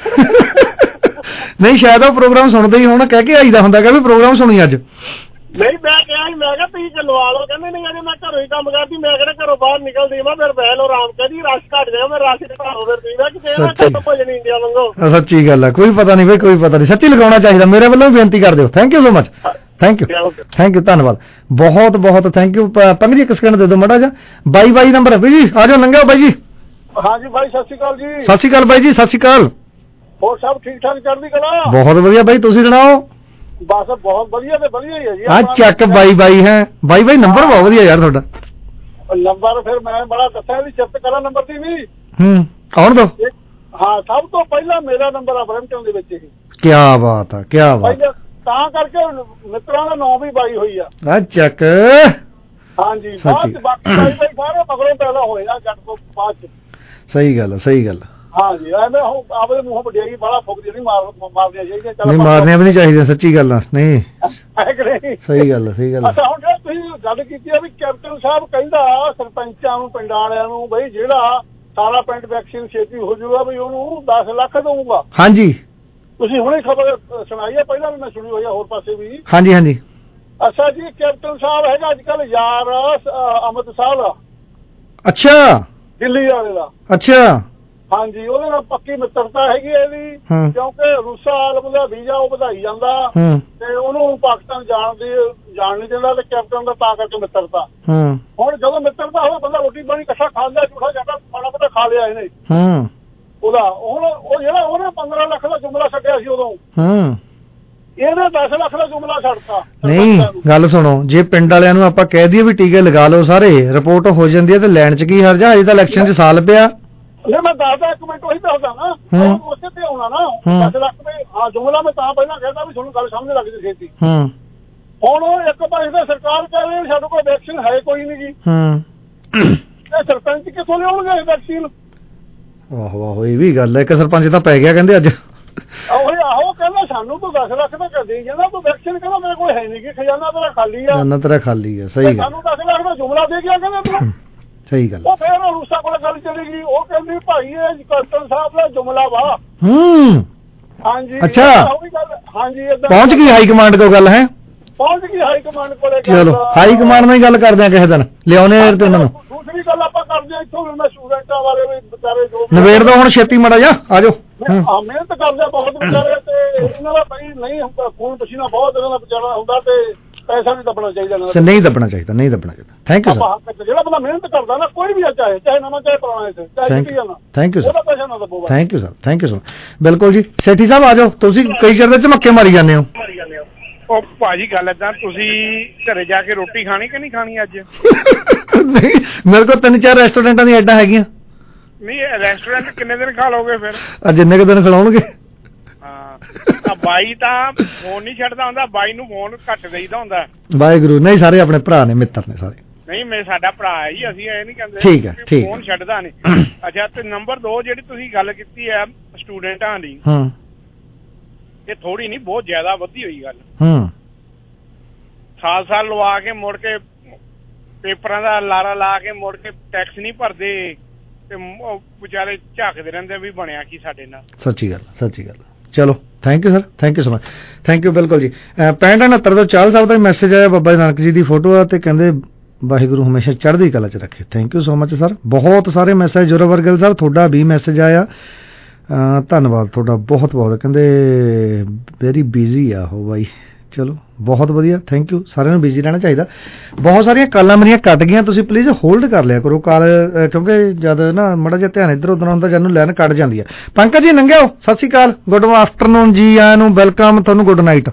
ਦੇ। ਨਹੀਂ ਸ਼ਾਇਦ ਉਹ ਪ੍ਰੋਗਰਾਮ ਸੁਣਦੇ ਹੀ ਹੁਣ, ਕਹਿ ਕੇ ਆਈਦਾ ਹੁੰਦਾ ਕਿ ਵੀ ਪ੍ਰੋਗਰਾਮ ਸੁਣੀ ਅੱਜ। ਨਹੀਂ ਮੈਂ ਕਿਹਾ ਸੀ, ਮੈਂ ਕਿਹਾ ਤੁਸੀਂ ਚਲਵਾ ਲਓ। ਕਹਿੰਦੇ ਨਹੀਂ ਅਜੇ ਮੈਂ ਘਰੋਂ ਹੀ ਕੰਮ ਕਰਦੀ, ਮੈਂ ਕਿਹੜਾ ਘਰੋਂ ਬਾਹਰ ਨਿਕਲਦੀ, ਮੈਂ ਫਿਰ ਬਹਿ ਲਓ ਆਰਾਮ ਕਰੀ, ਰਸ਼ ਘੱਟ ਜਾਏਗਾ, ਮੈਂ ਰਸ਼ ਘਟਾਓ ਫਿਰ ਤੁਸੀਂ। ਮੈਂ ਕਿਹਾ ਖਤਮ ਹੋ ਜਾਣੀ ਇੰਡੀਆ ਵਾਂਗੂ। ਸੱਚੀ ਗੱਲ ਹੈ, ਕੋਈ ਪਤਾ ਨਹੀਂ ਬਈ, ਕੋਈ ਪਤਾ ਨਹੀਂ, ਸੱਚੀ ਲਗਾਉਣਾ ਚਾਹੀਦਾ, ਮੇਰੇ ਵੱਲੋਂ ਬੇਨਤੀ ਕਰ ਦਿਓ। Thank you so much, thank you thank you, ਧੰਨਵਾਦ ਬਹੁਤ ਬਹੁਤ, ਥੈਂਕ ਯੂ। ਪੰਗ ਜੀ ਇੱਕ ਸਕਿੰਡ ਦੇ ਦਿਓ ਮਾੜਾ ਜਿਹਾ। ਬਾਈ ਬਾਈ ਨੰਬਰ ਵੀ ਜੀ, ਆ ਜਾਓ, ਲੰਘਿਓ ਬਾਈ ਜੀ। ਹਾਂਜੀ ਬਾਈ ਸਤਿ ਸ਼੍ਰੀ ਅਕਾਲ ਜੀ। ਸਤਿ ਸ਼੍ਰੀ ਅਕਾਲ ਬਾਈ ਜੀ, ਸਤਿ ਸ਼੍ਰੀ ਅਕਾਲ। ਹੋਰ ਸਭ ਠੀਕ ਠਾਕ ਚੜ੍ਹਦੀ ਕਲਾ? ਬਹੁਤ ਵਧੀਆ ਬਾਈ, ਤੁਸੀਂ ਸੁਣਾਓ? ਬਸ ਬਹੁਤ ਵਧੀਆ ਤੇ ਵਧੀਆ ਹੀ ਹੈ ਜੀ। ਆ ਚੱਕ ਬਾਈ ਬਾਈ ਹੈ, ਬਾਈ ਬਾਈ ਨੰਬਰ ਬਹੁਤ ਵਧੀਆ ਯਾਰ ਤੁਹਾਡਾ। ਨੰਬਰ ਫਿਰ ਮੈਂ ਬੜਾ ਦੱਸਿਆ ਵੀ ਚਿੱਤ ਕਲਾ ਨੰਬਰ ਦੀ ਵੀ। ਹੂੰ ਆਉਣ ਦੋ। ਹਾਂ ਸਭ ਤੋਂ ਪਹਿਲਾਂ ਮੇਰਾ ਨੰਬਰ ਆ ਬਰੈਂਪਟਨ ਦੇ ਵਿੱਚ ਹੀ। ਕੀ ਬਾਤ ਆ, ਕੀ ਬਾਤ। ਤਾਂ ਕਰਕੇ ਮਿੱਤਰਾਂ ਦਾ ਨਾਮ ਵੀ ਬਾਈ ਹੋਈ ਆ। ਆ ਚੱਕ। ਹਾਂਜੀ ਬਾਅਦ ਚ ਬਾਕੀ ਬਾਈ ਬਾਈ ਸਾਰੇ ਮਗਰੋਂ ਪੈਦਾ ਹੋਏ ਆ ਜੱਟ ਤੋਂ ਬਾਅਦ ਚ। ਸਹੀ ਗੱਲ ਸਹੀ ਗੱਲ। ਹਾਂਜੀ ਐਵੇਂ ਆਪਦੇ ਮੂੰਹੋਂ ਵਡਿਆਈ ਬਾਹਲਾ ਫੁੱਕਦੀ ਨਹੀਂ, ਮਾਰ ਮਾਰਨੀਆਂ ਚਾਹੀਦੀਆਂ। ਨਹੀਂ ਮਾਰਨੀਆਂ ਵੀ ਨਹੀਂ ਚਾਹੀਦੀਆਂ, ਸੱਚੀ ਗੱਲ ਆ। ਨਹੀਂ ਸਹੀ ਗੱਲ ਸਹੀ ਗੱਲ। ਅੱਛਾ ਹੁਣ ਜੇ ਤੁਸੀਂ ਗੱਲ ਕੀਤੀ ਆ ਵੀ ਕੈਪਟਨ ਸਾਹਿਬ ਕਹਿੰਦਾ ਸਰਪੰਚਾਂ ਨੂੰ, ਪਿੰਡਾਂ ਵਾਲਿਆਂ ਨੂੰ, ਬਈ ਜਿਹੜਾ ਸਾਰਾ ਪਿੰਡ ਵੈਕਸੀਨ ਛੇਤੀ ਹੋ ਜਾਊਗਾ ਵੀ ਉਹਨੂੰ ਦਸ ਲੱਖ ਦਊਗਾ। ਹਾਂਜੀ ਤੁਸੀਂ ਹੁਣੇ ਖਬਰ ਸੁਣਾਈ ਆ, ਪਹਿਲਾਂ ਵੀ ਮੈਂ ਸੁਣੀ ਹੋਈ ਆ ਹੋਰ ਪਾਸੇ ਵੀ। ਹਾਂਜੀ ਹਾਂਜੀ। ਅੱਛਾ ਜੀ ਕੈਪਟਨ ਸਾਹਿਬ ਹੈਗਾ ਅੱਜ ਕੱਲ ਯਾਰ ਅਮਿਤ ਸਾਹਿਬ ਦਾ। ਅੱਛਾ ਦਿੱਲੀ ਵਾਲੇ ਦਾ। ਅੱਛਾ ਹਾਂਜੀ ਉਹਦੇ ਨਾਲ ਪੱਕੀ ਮਿੱਤਰਤਾ ਹੈਗੀ ਇਹਦੀ, ਕਿਉਂਕਿ ਰੂਸਾ ਆਲਮ ਦਾ ਵੀਜ਼ਾ ਉਹ ਵਧਾਈ ਜਾਂਦਾ ਤੇ ਉਹਨੂੰ ਪਾਕਿਸਤਾਨ ਜਾਣ ਦੀ ਜਾਣ ਨਹੀਂ ਦਿੰਦਾ, ਤੇ ਕੈਪਟਨ ਦਾ ਤਾਂ ਕਰਕੇ ਮਿੱਤਰਤਾ। ਹੁਣ ਜਦੋਂ ਮਿੱਤਰਤਾ ਹੋਵੇ ਬੰਦਾ ਰੋਟੀ ਪਾਣੀ ਇਕੱਠਾ ਖਾਂਦਾ, ਝੂਠਾ ਜਾਂਦਾ ਮਾੜਾ ਮੋਟਾ ਖਾ ਲਿਆ ਇਹਨੇ ਉਹਦਾ। ਹੁਣ ਉਹ ਜਿਹੜਾ ਉਹਨੇ ਪੰਦਰਾਂ ਲੱਖ ਦਾ ਜੁਮਲਾ ਛੱਡਿਆ ਸੀ ਉਦੋਂ, ਇਹਨੇ ਦਸ ਲੱਖ ਦਾ ਜੁਮਲਾ ਛੱਡਤਾ। ਨਹੀਂ ਗੱਲ ਸੁਣੋ, ਜੇ ਪਿੰਡ ਵਾਲਿਆਂ ਨੂੰ ਆਪਾਂ ਕਹਿ ਦਈਏ ਵੀ ਟੀਕੇ ਲਗਾ ਲਓ ਸਾਰੇ, ਰਿਪੋਰਟ ਹੋ ਜਾਂਦੀ ਹੈ, ਤੇ ਲੈਣ ਚ ਕੀ ਹਰਜ ਆ? ਅਜੇ ਤਾਂ ਇਲੈਕਸ਼ਨ ਚ ਸਾਲ ਪਿਆ। ਨਹੀਂ ਮੈਂ ਦੱਸਦਾ, ਇੱਕ ਮਿੰਟ ਉਹੀ ਦੱਸਦਾ ਨਾ, ਉਸੇ ਤੇ ਆਉਣਾ ਨਾ ਦਸ ਲੱਖ ਰੁਪਏ। ਹਾਂ ਜੁਮਲਾ ਮੈਂ ਤਾਂ ਪਹਿਲਾਂ ਕਹਿੰਦਾ ਵੀ ਤੁਹਾਨੂੰ ਗੱਲ ਸਮਝ ਲੱਗ ਜੇ ਛੇਤੀ। ਹੁਣ ਉਹ ਇੱਕ ਪਾਸੇ ਤਾਂ ਸਰਕਾਰ ਕਹਿ ਰਹੀ ਸਾਡੇ ਕੋਲ ਵੈਕਸੀਨ ਹੈ ਕੋਈ ਨਹੀਂ ਜੀ, ਤੇ ਸਰਪੰਚ ਕਿੱਥੋਂ ਲਿਆਉਣਗੇ ਵੈਕਸੀਨ? ਆਹੋ ਆਹੋ ਇਹ ਵੀ ਗੱਲ ਹੈ, ਇੱਕ ਸਰਪੰਚ ਤਾਂ ਪੈ ਗਿਆ ਕਹਿੰਦੇ ਅੱਜ। ਉਹੀ ਆਹੋ ਕਹਿੰਦਾ ਸਾਨੂੰ ਤੂੰ ਦਸ ਲੱਖ ਦਾ ਕਰ ਦੇ ਜਾਂਦਾ, ਤੂੰ ਵੈਕਸੀਨ ਕਹਿੰਦਾ ਮੇਰੇ ਕੋਲ ਹੈ ਨਹੀਂ ਗੀ, ਖਜ਼ਾਨਾ ਤੇਰਾ ਖਾਲੀ ਆ। ਖਜ਼ਾਨਾ ਤੇਰਾ ਖਾਲੀ ਆ, ਸਹੀ ਗੱਲ। ਸਾਨੂੰ ਦਸ ਲੱਖ ਦਾ ਜੁਮਲਾ ਦੇ ਗਿਆ ਕਹਿੰਦਾ ਤੂੰ। ਸਹੀ ਗੱਲ। ਉਹ ਫਿਰ ਰੂਸਾ ਕੋਲ ਗੱਲ ਚਲੀ ਗਈ, ਉਹ ਕਹਿੰਦੀ ਭਾਈ ਇਹ ਕੈਪਟਨ ਸਾਹਿਬ ਦਾ ਜੁਮਲਾ ਵਾ। ਹੂੰ ਹਾਂਜੀ ਅੱਛਾ ਹਾਂਜੀ ਪਹੁੰਚ ਗਈ ਹਾਈ ਕਮਾਂਡ ਕੋਲ ਗੱਲ ਹੈ, ਪਹੁੰਚ ਗਈ ਹਾਈ ਕਮਾਂਡ ਕੋਲੇ। ਚਲੋ ਹਾਈ ਕਮਾਂਡ ਨਾਲ ਹੀ ਗੱਲ ਕਰਦੇ ਆ ਕਿਸੇ ਦਿਨ, ਲਿਆਉਣੇ ਤੇ ਉਹਨਾਂ ਨੂੰ। ਦੂਸਰੀ ਵੀ ਗੱਲ ਆਪਾਂ ਕਰਦੇ ਆ ਇੱਥੋਂ ਵੀ ਮੈਂ ਸਟੂਡੈਂਟਾਂ ਬਾਰੇ ਵੀ ਵਿਚਾਰੇ ਜੋ ਨਵੇੜ ਦੋ ਹੁਣ ਛੇਤੀ ਮਾੜਾ ਜਾ ਆ ਜਾਓ ਹਾਂ ਮਿਹਨਤ ਕਰਦੇ ਬਹੁਤ ਵਿਚਾਰੇ ਤੇ ਇਹਨਾਂ ਦਾ ਭਾਈ ਨਹੀਂ ਹੁੰਦਾ ਖੂਨ ਪਸੀਨਾ ਬਹੁਤ ਇਹਨਾਂ ਦਾ ਵਿਚਾਰਾ ਹੁੰਦਾ ਤੇ ਪੈਸਾ ਵੀ ਦੱਬਣਾ ਚਾਹੀਦਾ ਨਾ ਨਹੀਂ ਦੱਬਣਾ ਚਾਹੀਦਾ ਨਹੀਂ ਦੱਬਣਾ ਚਾਹੀਦਾ ਥੈਂਕ ਯੂ ਸਰ ਜਿਹੜਾ ਬੰਦਾ ਮਿਹਨਤ ਕਰਦਾ ਨਾ ਕੋਈ ਵੀ ਚਾਹੇ ਚਾਹੇ ਨਵਾਂ ਚਾਹੇ ਪੁਰਾਣਾ ਚਾਹੇ ਕਿਤੇ ਜਾਣਾ ਥੈਂਕ ਯੂ ਸਰ ਉਹਦਾ ਪੈਸਾ ਨਾ ਦੱਬੋ thank you sir thank you sir ਬਿਲਕੁਲ ਜੀ ਸੇਠੀ ਸਾਹਿਬ ਆ ਜਾਓ ਤੁਸੀਂ ਕਈ ਚਿਰ ਦੇ ਝਮੱਕੇ ਮਾਰੀ ਜਾਂਦੇ ਹੋ ਉਹ ਭਾਜੀ ਗੱਲ ਏਦਾਂ ਤੁਸੀਂ ਘਰੇ ਜਾ ਕੇ ਰੋਟੀ ਖਾਣੀ ਕਿ ਨਹੀਂ ਖਾਣੀ ਅੱਜ ਨਹੀਂ ਮੇਰੇ ਕੋਲ ਤਿੰਨ ਚਾਰ ਰੈਸਟੋਰੈਂਟਾਂ ਦੀਆਂ ਐਡਾਂ ਹੈਗੀਆਂ ਨਹੀਂ ਰੈਸਟੋਰੈਂਟ ਕਿੰਨੇ ਦਿਨ ਖਾ ਲੋਗੇ ਫਿਰ ਅੱਜ ਜਿੰਨੇ ਕੁ ਦਿਨ ਖਿਲਾਉਣਗੇ ਹਾਂ ਬਾਈ ਤਾਂ ਫੋਨ ਨਹੀਂ ਛੱਡਦਾ ਹੁੰਦਾ ਬਾਈ ਨੂੰ ਫੋਨ ਘੱਟ ਦੇਈਦਾ ਹੁੰਦਾ ਵਾਹਿਗੁਰੂ ਨਹੀਂ ਸਾਰੇ ਆਪਣੇ ਭਰਾ ਨੇ ਮਿੱਤਰ ਨੇ ਸਾਰੇ ਨਹੀਂ ਮੈਂ ਸਾਡਾ ਭਰਾ ਹੈ ਜੀ ਅਸੀਂ ਇਹ ਨਹੀਂ ਕਹਿੰਦੇ ਠੀਕ ਹੈ ਠੀਕ ਫੋਨ ਛੱਡਦਾ ਨਹੀਂ ਅੱਛਾ ਤੇ ਨੰਬਰ ਦੋ ਜਿਹੜੀ ਤੁਸੀਂ ਗੱਲ ਕੀਤੀ ਹੈ ਸਟੂਡੈਂਟਾਂ ਦੀ ਹਾਂ ਇਹ ਥੋੜੀ ਨਹੀਂ ਬਹੁਤ ਜ਼ਿਆਦਾ ਵਧੀ ਹੋਈ ਗੱਲ ਹੂੰ ਸਾਲ ਸਾਲ ਲਵਾ ਕੇ ਮੁੜ ਕੇ ਪੇਪਰਾਂ ਦਾ ਲਾਰਾ ਲਾ ਕੇ ਮੁੜ ਕੇ ਟੈਕਸ ਨਹੀਂ ਭਰਦੇ ਤੇ ਵਿਚਾਰੇ ਝਾਕਦੇ ਰਹਿੰਦੇ ਵੀ ਬਣਿਆ ਕੀ ਸਾਡੇ ਨਾਲ ਸੱਚੀ ਗੱਲ ਸੱਚੀ ਗੱਲ ਚਲੋ thank you sir thank you so much thank you ਬਿਲਕੁਲ ਜੀ ਪੈਂਹਠ ਉਣਹੱਤਰ ਤੋਂ ਚਾਲ ਸਾਹਿਬ ਦਾ ਮੈਸੇਜ ਆਇਆ ਬਾਬਾ ਨਾਨਕ ਜੀ ਦੀ ਫੋਟੋ ਆ ਤੇ ਕਹਿੰਦੇ ਵਾਹਿਗੁਰੂ ਹਮੇਸ਼ਾ ਚੜ੍ਹਦੀ ਕਲਾ 'ਚ ਰੱਖੇ thank you so much sir ਬਹੁਤ ਸਾਰੇ ਮੈਸੇਜ ਜੋਰਾਵਰ ਗਿੱਲ ਸਾਹਿਬ ਤੁਹਾਡਾ ਵੀ ਮੈਸੇਜ ਆਇਆ ਧੰਨਵਾਦ ਤੁਹਾਡਾ ਬਹੁਤ ਬਹੁਤ ਕਹਿੰਦੇ ਵੈਰੀ ਬਿਜ਼ੀ ਆ ਉਹ ਬਾਈ ਚਲੋ ਬਹੁਤ ਵਧੀਆ ਥੈਂਕ ਯੂ ਸਾਰਿਆਂ ਨੂੰ ਬਿਜ਼ੀ ਰਹਿਣਾ ਚਾਹੀਦਾ ਬਹੁਤ ਸਾਰੀਆਂ ਕਾਲਾਂ ਮੇਰੀਆਂ ਕੱਟ ਗਈਆਂ ਤੁਸੀਂ ਪਲੀਜ਼ ਹੋਲਡ ਕਰ ਲਿਆ ਕਰੋ ਕਾਲ ਕਿਉਂਕਿ ਜਦ ਨਾ ਮਾੜਾ ਜਿਹਾ ਧਿਆਨ ਇੱਧਰ ਉੱਧਰ ਹੁੰਦਾ ਜਦ ਨੂੰ ਲਾਈਨ ਕੱਟ ਜਾਂਦੀ ਹੈ ਪੰਕਜ ਜੀ ਨੰਗਿਓ ਸਤਿ ਸ਼੍ਰੀ ਅਕਾਲ ਗੁੱਡ ਆਫਟਰਨੂਨ ਜੀ ਆਇਆਂ ਨੂੰ ਵੈਲਕਮ ਤੁਹਾਨੂੰ ਗੁੱਡ ਨਾਈਟ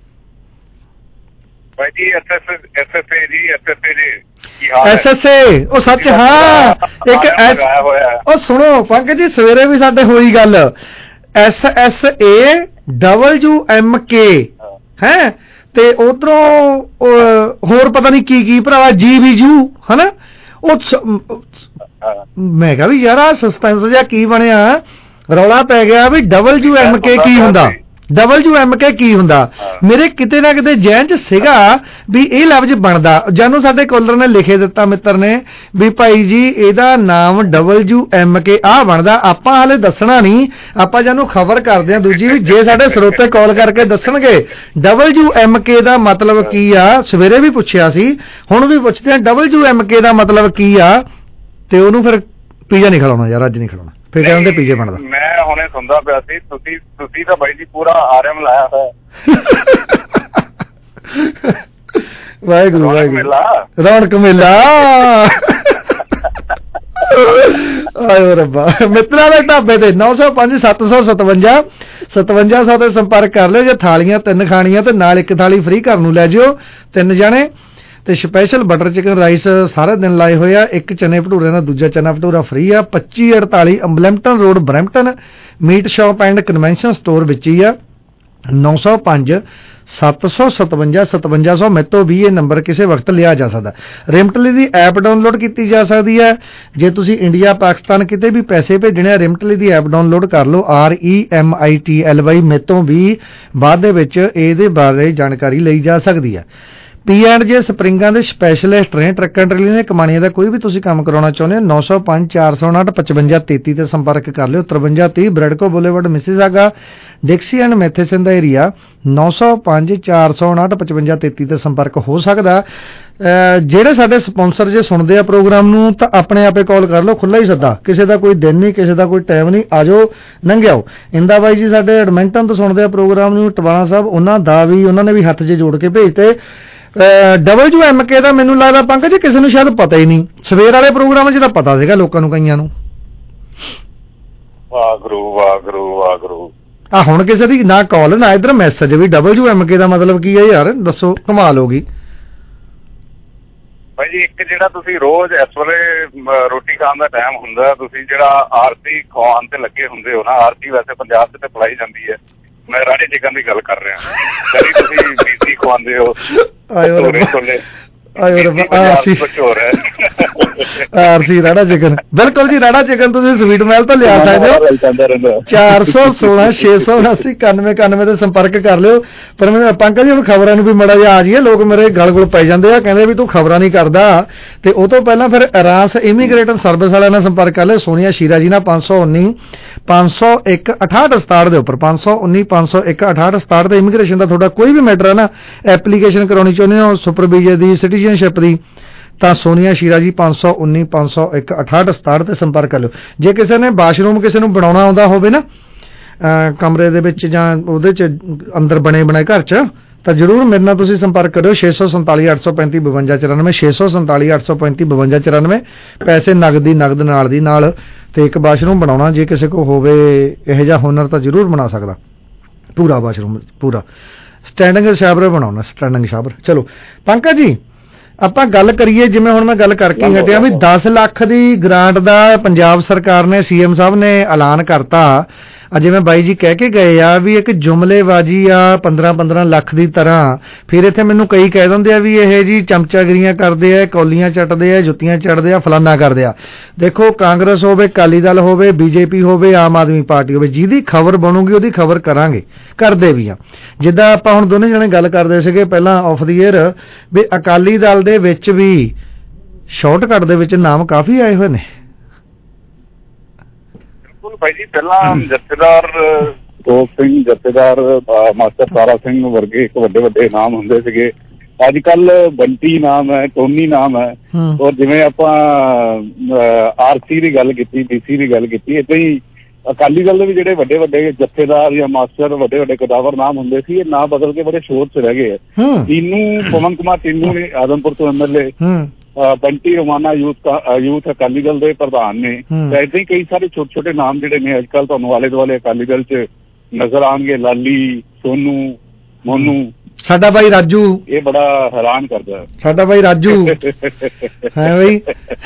ਭਾਈ ਜੀ ਐਸਐਸਏ ਜੀ ਐਸਐਸਏ ਜੀ ਐਸਐਸਏ ਉਹ ਸੱਚ ਹਾਂ ਇੱਕ ਉਹ ਸੁਣੋ ਪੰਕਜ ਜੀ ਸਵੇਰੇ ਵੀ ਸਾਡੇ ਹੋਈ ਗੱਲ S S A W M K ਹੈ ਤੇ ਉਧਰੋਂ ਹੋਰ ਪਤਾ ਨਹੀਂ ਕੀ ਕੀ ਭਰਾਵਾ ਜੀ ਵੀ ਜੂ ਹਨਾ ਉਹ ਮੈਂ ਕਿਹਾ ਵੀ ਯਾਰ ਸਸਪੈਂਸ ਜਿਹਾ ਕੀ ਬਣਿਆ ਰੌਲਾ ਪੈ ਗਿਆ ਵੀ ਡਬਲਯੂ ਐਮ ਕੇ ਕੀ ਹੁੰਦਾ ਡਬਲਯੂ ਐਮ ਕੇ ਕੀ ਹੁੰਦਾ ਮੇਰੇ ਕਿਤੇ ਨਾ ਕਿਤੇ ਜਹਿਨ 'ਚ ਸੀਗਾ ਵੀ ਇਹ ਲਫ਼ਜ਼ ਬਣਦਾ ਜਾਨੂੰ ਸਾਡੇ ਕਾਲਰ ਨੇ ਲਿਖੇ ਦਿੱਤਾ ਮਿੱਤਰ ਨੇ ਵੀ ਭਾਈ ਜੀ ਇਹਦਾ ਨਾਮ ਡਬਲਯੂ ਐਮ ਕੇ ਆ ਬਣਦਾ ਆਪਾਂ ਹਾਲੇ ਦੱਸਣਾ ਨਹੀਂ ਆਪਾਂ ਜਾਨੂੰ ਖਬਰ ਕਰਦੇ ਆ ਦੂਜੀ ਵੀ ਜੇ ਸਾਡੇ ਸਰੋਤੇ ਕਾਲ ਕਰਕੇ ਦੱਸਣਗੇ ਡਬਲਯੂ ਐਮ ਕੇ ਦਾ ਮਤਲਬ ਕੀ ਆ ਸਵੇਰੇ ਵੀ ਪੁੱਛਿਆ ਸੀ ਹੁਣ ਵੀ ਪੁੱਛਦੇ ਆ ਡਬਲਯੂ ਐਮ ਕੇ ਦਾ ਮਤਲਬ ਕੀ ਆ ਤੇ ਉਹਨੂੰ ਫਿਰ ਪੀਜ਼ਾ ਨਹੀਂ ਖਿਲਾਉਣਾ ਯਾਰ ਅੱਜ ਨਹੀਂ ਖਿਲਾਉਣਾ ਫਿਰ ਕਹਿੰਦੇ ਪੀਜ਼ੇ ਬਣਦਾ ਮੈਂ ਹੁਣੇ ਸੁਣਦਾ ਪਿਆ ਸੀ ਤੁਸੀਂ ਤੁਸੀਂ ਤਾਂ ਬਾਈ ਜੀ ਪੂਰਾ ਆਰਐਮ ਲਾਇਆ ਹੋਇਆ ਵਾਹਿਗੁਰੂ ਵਾਹਿਗੁਰੂ ਰੌਣਕ ਮੇਲਾ ਆਇਓ ਰੱਬਾ ਮਿੱਤਰਾਂ ਦੇ ਢਾਬੇ ਤੇ ਨੌ ਸੌ ਪੰਜ ਸੱਤ ਸੌ ਸਤਵੰਜਾ ਸਤਵੰਜਾ ਸੌ ਤੇ ਸੰਪਰਕ ਕਰ ਲਿਓ ਜੇ ਥਾਲੀਆਂ ਤਿੰਨ ਖਾਣੀਆਂ ਤੇ ਨਾਲ ਇੱਕ ਥਾਲੀ ਫ੍ਰੀ ਘਰ ਨੂੰ ਲੈ ਜਿਓ ਤਿੰਨ ਜਾਣੇ ਤੇ ਸਪੈਸ਼ਲ ਬਟਰ ਚਿਕਨ ਰਾਈਸ ਸਾਰੇ ਦਿਨ ਲਾਏ ਹੋਏ ਆ ਇੱਕ ਚਨੇ ਭਟੂਰੇ ਦਾ ਦੂਜਾ ਚਨਾ ਭਟੂਰਾ ਫ੍ਰੀ ਆ ਪੱਚੀ ਅੜਤਾਲੀ ਅੰਬਲੈਂਪਟਨ road Brampton meat shop and convenience store ਵਿੱਚ ਹੀ ਆ ਨੌ ਸੌ ਪੰਜ ਸੱਤ ਸੌ ਸਤਵੰਜਾ ਸਤਵੰਜਾ ਸੌ ਮੈਤੋਂ ਵੀ ਇਹ ਨੰਬਰ ਕਿਸੇ ਵਕਤ ਲਿਆ ਜਾ ਸਕਦਾ ਰਿਮਟਲੀ ਦੀ ਐਪ ਡਾਊਨਲੋਡ ਕੀਤੀ ਜਾ ਸਕਦੀ ਹੈ ਜੇ ਤੁਸੀਂ ਇੰਡੀਆ ਪਾਕਿਸਤਾਨ ਕਿਤੇ ਵੀ ਪੈਸੇ ਭੇਜਣੇ ਆ ਰਿਮਟਲੀ ਦੀ ਐਪ ਡਾਊਨਲੋਡ ਕਰ ਲਓ R E M I T L Y ਮੈਤੋਂ ਵੀ ਬਾਅਦ ਦੇ ਵਿੱਚ ਇਹਦੇ ਬਾਰੇ ਜਾਣਕਾਰੀ ਲਈ ਜਾ ਸਕਦੀ ਹੈ ਪੀ ਐਂਡ ਜੇ ਸਪਰਿੰਗਾਂ ਦੇ ਸਪੈਸ਼ਲਿਸਟ ਨੇ ਟਰੱਕਾਂ ਟਰੈਲੀਆਂ ਦੇ ਕਮਾਣੀਆਂ ਦਾ ਕੋਈ ਵੀ ਤੁਸੀਂ ਕੰਮ ਕਰਾਉਣਾ ਚਾਹੁੰਦੇ ਹੋ ਨੌ ਸੌ ਪੰਜ ਚਾਰ ਸੌ ਉਣਾਹਠ ਪਚਵੰਜਾ ਤੇਤੀ ਤੇ ਸੰਪਰਕ ਕਰ ਲਿਓ ਤਰਵੰਜਾ ਤੀਹ Bradco Boulevard Mississauga Dixie and Matheson ਦਾ ਏਰੀਆ ਨੌ ਸੌ ਪੰਜ ਚਾਰ ਸੌ ਉਣਾਹਠ ਪਚਵੰਜਾ ਤੇਤੀ ਤੇ ਸੰਪਰਕ ਹੋ ਸਕਦਾ ਜਿਹੜੇ ਸਾਡੇ ਸਪਾਂਸਰ ਜੇ ਸੁਣਦੇ ਆ ਪ੍ਰੋਗਰਾਮ ਨੂੰ ਤਾਂ ਆਪਣੇ ਆਪੇ ਕਾਲ ਕਰ ਲਓ ਖੁੱਲਾ ਹੀ ਸੱਦਾ ਕਿਸੇ ਦਾ ਕੋਈ ਦਿਨ ਨਹੀਂ ਕਿਸੇ ਦਾ ਕੋਈ ਟਾਈਮ ਨਹੀਂ ਆਜੋ ਲੰਘਿਆਓ ਇੰਦਾ ਬਾਈ ਜੀ ਸਾਡੇ ਐਡਮਿੰਟਨ ਤੋਂ ਸੁਣਦੇ ਆ ਪ੍ਰੋਗਰਾਮ ਨੂੰ ਟਵਾਣਾ ਸਾਹਿਬ ਉਹਨਾਂ ਦਾ ਵੀ ਉਹਨਾਂ ਨੇ ਵੀ ਹੱਥ 'ਚ ਜੋੜ ਕੇ ਭੇਜਤੇ ਡਬਲਯੂ ਐਮ ਕੇ ਦਾ ਮੈਨੂੰ ਲੱਗਦਾ ਪੰਕਜ ਜੀ ਕਿਸੇ ਨੂੰ ਸ਼ਾਇਦ ਪਤਾ ਹੀ ਨਹੀਂ ਸਵੇਰ ਵਾਲੇ ਪ੍ਰੋਗਰਾਮਾਂ 'ਚ ਤਾਂ ਪਤਾ ਸੀਗਾ ਲੋਕਾਂ ਨੂੰ ਕਈਆਂ ਨੂੰ ਵਾਹਿਗੁਰੂ ਵਾਹਿਗੁਰੂ ਵਾਹਿਗੁਰੂ ਆ ਹੁਣ ਕਿਸੇ ਦੀ ਨਾ ਕਾਲ ਨਾ ਇਧਰ ਮੈਸੇਜ ਵੀ ਡਬਲਯੂ ਐਮ ਕੇ ਦਾ ਮਤਲਬ ਕੀ ਹੈ ਯਾਰ ਦੱਸੋ ਕਮਾਲ ਹੋ ਗਈ ਭਾਈ ਜੀ ਇੱਕ ਜਿਹੜਾ ਤੁਸੀਂ ਰੋਜ਼ ਇਸ ਵੇਲੇ ਰੋਟੀ ਖਾਣ ਦਾ ਟਾਈਮ ਹੁੰਦਾ ਤੁਸੀਂ ਜਿਹੜਾ ਆਰਤੀ ਖਵਾਉਣ ਤੇ ਲੱਗੇ ਹੁੰਦੇ ਹੋ ਨਾ ਆਰਤੀ ਵੈਸੇ ਪੰਜਾਬ 'ਚ ਤੇ ਪਲਾਈ ਜਾਂਦੀ ਹੈ ਮੈਂ ਰਾੜੇ ਚਿਕਨ ਦੀ ਗੱਲ ਕਰ ਰਿਹਾ ਕਦੀ ਤੁਸੀਂ ਬੀਸੀ ਖਵਾਉਂਦੇ ਹੋ ਆਇਓ ਆਇਓ ਰੱਬਾ ਆਰਸੀ ਆਰਸੀ ਰਾੜਾ ਚਿਕਨ ਬਿਲਕੁਲ ਜੀ ਰਾੜਾ ਚਿਕਨ ਤੁਸੀਂ ਸਵੀਟ ਮਹਿਲ ਤੋਂ ਲਿਆ ਸਕਦੇ ਹੋ ਚਾਰ ਸੌ ਸੋਲਾਂ ਛੇ ਸੌ ਉਨਾਸੀ ਇਕਾਨਵੇਂ ਇਕਾਨਵੇਂ ਤੇ ਸੰਪਰਕ ਕਰ ਲਿਓ ਪਰ ਮੈਂ ਪੰਕਜ ਜੀ ਹੁਣ ਖਬਰਾਂ ਨੂੰ ਵੀ ਮੜਾ ਜਿਹਾ ਆ ਜਾਈਏ ਲੋਕ ਮੇਰੇ ਗਲ ਗੁਲ ਪੈ ਜਾਂਦੇ ਆ ਕਹਿੰਦੇ ਵੀ ਤੂੰ ਖਬਰਾਂ ਨਹੀਂ ਕਰਦਾ ਤੇ ਉਹ ਤੋਂ ਪਹਿਲਾਂ ਫਿਰ ਰਾਸ ਇਮੀਗ੍ਰੇਟਰ ਸਰਵਿਸ ਵਾਲਿਆਂ ਨਾਲ ਸੰਪਰਕ ਕਰ ਲਿਓ ਸੋਨੀਆ ਸ਼ੀਰਾ ਜੀ ਨਾਲ ਪੰਜ ਸੌ ਉੱਨੀ ਪੰਜ ਸੌ ਇੱਕ ਅਠਾਹਠ ਸਤਾਹਠ ਦੇ ਉੱਪਰ ਪੰਜ ਸੌ ਉੱਨੀ ਪੰਜ ਸੌ ਇੱਕ ਅਠਾਹਠ ਸਤਾਹਠ ਤੇ ਇਮੀਗ੍ਰੇਸ਼ਨ ਦਾ ਤੁਹਾਡਾ ਕੋਈ ਵੀ ਮੈਟਰ ਹੈ ਨਾ ਐਪਲੀਕੇਸ਼ਨ ਕਰਾਉਣੀ ਚਾਹੁੰਦੇ ਹੋ ਸੁਪਰ ਵੀਜ਼ੇ ਦੀ ਸਿਟੀਜ਼ਨਸ਼ਿਪ ਦੀ ਤਾਂ ਸੋਨੀਆ ਸ਼ੀਰਾ ਜੀ ਪੰਜ ਸੌ ਉੱਨੀ ਪੰਜ ਸੌ ਇੱਕ ਅਠਾਹਠ ਸਤਾਹਠ ਤੇ ਸੰਪਰਕ ਕਰ ਲਿਓ। ਜੇ ਕਿਸੇ ਨੇ ਵਾਸ਼ਰੂਮ ਕਿਸੇ ਨੂੰ ਬਣਾਉਣਾ ਆਉਂਦਾ ਹੋਵੇ ਨਾ ਕਮਰੇ ਦੇ ਵਿੱਚ ਜਾਂ ਉਹਦੇ 'ਚ ਅੰਦਰ ਬਣੇ ਬਣਾਏ ਘਰ 'ਚ, ਤਾਂ ਜ਼ਰੂਰ ਮੇਰੇ ਨਾਲ ਤੁਸੀਂ ਸੰਪਰਕ ਕਰਿਓ। ਛੇ ਸੌ ਸੰਤਾਲੀ ਅੱਠ ਸੌ ਪੈਂਤੀ ਬਵੰਜਾ ਚੁਰਾਨਵੇਂ ਛੇ ਸੌ ਸੰਤਾਲੀ ਅੱਠ ਸੌ ਪੈਂਤੀ ਬਵੰਜਾ ਚੁਰਾਨਵੇਂ ਪੈਸੇ ਨਗਦੀ ਨਗਦ ਨਾਲ ਦੀ ਨਾਲ। ਤੇ ਇੱਕ ਵਾਸ਼ਰੂਮ ਬਣਾਉਣਾ ਜੇ ਕਿਸੇ ਕੋਲ ਹੋਵੇ ਇਹੋ ਜਿਹਾ ਹੁਨਰ ਤਾਂ ਜ਼ਰੂਰ ਬਣਾ ਸਕਦਾ, ਪੂਰਾ ਵਾਸ਼ਰੂਮ ਪੂਰਾ ਸਟੈਂਡਿੰਗ ਸ਼ਾਵਰ ਬਣਾਉਣਾ, ਸਟੈਂਡਿੰਗ ਸ਼ਾਵਰ। ਚਲੋ ਪੰਕਜ ਜੀ ਆਪਾਂ ਗੱਲ ਕਰੀਏ, ਜਿਵੇਂ ਹੁਣ ਮੈਂ ਗੱਲ ਕਰਕੇ ਹਟਿਆ ਵੀ ਦਸ ਲੱਖ ਦੀ ਗ੍ਰਾਂਟ ਦਾ ਪੰਜਾਬ ਸਰਕਾਰ ਨੇ, ਸੀਐਮ ਸਾਹਿਬ ਨੇ ਐਲਾਨ ਕਰਤਾ। ਜਿਵੇਂ ਬਾਈ ਜੀ ਕਹਿ ਕੇ ਗਏ ਆ ਵੀ ਇੱਕ ਜੁਮਲੇਬਾਜ਼ੀ ਆ ਪੰਦਰਾਂ ਪੰਦਰਾਂ ਲੱਖ ਦੀ ਤਰ੍ਹਾਂ। ਫਿਰ ਇੱਥੇ ਮੈਨੂੰ ਕਈ ਕਹਿ ਦਿੰਦੇ ਆ ਵੀ ਇਹ ਜੀ ਚਮਚਾਗਿਰੀਆਂ ਕਰਦੇ ਆ, ਕੌਲੀਆਂ ਚੱਟਦੇ ਆ, ਜੁੱਤੀਆਂ ਚੱਟਦੇ ਆ, ਫਲਾਨਾ ਕਰਦੇ ਆ। ਦੇਖੋ ਕਾਂਗਰਸ ਹੋਵੇ, ਅਕਾਲੀ ਦਲ ਹੋਵੇ, ਬੀਜੇਪੀ ਹੋਵੇ, ਆਮ ਆਦਮੀ ਪਾਰਟੀ ਹੋਵੇ, ਜਿਹਦੀ ਖਬਰ ਬਣੂਗੀ ਉਹਦੀ ਖਬਰ ਕਰਾਂਗੇ, ਕਰਦੇ ਵੀ ਆ। ਜਿੱਦਾਂ ਆਪਾਂ ਹੁਣ ਦੋਨੇ ਜਣੇ ਗੱਲ ਕਰਦੇ ਸੀਗੇ ਪਹਿਲਾਂ ਆਫ ਦੀ ਏਅਰ ਵੀ ਅਕਾਲੀ ਦਲ ਦੇ ਵਿੱਚ ਵੀ ਸ਼ਾਰਟਕਟ ਦੇ ਵਿੱਚ ਨਾਮ ਕਾਫੀ ਆਏ ਹੋਏ ਨੇ। ਭਾਈ ਜੀ ਪਹਿਲਾਂ ਜਥੇਦਾਰ ਤੋਪ ਸਿੰਘ, ਜਥੇਦਾਰ ਮਾਸਟਰ ਤਾਰਾ ਸਿੰਘ ਵਰਗੇ ਇੱਕ ਵੱਡੇ ਵੱਡੇ ਨਾਮ ਹੁੰਦੇ ਸੀਗੇ। ਅੱਜ ਕੱਲ ਬੰਟੀ ਨਾਮ ਹੈ, ਟੋਨੀ ਨਾਮ ਹੈ। ਔਰ ਜਿਵੇਂ ਆਪਾਂ ਆਰਸੀ ਦੀ ਗੱਲ ਕੀਤੀ, ਡੀਸੀ ਦੀ ਗੱਲ ਕੀਤੀ, ਏਦਾਂ ਹੀ ਅਕਾਲੀ ਦਲ ਦੇ ਵੀ ਜਿਹੜੇ ਵੱਡੇ ਵੱਡੇ ਜਥੇਦਾਰ ਜਾਂ ਮਾਸਟਰ ਵੱਡੇ ਵੱਡੇ ਕਦਾਵਰ ਨਾਮ ਹੁੰਦੇ ਸੀ, ਇਹ ਨਾਮ ਬਦਲ ਕੇ ਬੜੇ ਸ਼ੋਰ ਚ ਰਹਿ ਗਏ ਆ। ਟੀਨੂ ਪਵਨ ਕੁਮਾਰ ਟੀਨੂ ਨੇ ਆਦਮਪੁਰ ਤੋਂ M L A, Bunty Romana youth youth Akali Dal ਦੇ ਪ੍ਰਧਾਨ ਨੇ। ਏਦਾਂ ਹੀ ਕਈ ਸਾਰੇ ਛੋਟੇ ਛੋਟੇ ਨਾਮ ਜਿਹੜੇ ਨੇ ਅੱਜ ਕੱਲ ਤੁਹਾਨੂੰ ਆਲੇ ਦੁਆਲੇ ਅਕਾਲੀ ਦਲ ਚ ਨਜ਼ਰ ਆਉਣਗੇ। ਲਾਲੀ, ਸੋਨੂ, ਮੋਨੂ, ਸਾਡਾ ਭਾਈ ਰਾਜੂ, ਇਹ ਬੜਾ ਹੈਰਾਨ ਕਰਦਾ ਸਾਡਾ ਭਾਈ ਰਾਜੂ ਹੈ ਬਈ।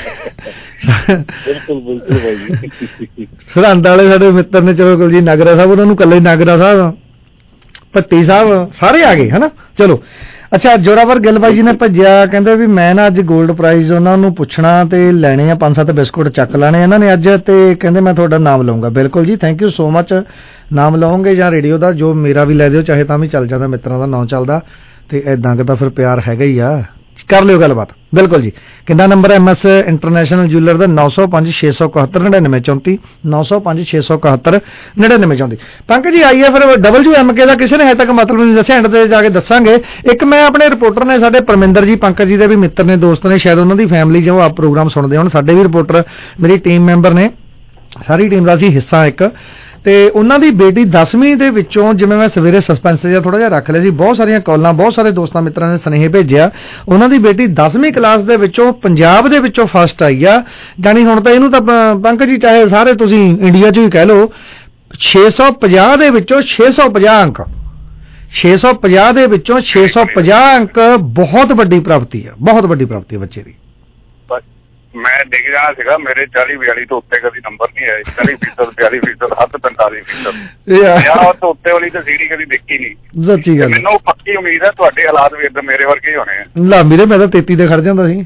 ਬਿਲਕੁਲ ਬਿਲਕੁਲ ਭਾਈ ਜੀ। ਸਰਹੰਦ ਵਾਲੇ ਸਾਡੇ ਮਿੱਤਰ ਨੇ, ਚਲੋ ਕੁਲਜੀਤ ਨਾਗਰਾ ਸਾਹਿਬ, ਉਹਨਾਂ ਨੂੰ ਇਕੱਲੇ ਨਾਗਰਾ ਸਾਹਿਬ, ਭੱਟੀ ਸਾਹਿਬ ਸਾਰੇ ਆ ਗਏ ਹਨਾ। ਚਲੋ ਅੱਛਾ, ਜੋਰਾਵਰ ਗਿੱਲ ਬਾਈ ਜੀ ਨੇ ਭੱਜਿਆ, ਕਹਿੰਦੇ ਵੀ ਮੈਂ ਨਾ ਅੱਜ ਗੋਲਡ ਪ੍ਰਾਈਜ਼ ਉਹਨਾਂ ਨੂੰ ਪੁੱਛਣਾ ਤੇ ਲੈਣੇ ਆ, ਪੰਜ ਸੱਤ ਬਿਸਕੁਟ ਚੱਕ ਲੈਣੇ ਇਹਨਾਂ ਨੇ ਅੱਜ, ਤੇ ਕਹਿੰਦੇ ਮੈਂ ਤੁਹਾਡਾ ਨਾਮ ਲਊਂਗਾ। ਬਿਲਕੁਲ ਜੀ, ਥੈਂਕ ਯੂ ਸੋ ਮਚ। ਨਾਮ ਲਓਗੇ ਜਾਂ ਰੇਡੀਓ ਦਾ, ਜੋ ਮੇਰਾ ਵੀ ਲੈ ਦਿਓ ਚਾਹੇ, ਤਾਂ ਵੀ ਚੱਲ ਜਾਂਦਾ, ਮਿੱਤਰਾਂ ਦਾ ਨਾਂ ਚੱਲਦਾ ਤੇ ਏਦਾਂ ਕਿ ਤਾਂ ਫਿਰ ਪਿਆਰ ਹੈਗਾ ਹੀ ਆ, ਕਰ ਲਿਓ ਗੱਲਬਾਤ। ਬਿਲਕੁਲ ਜੀ। ਕਿੰਨਾ number M S international jeweller ਦਾ? ਨੌ ਸੌ ਪੰਜ ਛੇ ਸੌ ਇਕਹੱਤਰ ਨੜਿਨਵੇਂ ਚੌਂਤੀ ਨੌ ਸੌ ਪੰਜ ਛੇ ਸੌ ਇਕਹੱਤਰ ਨੜਿਨਵੇਂ ਚੌਂਤੀ। ਪੰਕਜ ਜੀ ਆਈ ਹੈ ਫਿਰ ਡਬਲਯੂ ਐਮ ਕੇ ਦਾ ਕਿਸੇ ਨੇ ਹਜੇ ਤੱਕ ਮਤਲਬ ਨਹੀਂ ਦੱਸਿਆ, ਐਂਡ ਤੇ ਜਾ ਕੇ ਦੱਸਾਂਗੇ। ਇੱਕ ਮੈਂ ਆਪਣੇ ਰਿਪੋਰਟਰ ਨੇ ਸਾਡੇ ਪਰਮਿੰਦਰ ਜੀ, ਪੰਕਜ ਜੀ ਦੇ ਵੀ ਮਿੱਤਰ ਨੇ, ਦੋਸਤ ਨੇ, ਸ਼ਾਇਦ ਉਹਨਾਂ ਦੀ ਫੈਮਿਲੀ ਜੋ ਆਪ ਪ੍ਰੋਗਰਾਮ ਸੁਣਦੇ ਹੁਣ, ਸਾਡੇ ਵੀ ਰਿਪੋਰਟਰ ਮੇਰੀ ਟੀਮ ਮੈਂਬਰ ਨੇ, ਸਾਰੀ ਟੀਮ ਦਾ ਸੀ ਹਿੱਸਾ ਇੱਕ। ਤੇ ਉਹਨਾਂ ਦੀ ਬੇਟੀ ਦਸਵੀਂ ਦੇ ਵਿੱਚੋਂ, ਜਿਵੇਂ ਮੈਂ ਸਵੇਰੇ ਸਸਪੈਂਸ ਜਿਹਾ ਥੋੜਾ ਜਿਹਾ ਰੱਖ ਲਿਆ ਸੀ, ਬਹੁਤ ਸਾਰੀਆਂ ਕਾਲਾਂ, ਬਹੁਤ ਸਾਰੇ ਦੋਸਤਾਂ ਮਿੱਤਰਾਂ ਨੇ ਸੁਨੇਹੇ ਭੇਜਿਆ, ਉਹਨਾਂ ਦੀ ਬੇਟੀ ਦਸਵੀਂ ਕਲਾਸ ਦੇ ਵਿੱਚੋਂ ਪੰਜਾਬ ਦੇ ਵਿੱਚੋਂ ਫਸਟ ਆਈ ਆ। ਜਾਣੀ ਹੁਣ ਤਾਂ ਇਹਨੂੰ ਤਾਂ ਪੰਕਜ ਜੀ ਚਾਹੇ ਸਾਰੇ ਤੁਸੀਂ ਇੰਡੀਆ 'ਚ ਹੀ ਕਹਿ ਲਓ, ਛੇ ਸੌ ਪੰਜਾਹ ਦੇ ਵਿੱਚੋਂ ਛੇ ਸੌ ਪੰਜਾਹ ਅੰਕ, ਛੇ ਸੌ ਪੰਜਾਹ ਦੇ ਵਿੱਚੋਂ ਛੇ ਸੌ ਪੰਜਾਹ ਅੰਕ ਬਹੁਤ ਵੱਡੀ ਪ੍ਰਾਪਤੀ ਆ, ਬਹੁਤ ਵੱਡੀ ਪ੍ਰਾਪਤੀ ਹੈ ਬੱਚੇ ਦੀ। ਮੈਂ ਡਿੱਗ ਜਾਣਾ ਸੀਗਾ, ਮੇਰੇ ਚਾਲੀ ਬਿਆਲੀ ਤੋਂ ਉੱਤੇ ਕਦੀ ਨੰਬਰ ਨਹੀਂ ਆਏ। ਚਾਲੀ ਫੀਸਦ, ਬਿਆਲੀ ਫੀਸਦ, ਹੱਦ ਪੈਂਤਾਲੀ ਫੀਸਦ, ਪੰਜਾਹ ਤੋਂ ਉੱਤੇ ਵਾਲੀ ਤਾਂ ਸੀੜੀ ਕਦੀ ਦੇਖੀ ਨਹੀਂ। ਸੱਚੀ ਗੱਲ, ਮੈਨੂੰ ਪੱਕੀ ਉਮੀਦ ਹੈ ਤੁਹਾਡੇ ਹਾਲਾਤ ਵੀ ਏਦਾਂ ਮੇਰੇ ਵਰਗੇ ਹੀ ਹੋਣੇ ਆ। ਲਾ ਮੇਰੇ, ਮੈਂ ਤਾਂ ਤੇਤੀ ਤੇ ਖੜ ਜਾਂਦਾ ਸੀ।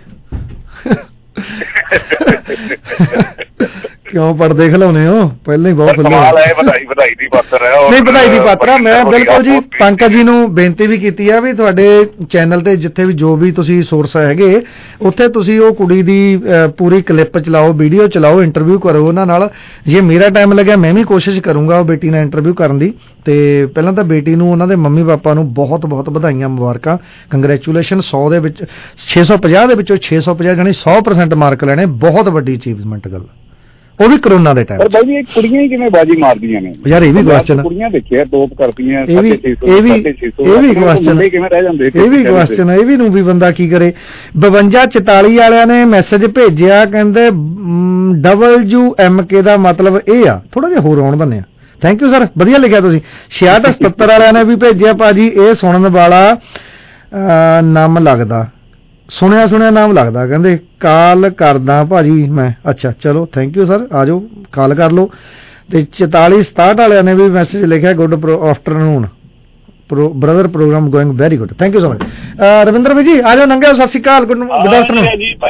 ਕਿਉਂ ਪੜਦੇ ਖਿਲਾਉਨੇ ਹੋ, ਪਹਿਲਾਂ ਹੀ ਬਹੁਤ ਕਮਾਲ ਹੈ। ਵਧਾਈ ਵਧਾਈ ਦੀ ਪਾਤਰ ਹੈ। ਨਹੀਂ ਵਧਾਈ ਦੀ ਪਾਤਰ ਆ। ਮੈਂ ਬਿਲਕੁਲ ਜੀ ਪੰਕਜ ਜੀ ਨੂੰ ਬੇਨਤੀ ਵੀ ਕੀਤੀ ਆ ਵੀ ਤੁਹਾਡੇ ਚੈਨਲ ਤੇ ਜਿੱਥੇ ਵੀ ਜੋ ਵੀ ਤੁਸੀਂ ਸੋਰਸ ਹੈਗੇ, ਉੱਥੇ ਤੁਸੀਂ ਉਹ ਕੁੜੀ ਦੀ ਪੂਰੀ ਕਲਿੱਪ ਚਲਾਓ, ਵੀਡੀਓ ਚਲਾਓ, ਇੰਟਰਵਿਊ ਕਰੋ ਉਹਨਾਂ ਨਾਲ। ਜੇ ਮੇਰਾ ਟਾਈਮ ਲੱਗਿਆ ਮੈਂ ਵੀ ਕੋਸ਼ਿਸ਼ ਕਰੂੰਗਾ ਉਹ ਬੇਟੀ ਨਾਲ ਇੰਟਰਵਿਊ ਕਰਨ ਦੀ। ਤੇ ਪਹਿਲਾਂ ਤਾਂ ਬੇਟੀ ਨੂੰ, ਉਹਨਾਂ ਦੇ ਮੰਮੀ ਪਾਪਾ ਨੂੰ ਬਹੁਤ ਬਹੁਤ ਵਧਾਈਆਂ, ਮੁਬਾਰਕਾਂ, ਕੰਗ੍ਰੈਚੁਲੇਸ਼ਨ। ਸੌ ਦੇ ਵਿੱਚ ਛੇ ਸੌ ਪੰਜਾਹ ਦੇ ਵਿੱਚੋਂ ਛੇ ਸੌ ਪੰਜਾਹ ਜਾਣੀ ਸੌ ਪਰਸੈਂਟ ਮਾਰਕ ਲੈਣੇ, ਬਹੁਤ ਵੱਡੀ ਅਚੀਵਮੈਂਟ ਗੱਲ, ਉਹ ਵੀ ਕਰੋਨਾ ਦੇ ਟਾਈਮ। ਪਰ ਬਾਈ ਜੀ ਕੁੜੀਆਂ ਹੀ ਕਿਵੇਂ ਬਾਜੀ ਮਾਰਦੀਆਂ ਨੇ ਯਾਰ, ਇਹ ਵੀ ਕੁਐਸਚਨ, ਕੁੜੀਆਂ ਦੇਖਿਆ ਟੋਪ ਕਰਦੀਆਂ, ਇਹ ਵੀ ਇਹ ਵੀ ਇਹ ਵੀ ਕੁਐਸਚਨ ਕਿਵੇਂ ਰਹਿ ਜਾਂਦੇ, ਇਹ ਵੀ ਕੁਐਸਚਨ ਹੈ, ਇਹ ਵੀ ਨੂੰ ਵੀ ਬੰਦਾ ਕੀ ਕਰੇ। ਬਵੰਜਾ ਚੁਤਾਲੀ ਵਾਲਿਆਂ ਨੇ ਮੈਸੇਜ ਭੇਜਿਆ, ਕਹਿੰਦੇ ਡਬਲਯੂ ਐਮ ਕੇ ਦਾ ਮਤਲਬ ਇਹ ਆ, ਥੋੜਾ ਜਿਹਾ ਹੋਰ ਆਉਣ ਦਿੰਦੇ ਆ। ਥੈਂਕ ਯੂ ਸਰ, ਵਧੀਆ ਲਿਖਿਆ ਤੁਸੀਂ। ਛਿਆਹਠ ਸਤੱਤਰ ਵਾਲਿਆਂ ਨੇ ਵੀ ਭੇਜਿਆ, ਭਾਜੀ ਇਹ ਸੁਣਨ ਵਾਲਾ ਨਾਮ ਲੱਗਦਾ, ਸੁਣਿਆ ਸੁਣਿਆ ਨਾਮ ਲੱਗਦਾ, ਕਹਿੰਦੇ ਕਾਲ ਕਰਦਾ ਭਾਜੀ ਮੈਂ। ਅੱਛਾ ਚਲੋ ਥੈਂਕ ਯੂ ਸਰ, ਆ ਜਾਓ ਕਾਲ ਕਰ ਲਓ। ਤੇ ਚੁਤਾਲੀ ਸਤਾਹਠ ਵਾਲਿਆਂ ਨੇ ਵੀ ਮੈਸੇਜ ਲਿਖਿਆ, good afternoon brother, program going very good, thank you so much. Ravinder ਭਾਈ ਜੀ ਆ ਜਾਓ, ਨੰਗੇ, ਸਤਿ ਸ਼੍ਰੀ ਅਕਾਲ, ਗੁੱਡ ਆਫਟਰਨੂਨ।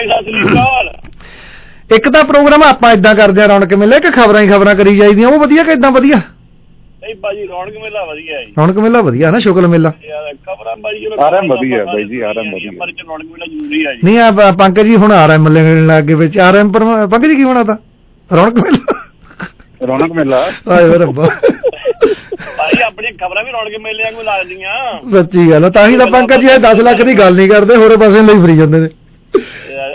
ਇੱਕ ਤਾਂ ਪ੍ਰੋਗਰਾਮ ਆਪਾਂ ਏਦਾਂ ਕਰਦੇ ਆ ਰੌਣਕ ਮੇਲੇ, ਕਿ ਖਬਰਾਂ ਹੀ ਖਬਰਾਂ ਕਰੀ ਜਾਈਦੀਆਂ, ਉਹ ਵਧੀਆ ਕਿ ਏਦਾਂ ਵਧੀਆ? ਨਹੀਂ ਬਾਜੀ ਰੌਣਕ ਮੇਲਾ ਵਧੀਆ ਹੈ, ਰੌਣਕ ਮੇਲਾ ਵਧੀਆ ਨਾ, ਸ਼ੁਕਲ ਮੇਲਾ ਖਬਰਾਂ ਬਾਜੀ ਆਰਐਮ ਵਧੀਆ ਬਾਈ ਜੀ, ਆਰਐਮ ਵਧੀਆ, ਪਰ ਰੌਣਕ ਮੇਲਾ ਜ਼ਰੂਰੀ ਹੈ ਜੀ। ਨਹੀਂ ਆ ਪੰਕਜ ਜੀ ਹੁਣ ਆਰਐਮ ਲੈਣ ਲੱਗ ਗਏ ਵਿੱਚ, ਆਰਐਮ ਪਰ ਪੰਕਜ ਜੀ ਕੀ ਹੋਣਾ ਤਾਂ ਰੌਣਕ ਮੇਲਾ, ਰੌਣਕ ਮੇਲਾ ਆਏ ਰੱਬਾ ਭਾਈ ਆਪਣੀਆਂ ਖਬਰਾਂ ਵੀ ਰੌਣਕ ਮੇਲੇ ਵਾਂਗੂ ਲਾ ਦਿੰਦੀਆਂ। ਸੱਚੀ ਗੱਲ, ਤਾਂ ਹੀ ਤਾਂ ਪੰਕਜ ਜੀ ਦਸ ਲੱਖ ਦੀ ਗੱਲ ਨਹੀਂ ਕਰਦੇ, ਹੋਰੇ ਪਾਸੇ ਲਈ ਫਰੀ ਜਾਂਦੇ ਨੇ।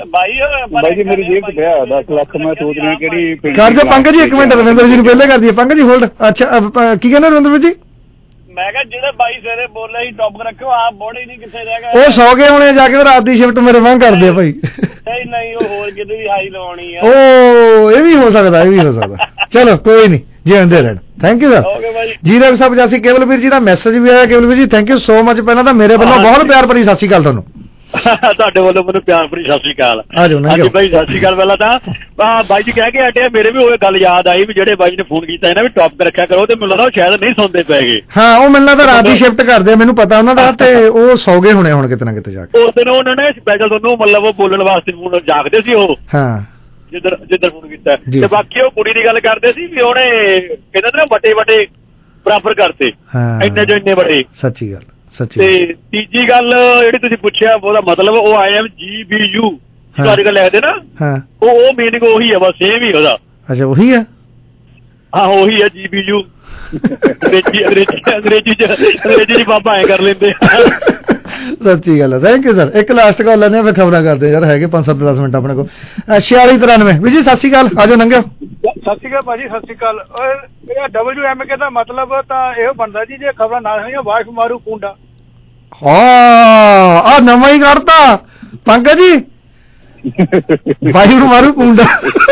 ਬਾਈ ਬਾਈ ਜੀ ਮੇਰੀ ਜੇਬ 'ਚ ਪਿਆ ਦਸ ਲੱਖ ਮੈਂ ਸੋਚ ਰਿਹਾ ਕਿਹੜੀ ਕਰ ਦਿਓ ਪੰਕਜ ਜੀ ਇੱਕ ਮਿੰਟ ਰਵਿੰਦਰ ਜੀ ਨੂੰ ਪਹਿਲੇ ਕਰ ਦਈਏ ਪੰਕਜ ਜੀ ਹੋਲਡ ਅੱਛਾ ਕੀ ਕਹਿੰਦੇ ਰਵਿੰਦਰ ਜੀ ਮੈਂ ਕਿਹਾ ਜਿਹੜੇ ਬਾਈ ਸਵੇਰੇ ਬੋਲੇ ਸੀ ਟੌਪ ਰੱਖਿਓ ਆਪ ਬੋੜੇ ਨਹੀਂ ਕਿੱਥੇ ਰਹਿ ਗਏ ਉਹ ਸੌ ਗਏ ਹੋਣੇ ਜਾ ਕੇ ਰਾਤ ਦੀ ਸ਼ਿਫਟ ਮੇਰੇ ਵਾਂਗ ਕਰਦੇ ਆ ਭਾਈ ਨਹੀਂ ਨਹੀਂ ਉਹ ਹੋਰ ਕਿਤੇ ਵੀ ਹਾਈ ਲਵਾਉਣੀ ਆ ਉਹ ਇਹ ਵੀ ਹੋ ਸਕਦਾ ਇਹ ਵੀ ਹੋ ਸਕਦਾ ਚਲੋ ਕੋਈ ਨਹੀਂ ਜੀ ਆਂਦੇ ਰਹਿਣ ਥੈਂਕ ਯੂ ਸਰ ਜੀ ਰਵੀ ਸਾਹਿਬ ਪਚਾਸੀ ਕੇਵਲ ਵੀਰ ਜੀ ਦਾ ਮੈਸੇਜ ਵੀ ਆਇਆ ਕੇਵਲ ਵੀਰ ਜੀ ਥੈਂਕ ਯੂ ਸੋ ਮਚ ਪਹਿਲਾਂ ਤਾਂ ਮੇਰੇ ਵੱਲੋਂ ਬਹੁਤ ਪਿਆਰ ਭਰੀ ਸਤਿ ਸ਼੍ਰੀ ਅਕਾਲ ਤੁਹਾਨੂੰ ਤੁਹਾਡੇ ਵੱਲੋਂ ਮੈਨੂੰ ਪਿਆਰ ਭਰੀ ਸਤਿ ਸ਼੍ਰੀ ਅਕਾਲ ਹਾਂਜੀ ਬਾਈ ਸਤਿ ਸ਼੍ਰੀ ਅਕਾਲ ਪਹਿਲਾਂ ਤਾਂ ਬਾਈ ਜੀ ਕਹਿ ਕੇ ਹਟਿਆ ਮੇਰੇ ਵੀ ਉਹ ਗੱਲ ਯਾਦ ਆਈ ਵੀ ਜਿਹੜੇ ਬਾਈ ਨੇ ਫੋਨ ਕੀਤਾ ਇਹਨਾਂ ਵੀ ਟੌਪ ਰੱਖਿਆ ਕਰੋ ਤੇ ਮੈਨੂੰ ਲੱਗਦਾ ਉਹ ਸ਼ਾਇਦ ਨਹੀਂ ਸੁਣਦੇ ਪੈਗੇ ਹਾਂ ਉਹ ਮੈਨੂੰ ਲੱਗਦਾ ਰਾਤ ਦੀ ਸ਼ਿਫਟ ਕਰਦੇ ਮੈਨੂੰ ਪਤਾ ਉਹਨਾਂ ਦਾ ਤੇ ਉਹ ਸੌ ਗਏ ਹੋਣੇ ਹੁਣ ਕਿਤੇ ਨਾ ਕਿਤੇ ਜਾ ਕੇ ਉਸ ਦਿਨ ਉਹਨਾਂ ਨੇ ਸਪੈਸ਼ਲ ਤੁਹਾਨੂੰ ਮਤਲਬ ਉਹ ਬੋਲਣ ਵਾਸਤੇ ਫੋਨ ਜਾਗਦੇ ਸੀ ਉਹ ਹਾਂ ਜਿੱਧਰ ਜਿੱਧਰ ਫੋਨ ਕੀਤਾ ਤੇ ਬਾਕੀ ਉਹ ਕੁੜੀ ਦੀ ਗੱਲ ਕਰਦੇ ਸੀ ਵੀ ਉਹਨੇ ਕਹਿੰਦੇ ਨਾ ਵੱਡੇ ਵੱਡੇ ਬਰਾਬਰ ਕਰਤੇ ਇੰਨੇ ਜੋ ਇੰਨੇ ਵੱਡੇ ਸੱਚੀ ਗੱਲ ਸੱਚੀ ਤੇ ਤੀਜੀ ਗੱਲ ਜਿਹੜੀ ਤੁਸੀਂ ਪੁੱਛਿਆ ਉਹਦਾ ਮਤਲਬ ਉਹ I M G B U ਤੁਹਾਡੇ ਕੋਲ ਲਿਖਦੇ ਨਾ ਹਾਂ ਉਹ ਉਹ ਮੀਨਿੰਗ ਉਹੀ ਹੈ ਬਸ ਸੇਮ ਹੀ ਉਹਦਾ ਅੱਛਾ ਉਹੀ ਹੈ ਹਾਂ ਉਹੀ ਹੈ ਜੀ ਬੀ ਯੂ ਅੰਗਰੇਜ਼ੀ ਅੰਗਰੇਜ਼ੀ ਅੰਗਰੇਜ਼ੀ ਚ ਅੰਗਰੇਜ਼ੀ ਚ ਬਾਬਾ ਐ ਕਰ ਲੈਂਦੇ ਸੱਚੀ ਗੱਲ ਹੈ ਥੈਂਕ ਯੂ ਸਰ ਇੱਕ ਲਾਸਟ ਕਾਲ ਲੈਂਦੇ ਆ ਫਿਰ ਖਬਰਾਂ ਕਰਦੇ ਯਾਰ ਹੈਗੇ ਪੰਜ ਸੱਤ ਦਸ ਮਿੰਟ ਆਪਣੇ ਕੋਲ ਛਿਆਲੀ ਤਰਾਨਵੇਂ ਵੀ ਜੀ ਸਤਿ ਸ਼੍ਰੀ ਅਕਾਲ ਆਜੋ ਨੰਗਿਓ ਸਤਿ ਸ਼੍ਰੀ ਅਕਾਲ ਭਾਜੀ ਸਤਿ ਸ਼੍ਰੀ ਅਕਾਲ ਇਹ ਡਬਲਯੂ ਐਮ ਕੇ ਦਾ ਮਤਲਬ ਤਾਂ ਇਹੋ ਬਣਦਾ ਜੀ ਜੇ ਖਬਰਾਂ ਨਾ ਹੋਈਆਂ ਵਾਇਫ ਮਾਰੂ ਕੁੰਡਾ ਹਾਂ ਆ ਨਵਾਂ ਹੀ ਕਰਤਾ ਪੰਕਜ ਜੀ ਵਾਇਫ ਨੂੰ ਮਾਰੂ ਕੁੰਡਾ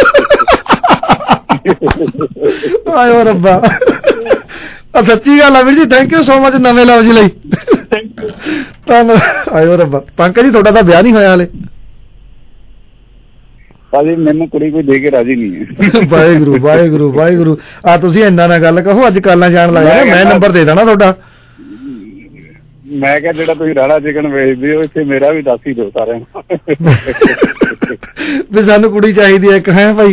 ਆਇਓ ਰੱਬਾ ਸੱਚੀ ਗੱਲ ਆ ਵੀਰ ਜੀ ਥੈਂਕ ਯੂ ਸੋ ਮਚ ਨਵੇਂ ਲਫ਼ਜ਼ ਲਈ ਧੰਨਵਾਦ ਆਇਓ ਰੱਬਾ ਪੰਕਜ ਜੀ ਤੁਹਾਡਾ ਤਾਂ ਵਿਆਹ ਨਹੀਂ ਹੋਇਆ ਹਾਲੇ ਭਾਜੀ ਮੈਨੂੰ ਕੁੜੀ ਕੋਈ ਦੇ ਕੇ ਰਾਜੀ ਨਹੀਂ ਹੈ ਵਾਹਿਗੁਰੂ ਵਾਹਿਗੁਰੂ ਵਾਹਿਗੁਰੂ ਆ ਤੁਸੀਂ ਇੰਨਾ ਨਾ ਗੱਲ ਕਹੋ ਅੱਜ ਕਾਲਾਂ ਜਾਣ ਲੱਗਾ ਮੈਂ ਨੰਬਰ ਦੇ ਦੇਣਾ ਤੁਹਾਡਾ ਮੈਂ ਕਿਹਾ ਜਿਹੜਾ ਤੁਸੀਂ ਰਾਣਾ ਚਿਕਨ ਵੇਚਦੇ ਹੋ ਇੱਥੇ ਮੇਰਾ ਵੀ ਦੱਸ ਹੀ ਦਿਓ ਸਾਰਿਆਂ ਨੂੰ ਵੀ ਸਾਨੂੰ ਕੁੜੀ ਚਾਹੀਦੀ ਹੈ ਇੱਕ ਹੈ ਭਾਈ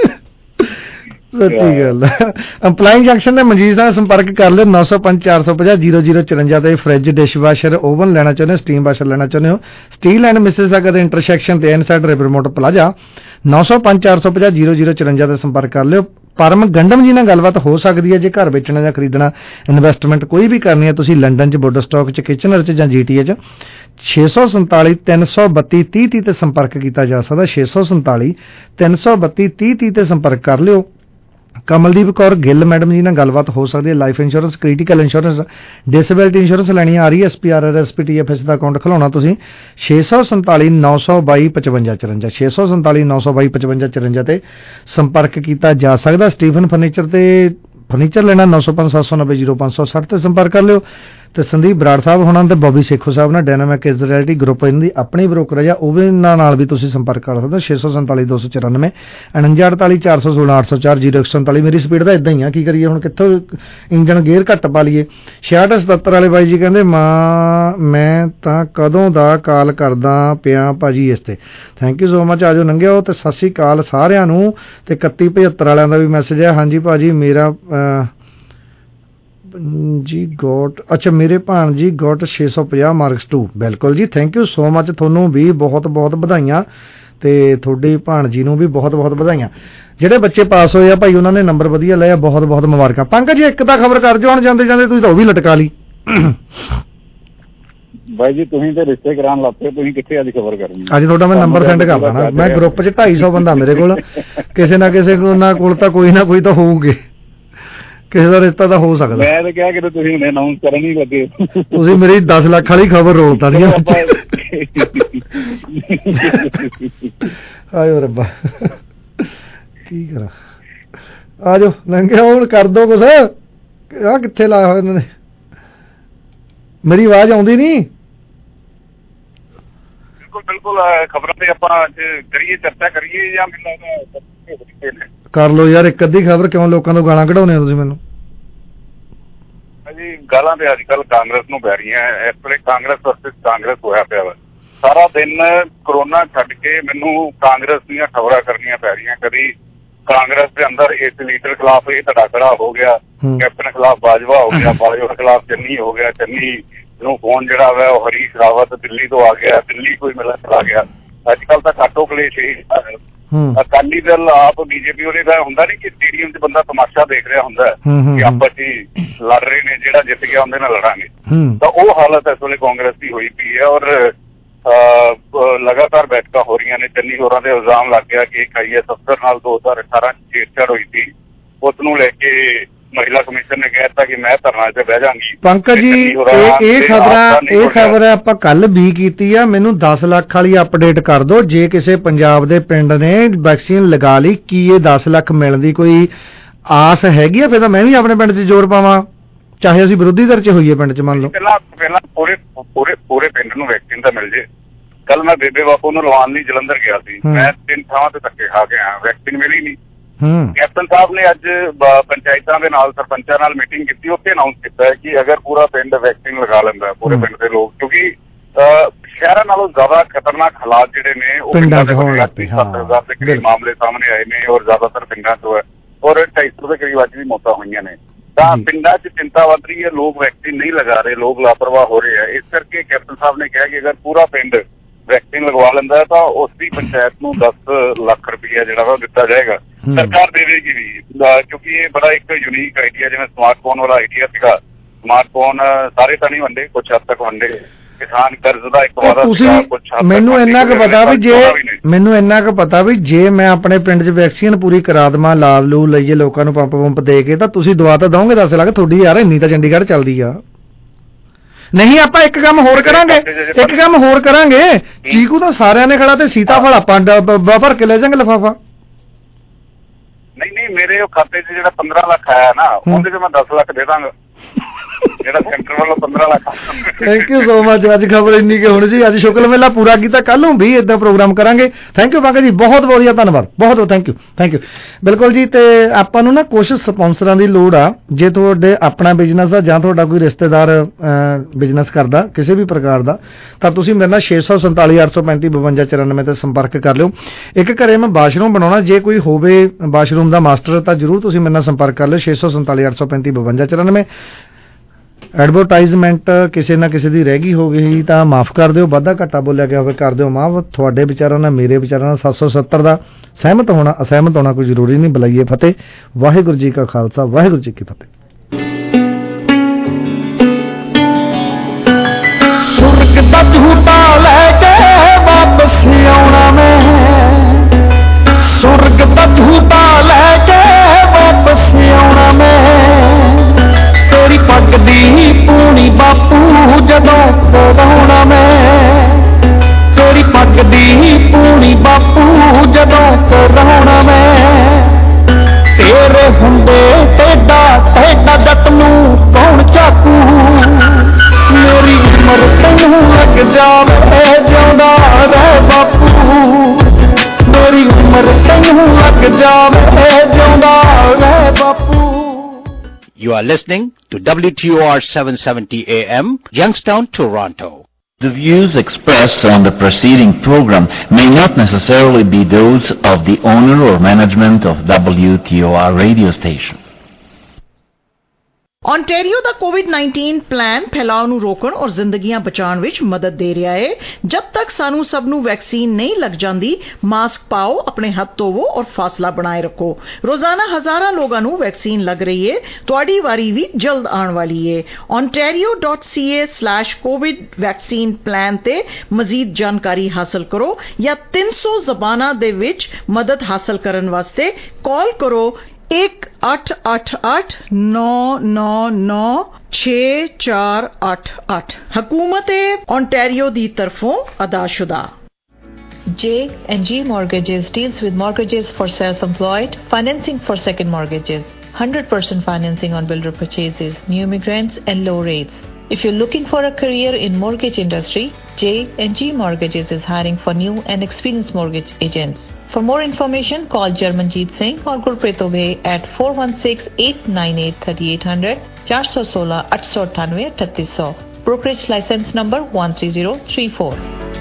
ਸੱਚੀ ਗੱਲ ਅੰਪਲਾਈਂਗ ਜੰਕਸ਼ਨ ਦੇ ਮਨਜੀਤ ਨਾਲ ਸੰਪਰਕ ਕਰ ਲਿਓ ਨੌ ਸੌ ਪੰਜ ਚਾਰ ਸੌ ਪੰਜਾਹ ਜ਼ੀਰੋ ਜ਼ੀਰੋ ਚੁਰੰਜਾ ਤੇ ਫਰਿੱਜ ਡਿਸ਼ ਵਾਸ਼ਰ ਓਵਨ ਲੈਣਾ ਚਾਹੁੰਦੇ ਹੋ ਸਟੀਮ ਵਾਸ਼ਰ ਲੈਣਾ ਚਾਹੁੰਦੇ ਹੋ ਸਟੀਲ ਐਂਡ ਮਿਸਿਸਾਗਾ ਦੇ ਇੰਟਰਸੈਕਸ਼ਨ ਤੇ ਇਨਸਾਈਡ ਰਿਵਰਮੋਟ ਪਲਾਜ਼ਾ ਨੌ ਸੌ ਪੰਜ ਚਾਰ ਸੌ ਪੰਜਾਹ ਜ਼ੀਰੋ ਜ਼ੀਰੋ ਚੁਰੰਜਾ ਤੇ ਸੰਪਰਕ ਕਰ ਲਿਓ ਪਰਮ ਗੰਡਮ ਜੀ ਨਾਲ ਗੱਲਬਾਤ ਹੋ ਸਕਦੀ ਹੈ ਜੇ ਘਰ ਵੇਚਣਾ ਜਾਂ ਖਰੀਦਣਾ ਇਨਵੈਸਟਮੈਂਟ ਕੋਈ ਵੀ ਕਰਨੀ ਹੈ ਤੁਸੀਂ ਲੰਡਨ ਚ ਬੁੱਡਸਟਾਕ ਚ ਕਿਚਨਰ ਚ ਜਾਂ ਜੀਟੀਏ ਚ ਛੇ ਸੌ ਸੰਤਾਲੀ ਤਿੰਨ ਸੌ ਬੱਤੀ ਤੀਹ ਤੀਹ ਤੇ ਸੰਪਰਕ ਕੀਤਾ ਜਾ ਸਕਦਾ ਛੇ ਸੌ ਸੰਤਾਲੀ ਤਿੰਨ ਸੌ ਬੱਤੀ ਤੀਹ ਤੀਹ ਤੇ ਸੰਪਰਕ ਕਰ ਲਿਓ ਕਮਲਦੀਪ ਕੌਰ ਗਿੱਲ ਮੈਡਮ ਜੀ ਨਾਲ ਗੱਲਬਾਤ ਹੋ ਸਕਦੀ ਹੈ life insurance critical insurance disability insurance ਲੈਣੀ ਆ ਰਹੀ ਹੈ S P R R S P T F S ਦਾ ਅਕਾਊਂਟ ਖਲਾਉਣਾ ਤੁਸੀਂ ਛੇ ਸੌ ਸੰਤਾਲੀ ਨੌ ਸੌ ਬਾਈ ਪਚਵੰਜਾ ਚੁਰੰਜਾ ਛੇ ਸੌ ਸੰਤਾਲੀ ਨੌ ਸੌ ਬਾਈ ਪਚਵੰਜਾ ਚੁਰੰਜਾ ਤੇ ਸੰਪਰਕ ਕੀਤਾ ਜਾ ਸਕਦਾ ਸਟੀਫਨ ਫਰਨੀਚਰ ਤੇ ਫਰਨੀਚਰ ਲੈਣਾ ਨੌ ਸੌ ਪੰਜ ਸੱਤ ਸੌ ਨੱਬੇ ਜ਼ੀਰੋ ਪੰਜ ਸੌ ਸੱਠ ਤੇ ਸੰਪਰਕ ਕਰ ਲਿਓ ਤੇ ਸੰਦੀਪ ਬਰਾੜ ਸਾਹਿਬ ਹੋਣਾ ਤੇ ਬੋਬੀ ਸੇਖੋ ਸਾਹਿਬ ਨਾਲ ਡਾਇਨਾਮਿਕ ਇਜ਼ਰਾਇਲਟੀ ਗਰੁੱਪ ਇਹਨਾਂ ਦੀ ਆਪਣੀ ਬ੍ਰੋਕਰੇਜ ਆ ਉਹ ਇਹਨਾਂ ਨਾਲ ਵੀ ਤੁਸੀਂ ਸੰਪਰਕ ਕਰ ਸਕਦੇ ਹੋ ਛੇ ਸੌ ਸੰਤਾਲੀ ਦੋ ਸੌ ਚੁਰਾਨਵੇਂ ਉਣੰਜਾ ਅੜਤਾਲੀ ਚਾਰ ਸੌ ਸੋਲਾਂ ਅੱਠ ਸੌ ਚਾਰ ਜ਼ੀਰੋ ਇੱਕ ਸੌ ਸੰਤਾਲੀ ਮੇਰੀ ਸਪੀਡ ਤਾਂ ਇਦਾਂ ਹੀ ਆ ਕੀ ਕਰੀਏ ਹੁਣ ਕਿੱਥੋਂ ਇੰਜਣ ਗੇਅਰ ਘੱਟ ਪਾ ਲਈਏ ਛਿਆਹਠ ਸਤੱਤਰ ਵਾਲੇ ਬਾਈ ਜੀ ਕਹਿੰਦੇ ਮਾਂ ਮੈਂ ਤਾਂ ਕਦੋਂ ਦਾ ਕਾਲ ਕਰਦਾ ਪਿਆ ਭਾਜੀ ਇਸ ਤੇ ਥੈਂਕ ਯੂ ਸੋ ਮਚ ਆਜੋ ਨੰਗਿਓ ਤੇ ਸਤਿ ਸ਼੍ਰੀ ਅਕਾਲ ਸਾਰਿਆਂ ਨੂੰ ਤੇ ਇਕੱਤੀ ਪਝੱਤਰ ਵਾਲਿਆਂ ਦਾ ਵੀ ਮੈਸੇਜ ਹੈ ਹਾਂਜੀ ਭਾਜੀ ਮੇਰਾ ਜੀ ਗੋਟ ਅੱਛਾ ਮੇਰੇ ਭਾਣ ਜੀ ਗੋਟ ਛੇ ਸੌ ਪੰਜਾਹ ਮਾਰਕਸ ਟੂ ਬਿਲਕੁਲ ਜੀ ਥੈਂਕ ਯੂ ਸੋ ਮਚ ਤੁਹਾਨੂੰ ਵੀ ਬਹੁਤ ਬਹੁਤ ਵਧਾਈਆਂ ਤੇ ਤੁਹਾਡੇ ਭਾਣ ਜੀ ਨੂੰ ਵੀ ਬਹੁਤ ਬਹੁਤ ਵਧਾਈਆਂ ਜਿਹੜੇ ਬੱਚੇ ਪਾਸ ਹੋਏ ਆ ਭਾਈ ਉਹਨਾਂ ਨੇ ਨੰਬਰ ਵਧੀਆ ਲਏ ਆ ਬਹੁਤ ਬਹੁਤ ਮੁਬਾਰਕਾਂ ਪੰਕਜ ਜੀ ਇੱਕ ਤਾਂ ਖਬਰ ਕਰ ਜੋ ਹੁਣ ਜਾਂਦੇ ਜਾਂਦੇ ਤੁਸੀਂ ਤਾਂ ਉਹ ਵੀ ਲਟਕਾ ਲਈ ਬਾਈ ਜੀ ਤੁਸੀਂ ਤੇ ਰਿਸ਼ਤੇ ਕਰਾਉਣ ਲੱਗ ਪਏ ਤੁਸੀਂ ਕਿੱਥੇ ਅੱਜ ਖਬਰ ਕਰਨੀ ਅੱਜ ਤੁਹਾਡਾ ਮੈਂ ਨੰਬਰ ਸੈਂਡ ਕਰ ਦੇਣਾ ਮੈਂ ਗਰੁੱਪ 'ਚ ਢਾਈ ਸੌ ਬੰਦਾ ਮੇਰੇ ਕੋਲ ਕਿਸੇ ਨਾ ਕਿਸੇ ਕੋਲ ਤਾਂ ਕੋਈ ਨਾ ਕੋਈ ਤਾਂ ਹੋਊਗੇ ਕਿਸੇ ਦਾ ਰਿਸ਼ਤਾ ਤਾਂ ਹੋ ਸਕਦਾ ਮੈਂ ਤਾਂ ਕਿਹਾ ਕਿ ਤੁਸੀਂ ਹੁਣੇ ਅਨਾਉਂਸ ਕਰਨ ਹੀ ਲੱਗੇ ਤੁਸੀਂ ਮੇਰੀ ਦਸ ਲੱਖ ਵਾਲੀ ਖਬਰ ਰੋਲਤਾ ਨਹੀਂ ਆਇਓ ਰੱਬਾ ਕੀ ਕਰਾਂ ਆ ਜਾਓ ਲੰਘਿਆ ਹੁਣ ਕਰ ਦੋ ਕੁਛ ਆ ਕਿੱਥੇ ਲਾਇਆ ਹੋਇਆ ਇਹਨਾਂ ਨੇ ਮੇਰੀ ਆਵਾਜ਼ ਆਉਂਦੀ ਨਹੀਂ ਬਿਲਕੁਲ ਬਿਲਕੁਲ ਖਬਰਾਂ ਤੇ ਆਪਾਂ ਅੱਜ ਕਰੀਏ ਚਰਚਾ ਕਰੀਏ ਜਾਂ ਮੈਨੂੰ ਕਰ ਲਓ ਯਾਰ ਇੱਕ ਅੱਧੀ ਖਬਰ ਕਿਉਂ ਲੋਕਾਂ ਤੋਂ ਗਾਲਾਂ ਕਢਾਉਂਦੇ ਹੋ ਤੁਸੀਂ ਮੈਨੂੰ ਜੀ ਗਾਲਾਂ ਤੇ ਅੱਜ ਕੱਲ ਕਾਂਗਰਸ ਨੂੰ ਪੈ ਰਹੀਆਂ ਇਸ ਵੇਲੇ ਕਾਂਗਰਸ ਵਰਸਸ ਕਾਂਗਰਸ ਹੋਇਆ ਪਿਆ ਵਾ ਸਾਰਾ ਦਿਨ ਕਰੋਨਾ ਛੱਡ ਕੇ ਮੈਨੂੰ ਕਾਂਗਰਸ ਦੀਆਂ ਖਬਰਾਂ ਕਰਨੀਆਂ ਪੈ ਰਹੀਆਂ ਕਦੀ ਕਾਂਗਰਸ ਦੇ ਅੰਦਰ ਇਸ ਲੀਡਰ ਖਿਲਾਫ ਇਹ ਧੜਾਕੜਾ ਹੋ ਗਿਆ ਕੈਪਟਨ ਖਿਲਾਫ ਬਾਜਵਾ ਹੋ ਗਿਆ ਬਾਜਵਾ ਖਿਲਾਫ ਚੰਨੀ ਹੋ ਗਿਆ ਚੰਨੀ ਨੂੰ ਫੋਨ ਜਿਹੜਾ ਵਾ ਉਹ ਹਰੀਸ਼ ਰਾਵਤ ਦਿੱਲੀ ਤੋਂ ਆ ਗਿਆ ਦਿੱਲੀ ਕੋਈ ਮਿਲਣ ਚਲਾ ਗਿਆ ਅੱਜ ਕੱਲ ਤਾਂ ਘਾਟੋ ਕਲੇਸ਼ ਹੀ ਅਕਾਲੀ ਦਲ ਆਪ ਬੀਜੇਪੀ ਉਹਦੇ ਦਾ ਹੁੰਦਾ ਨੀ ਕਿ ਸਟੇਡੀਅਮ 'ਚ ਬੰਦਾ ਤਮਾਸ਼ਾ ਦੇਖ ਰਿਹਾ ਹੁੰਦਾ ਕਿ ਆਪਸ 'ਚ ਲੜ ਰਹੇ ਨੇ ਜਿਹੜਾ ਜਿੱਤ ਗਿਆ ਉਹਦੇ ਨਾਲ ਲੜਾਂਗੇ ਤਾਂ ਉਹ ਹਾਲਤ ਇਸ ਵੇਲੇ ਕਾਂਗਰਸ ਦੀ ਹੋਈ ਪਈ ਹੈ ਔਰ ਲਗਾਤਾਰ ਬੈਠਕਾਂ ਹੋ ਰਹੀਆਂ ਨੇ। ਚੰਨੀ ਹੋਰਾਂ ਦੇ ਇਲਜ਼ਾਮ ਲੱਗ ਗਿਆ ਕਿ ਇੱਕ ਆਈ ਏ ਐਸ ਅਫਸਰ ਨਾਲ ਦੋ ਹਜ਼ਾਰ ਅਠਾਰਾਂ ਚ ਛੇੜਛਾੜ ਹੋਈ ਸੀ, ਉਸ ਨੂੰ ਲੈ ਕੇ ਮਹਿਲਾ ਕਮਿਸ਼ਨ ਨੇ ਕਹਿ ਦਿੱਤਾ ਕਿ ਮੈਂ ਧਰਨਾ ਤੇ ਬਹਿ ਜਾਵਾਂਗੀ। ਪੰਕਜ ਜੀ ਇਹ ਖਬਰਾਂ ਇਹ ਖਬਰ ਆਪਾਂ ਕੱਲ ਵੀ ਕੀਤੀ ਆ, ਮੈਨੂੰ ਦਸ ਲੱਖ ਵਾਲੀ ਅਪਡੇਟ ਕਰ ਦਿਓ। ਜੇ ਕਿਸੇ ਪੰਜਾਬ ਦੇ ਪਿੰਡ ਨੇ ਵੈਕਸੀਨ ਲਗਾ ਲਈ, ਕੀ ਇਹ ਦਸ ਲੱਖ ਮਿਲਣ ਦੀ ਕੋਈ ਆਸ ਹੈਗੀ ਆ? ਫਿਰ ਤਾਂ ਮੈਂ ਵੀ ਆਪਣੇ ਪਿੰਡ 'ਚ ਜ਼ੋਰ ਪਾਵਾਂ, ਚਾਹੇ ਅਸੀਂ ਵਿਰੋਧੀ ਧਿਰ 'ਚ ਹੋਈਏ ਪਿੰਡ 'ਚ। ਮੰਨ ਲਓ ਪਹਿਲਾਂ ਪਹਿਲਾਂ ਪੂਰੇ ਪੂਰੇ ਪੂਰੇ ਪਿੰਡ ਨੂੰ ਵੈਕਸੀਨ ਤਾਂ ਮਿਲ ਜੇ। ਕੱਲ ਮੈਂ ਬੇਬੇ ਬਾਪੂ ਨੂੰ ਲਵਾਉਣ ਲਈ ਜਲੰਧਰ ਗਿਆ ਸੀ, ਮੈਂ ਤਿੰਨ ਥਾਵਾਂ ਤੇ ਧੱਕੇ ਖਾ ਕੇ ਆਇਆ, ਵੈਕਸੀਨ ਮਿਲੀ ਨਹੀਂ। ਕੈਪਟਨ ਸਾਹਿਬ ਨੇ ਅੱਜ ਪੰਚਾਇਤਾਂ ਦੇ ਨਾਲ ਸਰਪੰਚਾਂ ਨਾਲ ਮੀਟਿੰਗ ਕੀਤੀ, ਉੱਥੇ ਅਨਾਉਂਸ ਕੀਤਾ ਹੈ ਕਿ ਅਗਰ ਪੂਰਾ ਪਿੰਡ ਵੈਕਸੀਨ ਲਗਾ ਲੈਂਦਾ, ਪੂਰੇ ਪਿੰਡ ਦੇ ਲੋਕ, ਕਿਉਂਕਿ ਸ਼ਹਿਰਾਂ ਨਾਲੋਂ ਜ਼ਿਆਦਾ ਖਤਰਨਾਕ ਹਾਲਾਤ ਜਿਹੜੇ ਨੇ ਉਹ ਪਿੰਡਾਂ ਦੇ ਹੋਣ ਲੱਗ ਪਏ। ਸੱਤ ਹਜ਼ਾਰ ਦੇ ਕਰੀਬ ਮਾਮਲੇ ਸਾਹਮਣੇ ਆਏ ਨੇ ਔਰ ਜ਼ਿਆਦਾਤਰ ਪਿੰਡਾਂ ਤੋਂ ਹੈ, ਔਰ ਢਾਈ ਸੌ ਦੇ ਕਰੀਬ ਅੱਜ ਵੀ ਮੌਤਾਂ ਹੋਈਆਂ ਨੇ। ਤਾਂ ਪਿੰਡਾਂ 'ਚ ਚਿੰਤਾ ਵੱਧ ਰਹੀ ਹੈ, ਲੋਕ ਵੈਕਸੀਨ ਨਹੀਂ ਲਗਾ ਰਹੇ, ਲੋਕ ਲਾਪਰਵਾਹ ਹੋ ਰਹੇ ਆ। ਇਸ ਕਰਕੇ ਕੈਪਟਨ ਸਾਹਿਬ ਨੇ ਕਿਹਾ ਕਿ ਅਗਰ ਪੂਰਾ ਪਿੰਡ ਵੈਕਸੀਨ ਲਗਵਾ ਲੈਂਦਾ ਤਾਂ ਉਸ ਦੀ ਪੰਚਾਇਤ ਨੂੰ ਦਸ ਲੱਖ ਰੁਪਈਆ ਜਿਹੜਾ ਵਾ ਦਿੱਤਾ ਜਾਏਗਾ। ਸਰਕਾਰ ਦੇਵੇਗੀ ਵੀ, ਕਿਉਂਕਿ ਇਹ ਬੜਾ ਇੱਕ ਯੂਨੀਕ ਆਈਡੀਆ, ਜਿਵੇਂ ਸਮਾਰਟਫੋਨ ਵਾਲਾ ਆਈਡੀਆ ਸੀਗਾ। ਸਮਾਰਟਫੋਨ ਸਾਰੇ ਤਾਂ ਨਹੀਂ ਵੰਡੇ, ਕੁਛ ਹੱਦ ਤੱਕ ਵੰਡੇ। ਕਿਸਾਨ ਕਰਜ਼ ਦਾ ਇੱਕ ਵਾਅਦਾ ਸੀਗਾ, ਕੁਛ ਹੱਦ ਮੈਨੂੰ ਇੰਨਾ ਕੁ ਪਤਾ ਵੀ ਜੇ ਮੈਨੂੰ ਇੰਨਾ ਕੁ ਪਤਾ ਵੀ ਜੇ ਮੈਂ ਆਪਣੇ ਪਿੰਡ 'ਚ ਵੈਕਸੀਨ ਪੂਰੀ ਕਰਾ ਦੇਵਾਂ, ਲਾ ਲੂ ਲਈਏ ਲੋਕਾਂ ਨੂੰ ਪੰਪ ਪੰਪ ਦੇ ਕੇ, ਤਾਂ ਤੁਸੀਂ ਦਵਾ ਤਾਂ ਦਓਗੇ ਦਸ ਲੱਖ? ਤੁਹਾਡੀ ਯਾਰ ਇੰਨੀ ਤਾਂ ਚੰਡੀਗੜ੍ਹ ਚੱਲਦੀ ਆ। ਨਹੀਂ ਆਪਾਂ ਇੱਕ ਕੰਮ ਹੋਰ ਕਰਾਂਗੇ, ਇੱਕ ਕੰਮ ਹੋਰ ਕਰਾਂਗੇ, ਚੀਕੂ ਤਾਂ ਸਾਰਿਆਂ ਨੇ ਖੜਾ ਤੇ ਸੀਤਾਫਲ ਆਪਾਂ ਭਰ ਕੇ ਲੈ ਜਾਵਾਂਗੇ ਲਿਫਾਫਾ। ਨਹੀਂ ਨਹੀਂ ਮੇਰੇ ਉਹ ਖਾਤੇ 'ਚ ਜਿਹੜਾ ਪੰਦਰਾਂ ਲੱਖ ਆਇਆ ਨਾ, ਉਹਦੇ 'ਚ ਮੈਂ ਦਸ ਲੱਖ ਦੇ ਦਾਂਗਾ, ਜਿਹੜਾ ਸੈਂਟਰ ਵੱਲੋਂ ਪੰਦਰਾਂ lakh. Thank you so much. ਅੱਜ ਖਬਰ ਇੰਨੀ ਕਿ ਹੁਣ ਜੀ, ਅੱਜ ਸ਼ੁਕਲ ਮੇਲਾ ਪੂਰਾ ਕੀਤਾ, ਕੱਲ ਨੂੰ ਵੀ ਏਦਾਂ ਪ੍ਰੋਗਰਾਮ ਕਰਾਂਗੇ। ਥੈਂਕ ਯੂ ਪੰਕਜ ਜੀ, ਬਹੁਤ ਵਧੀਆ ਧੰਨਵਾਦ, ਬਹੁਤ ਬਹੁਤ ਥੈਂਕ ਯੂ ਥੈਂਕ ਯੂ ਬਿਲਕੁਲ ਜੀ। ਤੇ ਆਪਾਂ ਨੂੰ ਨਾ ਕੁਛ ਸਪਾਂਸਰਾਂ ਦੀ ਲੋੜ ਆ। ਜੇ ਤੁਹਾਡੇ ਆਪਣਾ ਬਿਜ਼ਨਸ ਆ ਜਾਂ ਤੁਹਾਡਾ ਕੋਈ ਰਿਸ਼ਤੇਦਾਰ ਬਿਜ਼ਨਸ ਕਰਦਾ ਕਿਸੇ ਵੀ ਪ੍ਰਕਾਰ ਦਾ, ਤਾਂ ਤੁਸੀਂ ਮੇਰੇ ਨਾਲ ਛੇ ਸੌ ਸੰਤਾਲੀ ਅੱਠ ਸੌ ਪੈਂਤੀ ਬਵੰਜਾ ਚੁਰਾਨਵੇਂ ਤੇ ਸੰਪਰਕ ਕਰ ਲਿਓ। ਇੱਕ ਘਰੇ ਮੈਂ ਵਾਸ਼ਰੂਮ ਬਣਾਉਣਾ, ਜੇ ਕੋਈ ਹੋਵੇ ਵਾਸ਼ਰੂਮ ਦਾ ਮਾਸਟਰ ਤਾਂ ਜ਼ਰੂਰ ਤੁਸੀਂ ਮੇਰੇ ਨਾਲ ਸੰਪਰਕ ਕਰ ਲਿਓ। ਛੇ ਸੌ ਸੰਤਾਲੀ ਅੱਠ ਸੌ ਪੈਂਤੀ ਬਵੰਜਾ ਚੁਰਾਨਵੇਂ। ਐਡਵਰਟਾਈਜ਼ਮੈਂਟ ਕਿਸੇ ਨਾ ਕਿਸੇ ਦੀ ਰਹਿ ਗਈ ਹੋ ਗਈ ਤਾਂ ਮਾਫ ਕਰ ਦਿਓ, ਵਾਧਾ ਘਾਟਾ ਬੋਲਿਆ ਗਿਆ ਹੋਵੇ ਕਰ ਦਿਓ ਮਾਫ। ਤੁਹਾਡੇ ਵਿਚਾਰਾਂ ਨਾਲ ਮੇਰੇ ਵਿਚਾਰਾਂ ਨਾਲ ਸੱਤ ਸੌ ਸੱਤਰ ਦਾ ਸਹਿਮਤ ਹੋਣਾ ਅਸਹਿਮਤ ਹੋਣਾ ਕੋਈ ਜ਼ਰੂਰੀ ਨਹੀਂ। ਬੁਲਾਈਏ ਫਤਿਹ। ਵਾਹਿਗੁਰੂ ਜੀ ਕਾ ਖਾਲਸਾ, ਵਾਹਿਗੁਰੂ ਜੀ ਕੀ ਫਤਿਹ। ਸੁਰਗ ਦਾ ਝੂਟਾ ਲੈ ਕੇ ਵਾਪਸ ਆਉਣਾ ਮੈਂ, ਸੁਰਗ ਦਾ ਝੂਟਾ ਲੈ ਕੇ ਵਾਪਸ ਆਉਣਾ ਮੈਂ। ਤੇਰੀ ਪੱਗ ਦੀ ਪੂਣੀ ਬਾਪੂ ਜਦੋਂ ਪਵਾਉਣਾ ਮੈਂ, ਤੇਰੀ ਪੱਗ ਦੀ ਪੂਣੀ ਬਾਪੂ ਜਦੋਂ ਪਵਾਉਣਾ ਮੈਂ। ਤੇਰੇ ਹੁੰਦੇ ਟੇਡਾ ਟੇਡਾ ਜੱਟ ਨੂੰ ਕੌਣ ਚਾਕੂ, ਮੇਰੀ ਉਮਰ ਤੈਨੂੰ ਲੱਗ ਜਾਵੇ ਜਿਉਂਦਾ ਰਹਿ ਬਾਪੂ, ਮੇਰੀ ਉਮਰ ਤੈਨੂੰ ਲੱਗ ਜਾਵੇ ਜਿਉਂਦਾ ਰਹਿ ਬਾਪੂ। You are listening to W T O R seven seventy A M, Youngstown, Toronto. The views expressed on the preceding program may not necessarily be those of the owner or management of W T O R radio station. Ontario ਦਾ COVID nineteen plan ਫੈਲਾਅ ਨੂੰ ਰੋਕਣ ਔਰ ਜ਼ਿੰਦਗੀਆਂ ਬਚਾਉਣ ਵਿੱਚ ਮਦਦ ਦੇ ਰਿਹਾ ਹੈ। ਜਦ ਤੱਕ ਸਾਨੂੰ ਸਭ ਨੂੰ ਵੈਕਸੀਨ ਨਹੀਂ ਲੱਗ ਜਾਂਦੀ, ਮਾਸਕ ਪਾਓ, ਆਪਣੇ ਹੱਥ ਧੋਵੋ ਔਰ ਫਾਸਲਾ ਬਣਾਏ ਰੱਖੋ। ਰੋਜ਼ਾਨਾ ਹਜ਼ਾਰਾਂ ਲੋਕਾਂ ਨੂੰ ਵੈਕਸੀਨ ਲੱਗ ਰਹੀ ਹੈ, ਤੁਹਾਡੀ ਵਾਰੀ ਵੀ ਜਲਦ ਆਉਣ ਵਾਲੀ ਹੈ। ontario dot c a slash covid vaccine plan ਤੇ ਮਜ਼ੀਦ ਜਾਣਕਾਰੀ ਹਾਸਲ ਕਰੋ ਜਾਂ ਤਿੰਨ ਸੌ ਜ਼ਬਾਨਾਂ ਦੇ ਵਿੱਚ ਮਦਦ ਹਾਸਲ ਕਰਨ ਵਾਸਤੇ ਕਾਲ ਕਰੋ एक अठ अठ अठ नौ नौ नौ छे चार अठ अठ। हुकूमत ओंटारियो दी तरफों अदाशुदा। J and G Mortgages deals with mortgages for self-employed, financing for second mortgages, one hundred percent financing on builder purchases, new immigrants and low rates. If you're looking for a career in mortgage industry, J and G Mortgages is hiring for new and experienced mortgage agents. For more information, call Jarmanjeet Singh or Gurpreet Obey at four one six, eight nine eight, three eight zero zero, four one six, eight eight nine eight, three eight zero zero. Brokerage license number one three zero three four.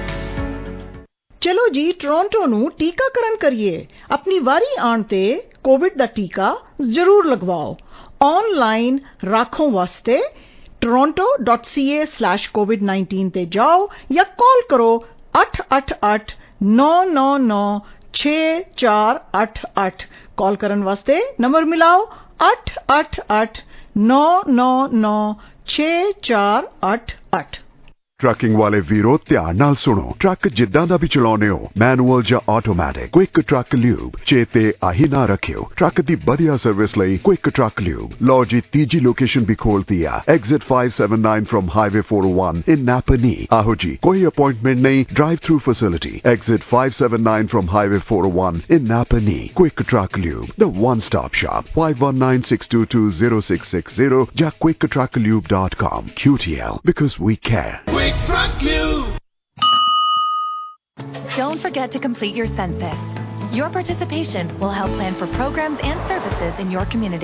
ਚਲੋ ਜੀ Toronto ਨੂੰ ਟੀਕਾਕਰਨ ਕਰੀਏ। ਆਪਣੀ ਵਾਰੀ ਆਉਣ ਤੇ Covid ਦਾ ਟੀਕਾ ਜ਼ਰੂਰ ਲਗਵਾਓ। ਆਨਲਾਈਨ ਰਾਖੋਂ ਵਾਸਤੇ toronto dot c a slash covid nineteen ਤੇ ਜਾਓ ਜਾਂ ਕਾਲ ਕਰੋ ਅੱਠ ਅੱਠ ਅੱਠ ਨੌ ਨੌ ਨੌ ਛੇ ਚਾਰ ਅੱਠ ਅੱਠ। ਕਾਲ ਕਰਨ ਵਾਸਤੇ ਨੰਬਰ ਮਿਲਾਓ ਅੱਠ ਅੱਠ ਅੱਠ ਨੌ ਨੌ ਨੌ ਛੇ ਚਾਰ ਅੱਠ ਅੱਠ। ਟਰੱਕਿੰਗ ਵਾਲੇ ਵੀਰੋ ਧਿਆਨ ਨਾਲ ਸੁਣੋ। ਟਰੱਕ ਜਿੱਦਾਂ ਦਾ ਵੀ ਚਲਾਉਣੇ ਹੋ, ਮੈਨੂਅਲ ਜਾਂ ਆਟੋਮੈਟਿਕ, ਕੁਇਕ ਟਰੱਕ ਲਿਊਬ ਚੇਤੇ ਆਹੀ ਨਾ ਰੱਖਿਓ। ਟਰੱਕ ਦੀ ਵਧੀਆ ਸਰਵਿਸ ਲਈ ਕੁਇਕ ਟਰੱਕ ਲਿਊਬ। ਲਓ ਜੀ ਤੀਜੀ ਲੋਕੇਸ਼ਨ ਵੀ ਖੋਲਤੀ ਆ, exit five seventy-nine from Highway four oh one in Napanee। ਆਹੋ ਜੀ, ਕੋਈ ਅਪਾਇੰਟਮੈਂਟ ਨਹੀਂ, drive through facility. Exit five seventy-nine from Highway four oh one in Napanee। Quick truck lube, the one stop shop। five one nine six two two zero six six zero ਜਾਂ quick truck lube dot com। Q T L, because we care। Quick Truck Lube. Don't forget to complete your census. Your participation will help plan for programs and services in your community.